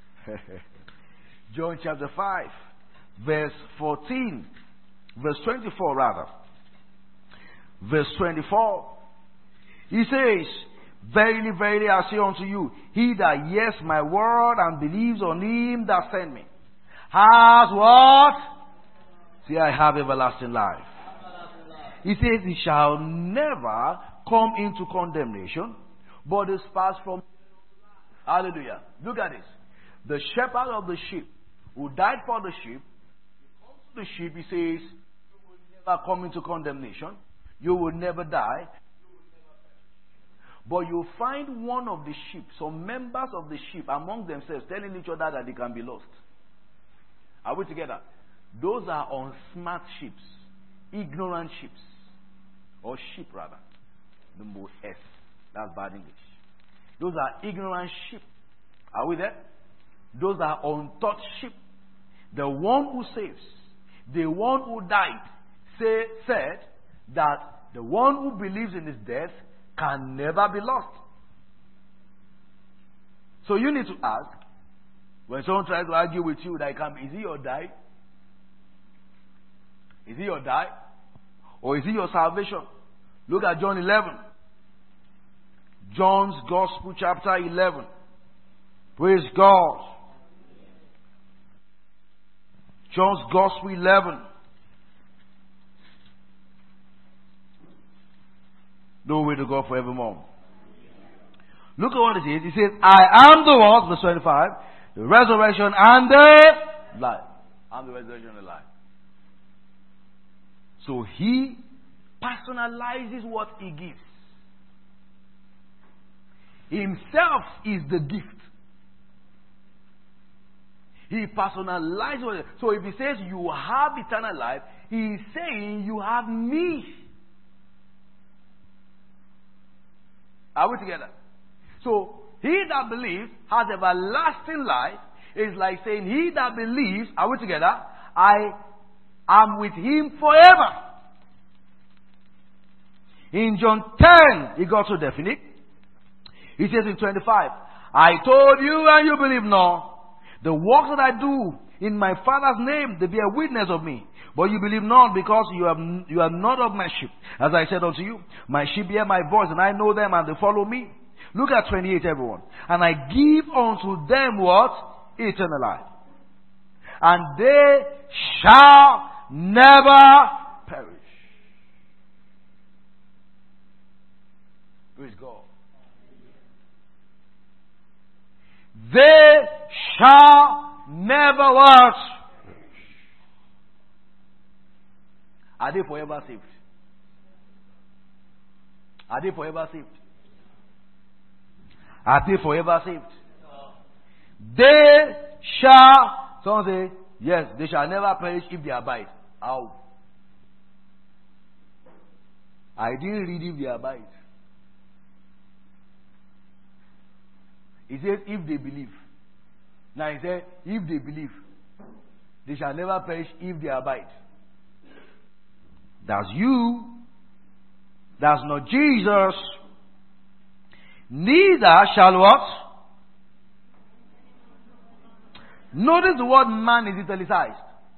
John chapter five, verse fourteen, verse twenty-four rather. Verse twenty-four, he says, verily, verily, I say unto you, he that hears my word and believes on him that sent me, has what? See, I have everlasting life. He says, he shall never come into condemnation, but is passed from. Hallelujah. Look at this. The shepherd of the sheep, who died for the sheep, comes to the sheep, he says, you will never come into condemnation. You will never die. But you find one of the sheep, some members of the sheep among themselves telling each other that they can be lost. Are we together? Those are unsmart sheep, ignorant sheep, or sheep rather. The most S. That's bad English. Those are ignorant sheep. Are we there? Those are untaught sheep. The one who saves, the one who died, say, said that the one who believes in his death can never be lost. So you need to ask, when someone tries to argue with you that he can, is he or die? Is he or die? Or is he your salvation? Look at John eleven. John's Gospel chapter eleven. Praise God. John's Gospel eleven. No way to go forevermore. Look at what it is. He says, I am the one, verse twenty-five, the resurrection and the life. I'm the resurrection and the life. So he personalizes what he gives. Himself is the gift. He personalizes what. So if he says you have eternal life, he is saying you have me. Are we together? So, he that believes has everlasting life is like saying, he that believes, are we together? I am with him forever. In John ten, he got so definite. He says in twenty-five, I told you and you believe not. The works that I do in my Father's name, they bear witness of me. But you believe not, because you have you are not of my sheep. As I said unto you, my sheep hear my voice, and I know them, and they follow me. Look at twenty-eight, everyone. And I give unto them what? Eternal life. And they shall never perish. Praise God. They shall never what? Are they forever saved? Are they forever saved? Are they forever saved? They shall, someone say, yes, they shall never perish if they abide. How? I didn't read if they abide. He says, if they believe. Now he said, if they believe, they shall never perish if they abide. That's you. That's not Jesus. Neither shall what? Notice the word man is italicized.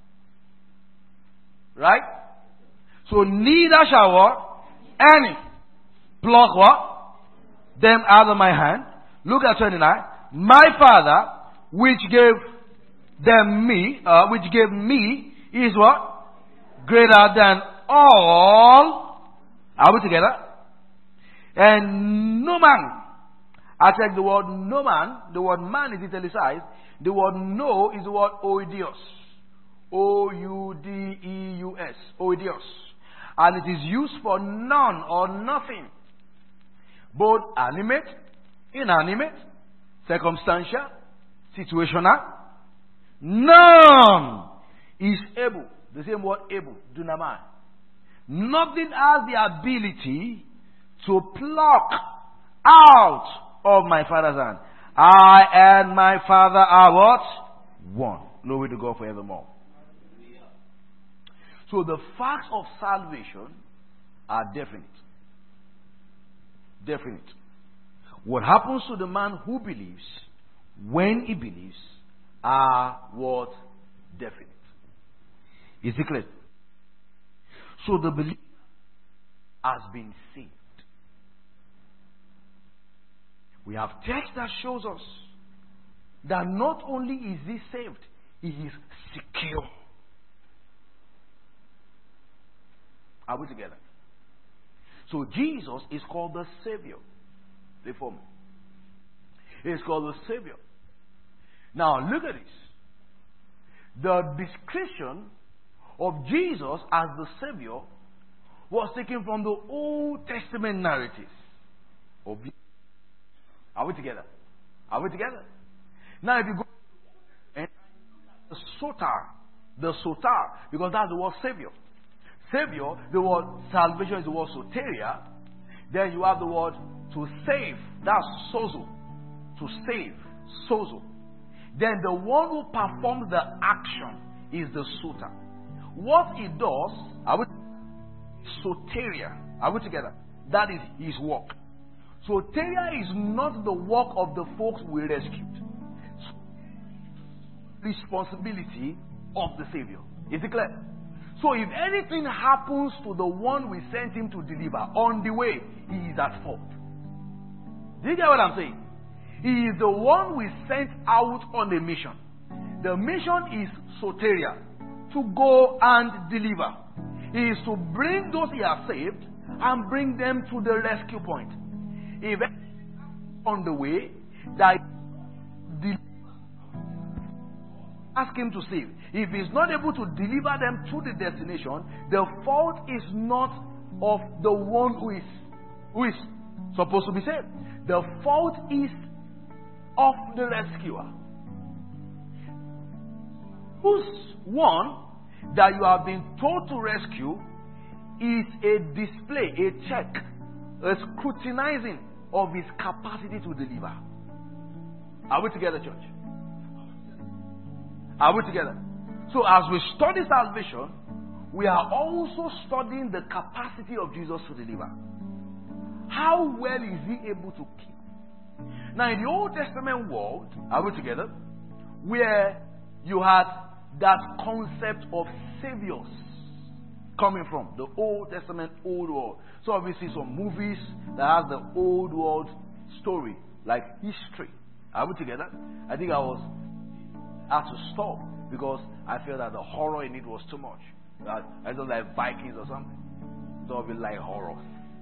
Right? So neither shall what? Any. Pluck what? Them out of my hand. Look at twenty-nine. My Father, which gave them me, uh, which gave me, is what? Greater than all. Are we together? And no man. I check the word no man. The word man is italicized. The word no is the word oidios. O U D E U S. Oidios. And it is used for none or nothing. Both animate, inanimate, circumstantial, situational. None is able. The same word able. Dunamai. Nothing has the ability to pluck out of my Father's hand. I and my Father are what? One. Glory to God forevermore. So the facts of salvation are definite. Definite. What happens to the man who believes, when he believes, are what? Definite. Is it clear? So the believer has been saved. We have text that shows us that not only is he saved, he is secure. Are we together? So Jesus is called the Savior. Before me. He is called the Savior. Now look at this. The description of Jesus as the Savior was taken from the Old Testament narratives. Are we together? Are we together? Now if you go and the sotar, the sotar, because that's the word Savior. Savior, the word salvation is the word soteria. Then you have the word to save. That's sozo. To save. Sozo. Then the one who performs the action is the soter. What he does, are we soteria? Are we together? That is his work. Soteria is not the work of the folks we rescued. Responsibility of the Savior. Is it clear? So if anything happens to the one we sent him to deliver on the way, he is at fault. Do you get what I'm saying? He is the one we sent out on a mission. The mission is soteria, to go and deliver. He is to bring those he has saved and bring them to the rescue point. If on the way that ask him to save. If he's not able to deliver them to the destination, the fault is not of the one who is who is supposed to be saved. The fault is of the rescuer. Whose one that you have been told to rescue is a display, a check, a scrutinizing of his capacity to deliver. Are we together, church? Are we together? So as we study salvation, we are also studying the capacity of Jesus to deliver. How well is he able to keep? Now in the Old Testament world, are we together? Where you had that concept of saviors coming from the Old Testament, Old World. So obviously some movies that has the Old World story, like history. Are we together? I think I was had to stop because I felt that the horror in it was too much. I don't like Vikings or something. Don't be like horror.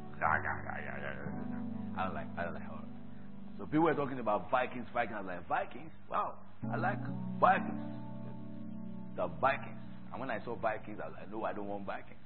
I don't like I don't like horror. So people were talking about Vikings, Vikings. I was like, Vikings? Wow, I like Vikings. The Vikings. And when I saw Vikings, I was like, no, I don't want Vikings.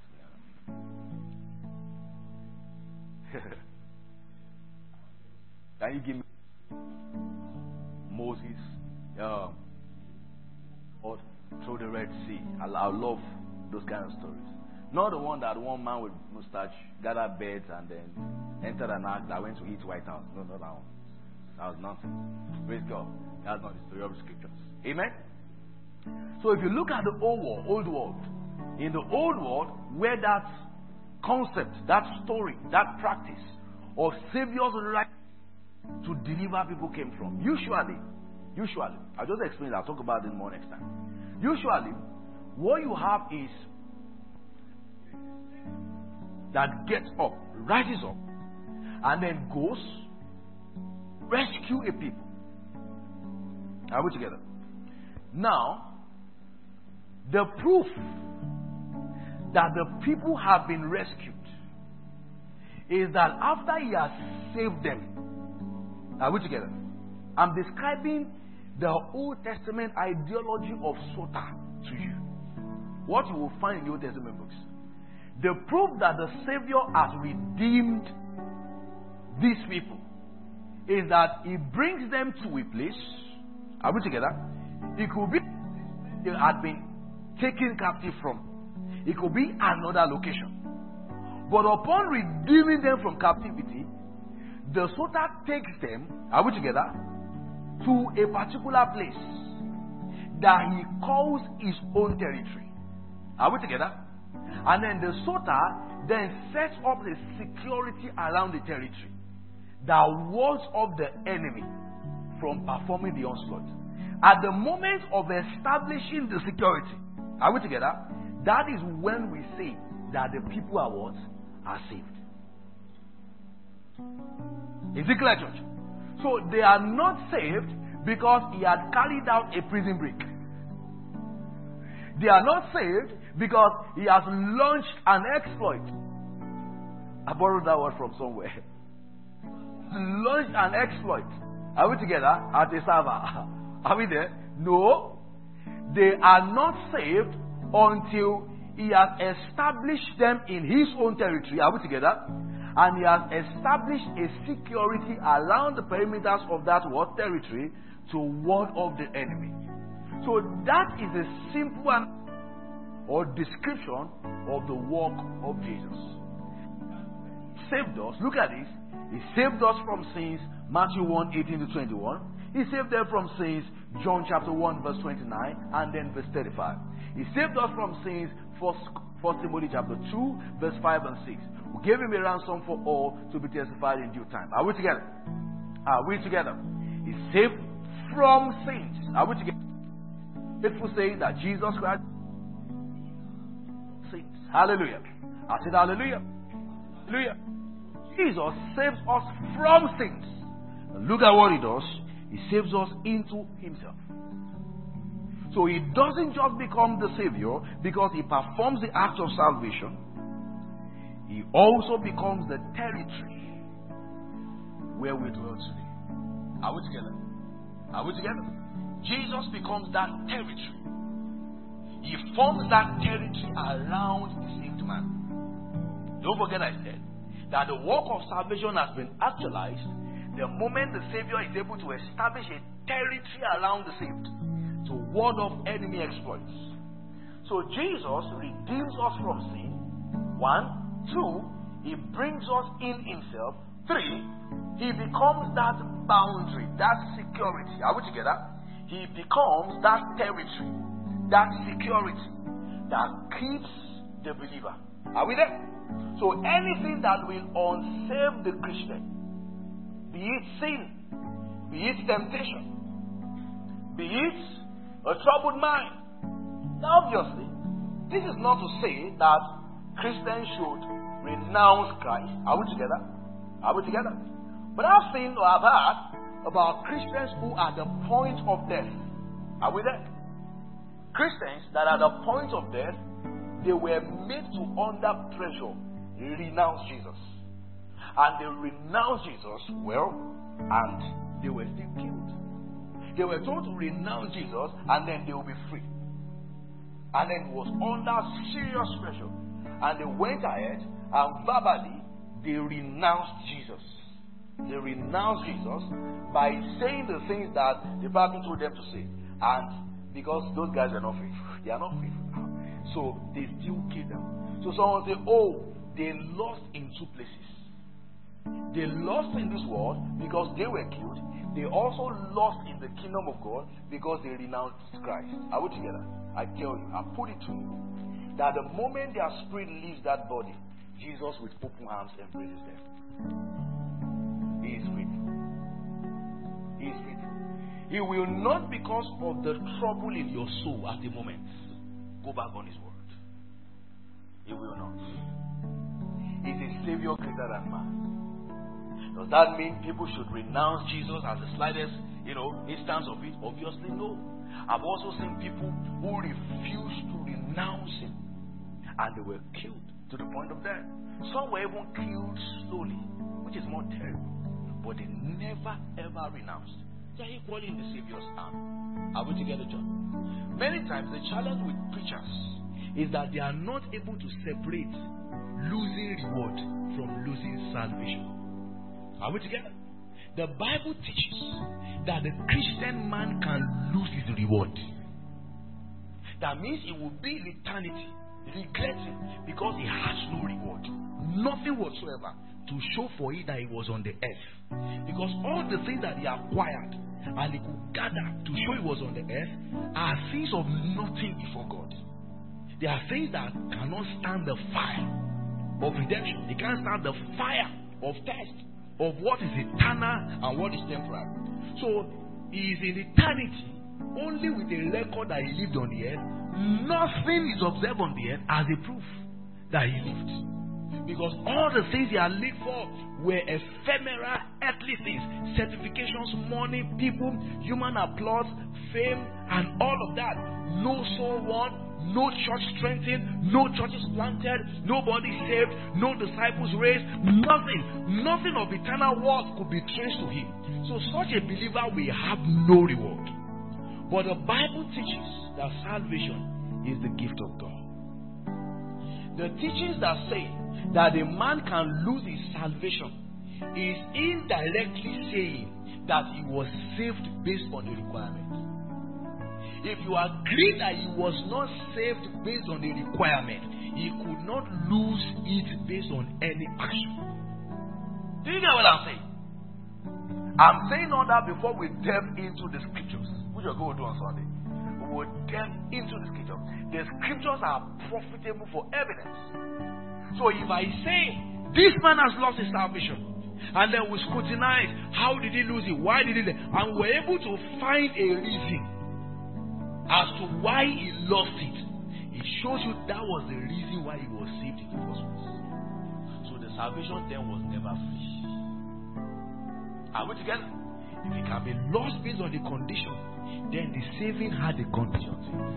Can you give me Moses? Um, or through the Red Sea. I, I love those kind of stories. Not the one that one man with mustache gathered beds and then entered an ark that went to eat White House. No, not that one. That was nonsense. Praise God. That's not the story of the scriptures. Amen? So if you look at the old world, old world, in the old world, where that concept, that story, that practice of saviors right to deliver people came from, usually, usually, I'll just explain that. I'll talk about it more next time. Usually, what you have is that gets up, rises up, and then goes rescue a people. Are we together? Now, the proof that the people have been rescued is that after he has saved them, are we together? I'm describing the Old Testament ideology of Sota to you. What you will find in the Old Testament books. The proof that the Savior has redeemed these people is that he brings them to a place. Are we together? It could be they had been taken captive from. It could be another location. But upon redeeming them from captivity, the Sota takes them, are we together, to a particular place that he calls his own territory. Are we together? And then the Sota then sets up the security around the territory that wards off the enemy from performing the onslaught. At the moment of establishing the security, are we together? That is when we say that the people are what? Are saved. Is it clear, church? So they are not saved because he had carried out a prison break. They are not saved because he has launched an exploit. I borrowed that word from somewhere. Launched an exploit. Are we together? At a server. Are we there? No. They are not saved until he has established them in his own territory. Are we together? And he has established a security around the perimeters of that what territory to ward off the enemy. So that is a simple one or description of the work of Jesus. Saved us. Look at this. He saved us from sins. Matthew one, eighteen to twenty-one. He saved them from sins. John chapter one, verse twenty-nine, and then verse thirty-five. He saved us from sins. First, First Timothy chapter two, verse five and six. We gave him a ransom for all to be testified in due time. Are we together? Are we together? He saved from sins. Are we together? Faithful saying that Jesus Christ sins. Hallelujah. I said hallelujah. Hallelujah. Jesus saves us from sins. And look at what he does. He saves us into himself. So he doesn't just become the Savior because he performs the act of salvation. He also becomes the territory where we dwell today. Are we together? Are we together? Jesus becomes that territory. He forms that territory around the saved man. Don't forget I said that the work of salvation has been actualized the moment the Savior is able to establish a territory around the saved to ward off enemy exploits. So Jesus redeems us from sin. One. Two, he brings us in himself. Three, he becomes that boundary, that security. Are we together? He becomes that territory, that security that keeps the believer. Are we there? So anything that will unsave the Christian, be it sin, be it temptation, be it a troubled mind. Now obviously, this is not to say that Christians should renounce Christ. Are we together? Are we together? But I've seen or I've heard about Christians who are at the point of death. Are we there? Christians that are at the point of death, they were made to, under pressure, renounce Jesus. And they renounced Jesus, well, and they were still killed. They were told to renounce Jesus and then they will be free. And then it was under serious pressure. And they went ahead and verbally they renounced Jesus. They renounced Jesus by saying the things that the Bible told them to say. And because those guys are not faithful, they are not faithful now. So they still kill them. So someone say, oh, they lost in two places. They lost in this world because they were killed. They also lost in the kingdom of God because they renounced Christ. Are we together? I tell you, I put it to you, that the moment their spirit leaves that body, Jesus with open arms embraces them. He is faithful. He is faithful. He will not, because of the trouble in your soul at the moment, go back on his word. He will not. He is a Savior greater than man. Does that mean people should renounce Jesus as the slightest, you know, instance of it? Obviously no. I've also seen people who refused to renounce him and they were killed to the point of death. Some were even killed slowly, which is more terrible. But they never ever renounced. They are equally in the Savior's arm. Are we together, John? Many times the challenge with preachers is that they are not able to separate losing reward from losing salvation. Are we together? The Bible teaches that the Christian man can lose his reward. That means he will be in eternity regretting because he has no reward. nothing whatsoever to show for it that he was on the earth. Because all the things that he acquired and he could gather to show he was on the earth are things of nothing before God. They are things that cannot stand the fire of redemption. They can't stand the fire of test of what is eternal and what is temporal. So he is in eternity only with a record that he lived on the earth. Nothing is observed on the earth as a proof that he lived. Because all the things he had lived for were ephemeral, earthly things. Certifications, money, people, human applause, fame, and all of that. No soul won, no church strengthened, no churches planted, nobody saved, no disciples raised, nothing. Nothing of eternal worth could be traced to him. So such a believer will have no reward. But the Bible teaches that salvation is the gift of God. The teachings that say that a man can lose his salvation is indirectly saying that he was saved based on the requirement. If you agree that he was not saved based on the requirement, he could not lose it based on any action. Do you get what I'm saying? I'm saying all that before we delve into the scriptures, which we're going to do on Sunday. We will delve into the scriptures. The scriptures are profitable for evidence. So if I say this man has lost his salvation, and then we scrutinize how did he lose it, why did he, and we're able to find a reason as to why he lost it, it shows you that was the reason why he was saved in the first place. So the salvation then was never free. Are we together? If it can be lost based on the condition, then the saving had a condition to it.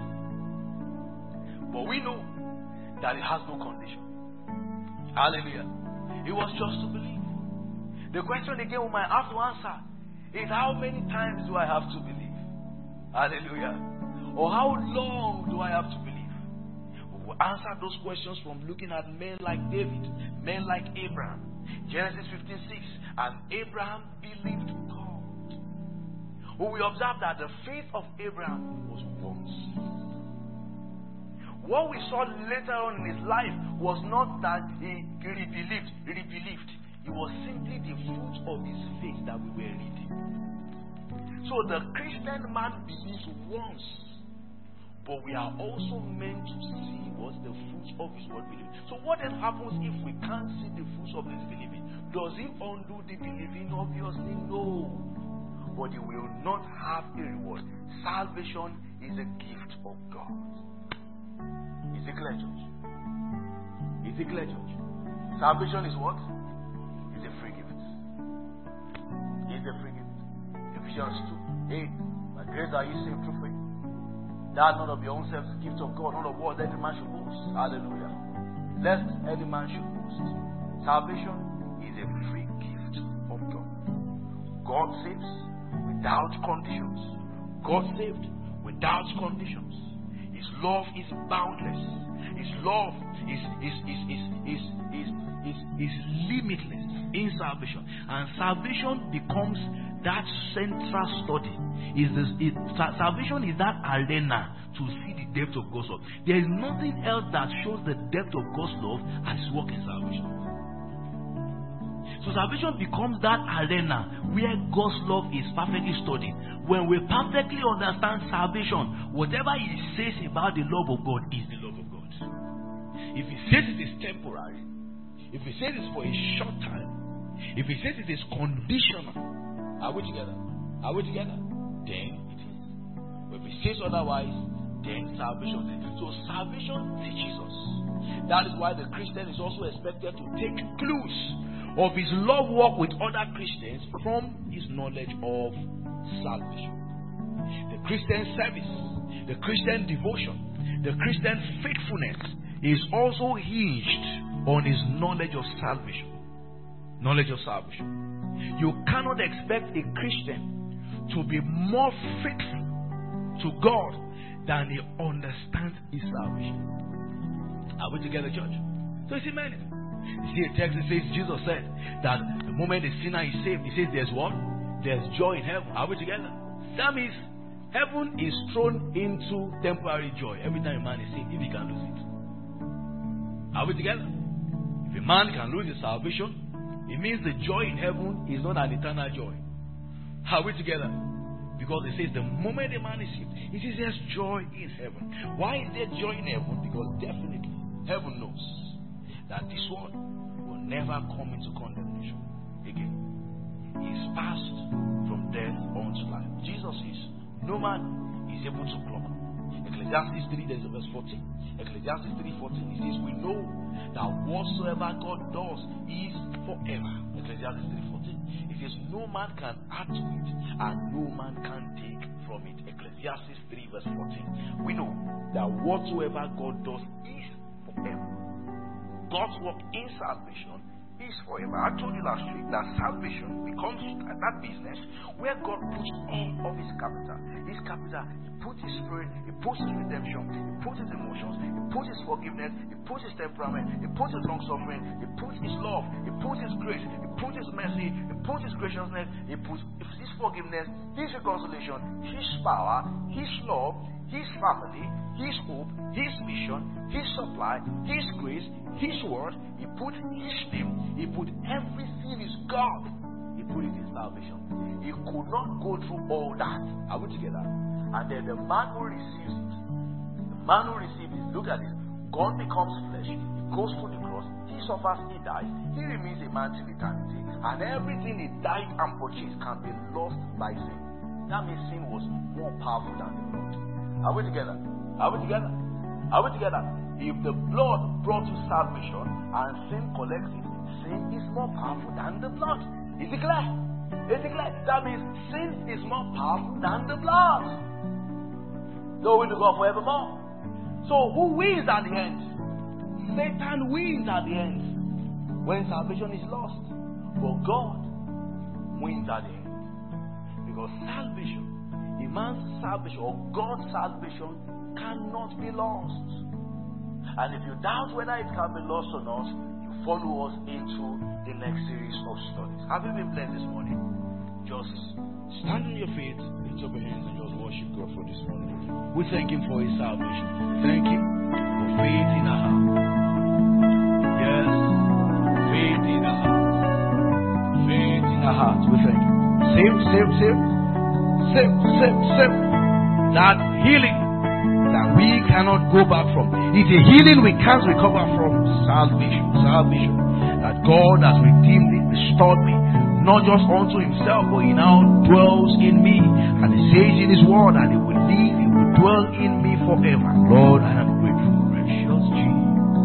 But we know that it has no condition. Hallelujah. It was just to believe. The question again we might have to answer is, how many times do I have to believe? Hallelujah. Or how long do I have to believe? We will answer those questions from looking at men like David, men like Abraham. Genesis fifteen six. And Abraham believed God. We will observe that the faith of Abraham was once. What we saw later on in his life was not that he re-believed, re-believed. It was simply the fruit of his faith that we were reading. So the Christian man believes once, but we are also meant to see what's the fruit of his word believing. So what then happens if we can't see the fruits of his believing? Does he undo the believing? Obviously no. But he will not have a reward. Salvation is a gift of God. Is it clear, church? Is it clear, church? Salvation is what? It's a free gift. It's a free gift. Ephesians two eight. By grace are you saved through faith. That not of your own self is the gift of God, not of what any man should boast. Hallelujah. Lest any man should boast. Salvation is a free gift of God. God saves without conditions. God saved without conditions. His love is boundless. His love is is is is is is, is, is limitless in salvation. And salvation becomes that central study. Is this it, salvation is that arena to see the depth of God's love. There is nothing else that shows the depth of God's love as work in salvation. So salvation becomes that arena where God's love is perfectly studied. When we perfectly understand salvation, whatever he says about the love of God is the love of God. If he says it is temporary, if he says it's for a short time, if he says it is conditional, are we together? Are we together? Then it is. But if he says otherwise, then salvation is. So salvation teaches us. That is why the Christian is also expected to take clues of his love walk with other Christians from his knowledge of salvation. The Christian service, the Christian devotion, the Christian faithfulness is also hinged on his knowledge of salvation. Knowledge of salvation. You cannot expect a Christian to be more faithful to God than he understands his salvation. Are we together, church? So you see, man, you see a text that says, Jesus said that the moment the sinner is saved, he says there's what? There's joy in heaven. Are we together? That means heaven is thrown into temporary joy every time a man is saved, if he can lose it. Are we together? If a man can lose his salvation, it means the joy in heaven is not an eternal joy. Are we together? Because it says the moment a man is saved, it says there's joy in heaven. Why is there joy in heaven? Because definitely heaven knows that this one will never come into condemnation again. He is passed from death unto life. Jesus is no man is able to clock. Ecclesiastes three, there's verse fourteen. Ecclesiastes three fourteen, it says, we know that whatsoever God does is forever. Ecclesiastes three fourteen. It says, no man can add to it, and no man can take from it. Ecclesiastes three, verse fourteen. We know that whatsoever God does is forever. God's work in salvation is forever. I told you last week that salvation becomes that business where God puts all of his capital. His capital, he puts his spirit, he puts his redemption, he puts his emotions, he puts his forgiveness, he puts his temperament, he puts his long suffering, he puts his love, he puts his grace, he puts his mercy, he puts his graciousness, he puts his forgiveness, his reconciliation, his power, his love, his family, his hope, his mission, his supply, his grace, his word. He put his name, he put everything is God. He put it in salvation. He could not go through all that. Are we together? And then the man who receives it, the man who receives it, look at this. God becomes flesh, he goes to the cross, he suffers, he dies, he remains a man till eternity, and everything he died and purchased can be lost by sin. That means sin was more powerful than the blood. Are we together? Are we together? Are we together? If the blood brought you salvation and sin collects it, sin is more powerful than the blood. Is it clear? Is it clear? That means sin is more powerful than the blood. Glory to God forevermore. So who wins at the end? Satan wins at the end when salvation is lost. But God wins at the end. Because salvation, a man's salvation or God's salvation cannot be lost. And if you doubt whether it can be lost or not, you follow us into the next series of studies. Have you been blessed this morning? Just stand on your feet, lift up your hands, and just worship God for this morning. We thank Him for His salvation. Thank Him for faith in our heart. Yes, faith in our heart. Faith in our heart. We thank Him. Save, save, save, save, save, save. That healing that we cannot go back from. It's a healing we can't recover from. Salvation, salvation. That God has redeemed me, restored me, not just unto Himself, but He now dwells in me. And He says in His word that He will live, He will dwell in me forever. Lord, I am grateful. Precious Jesus.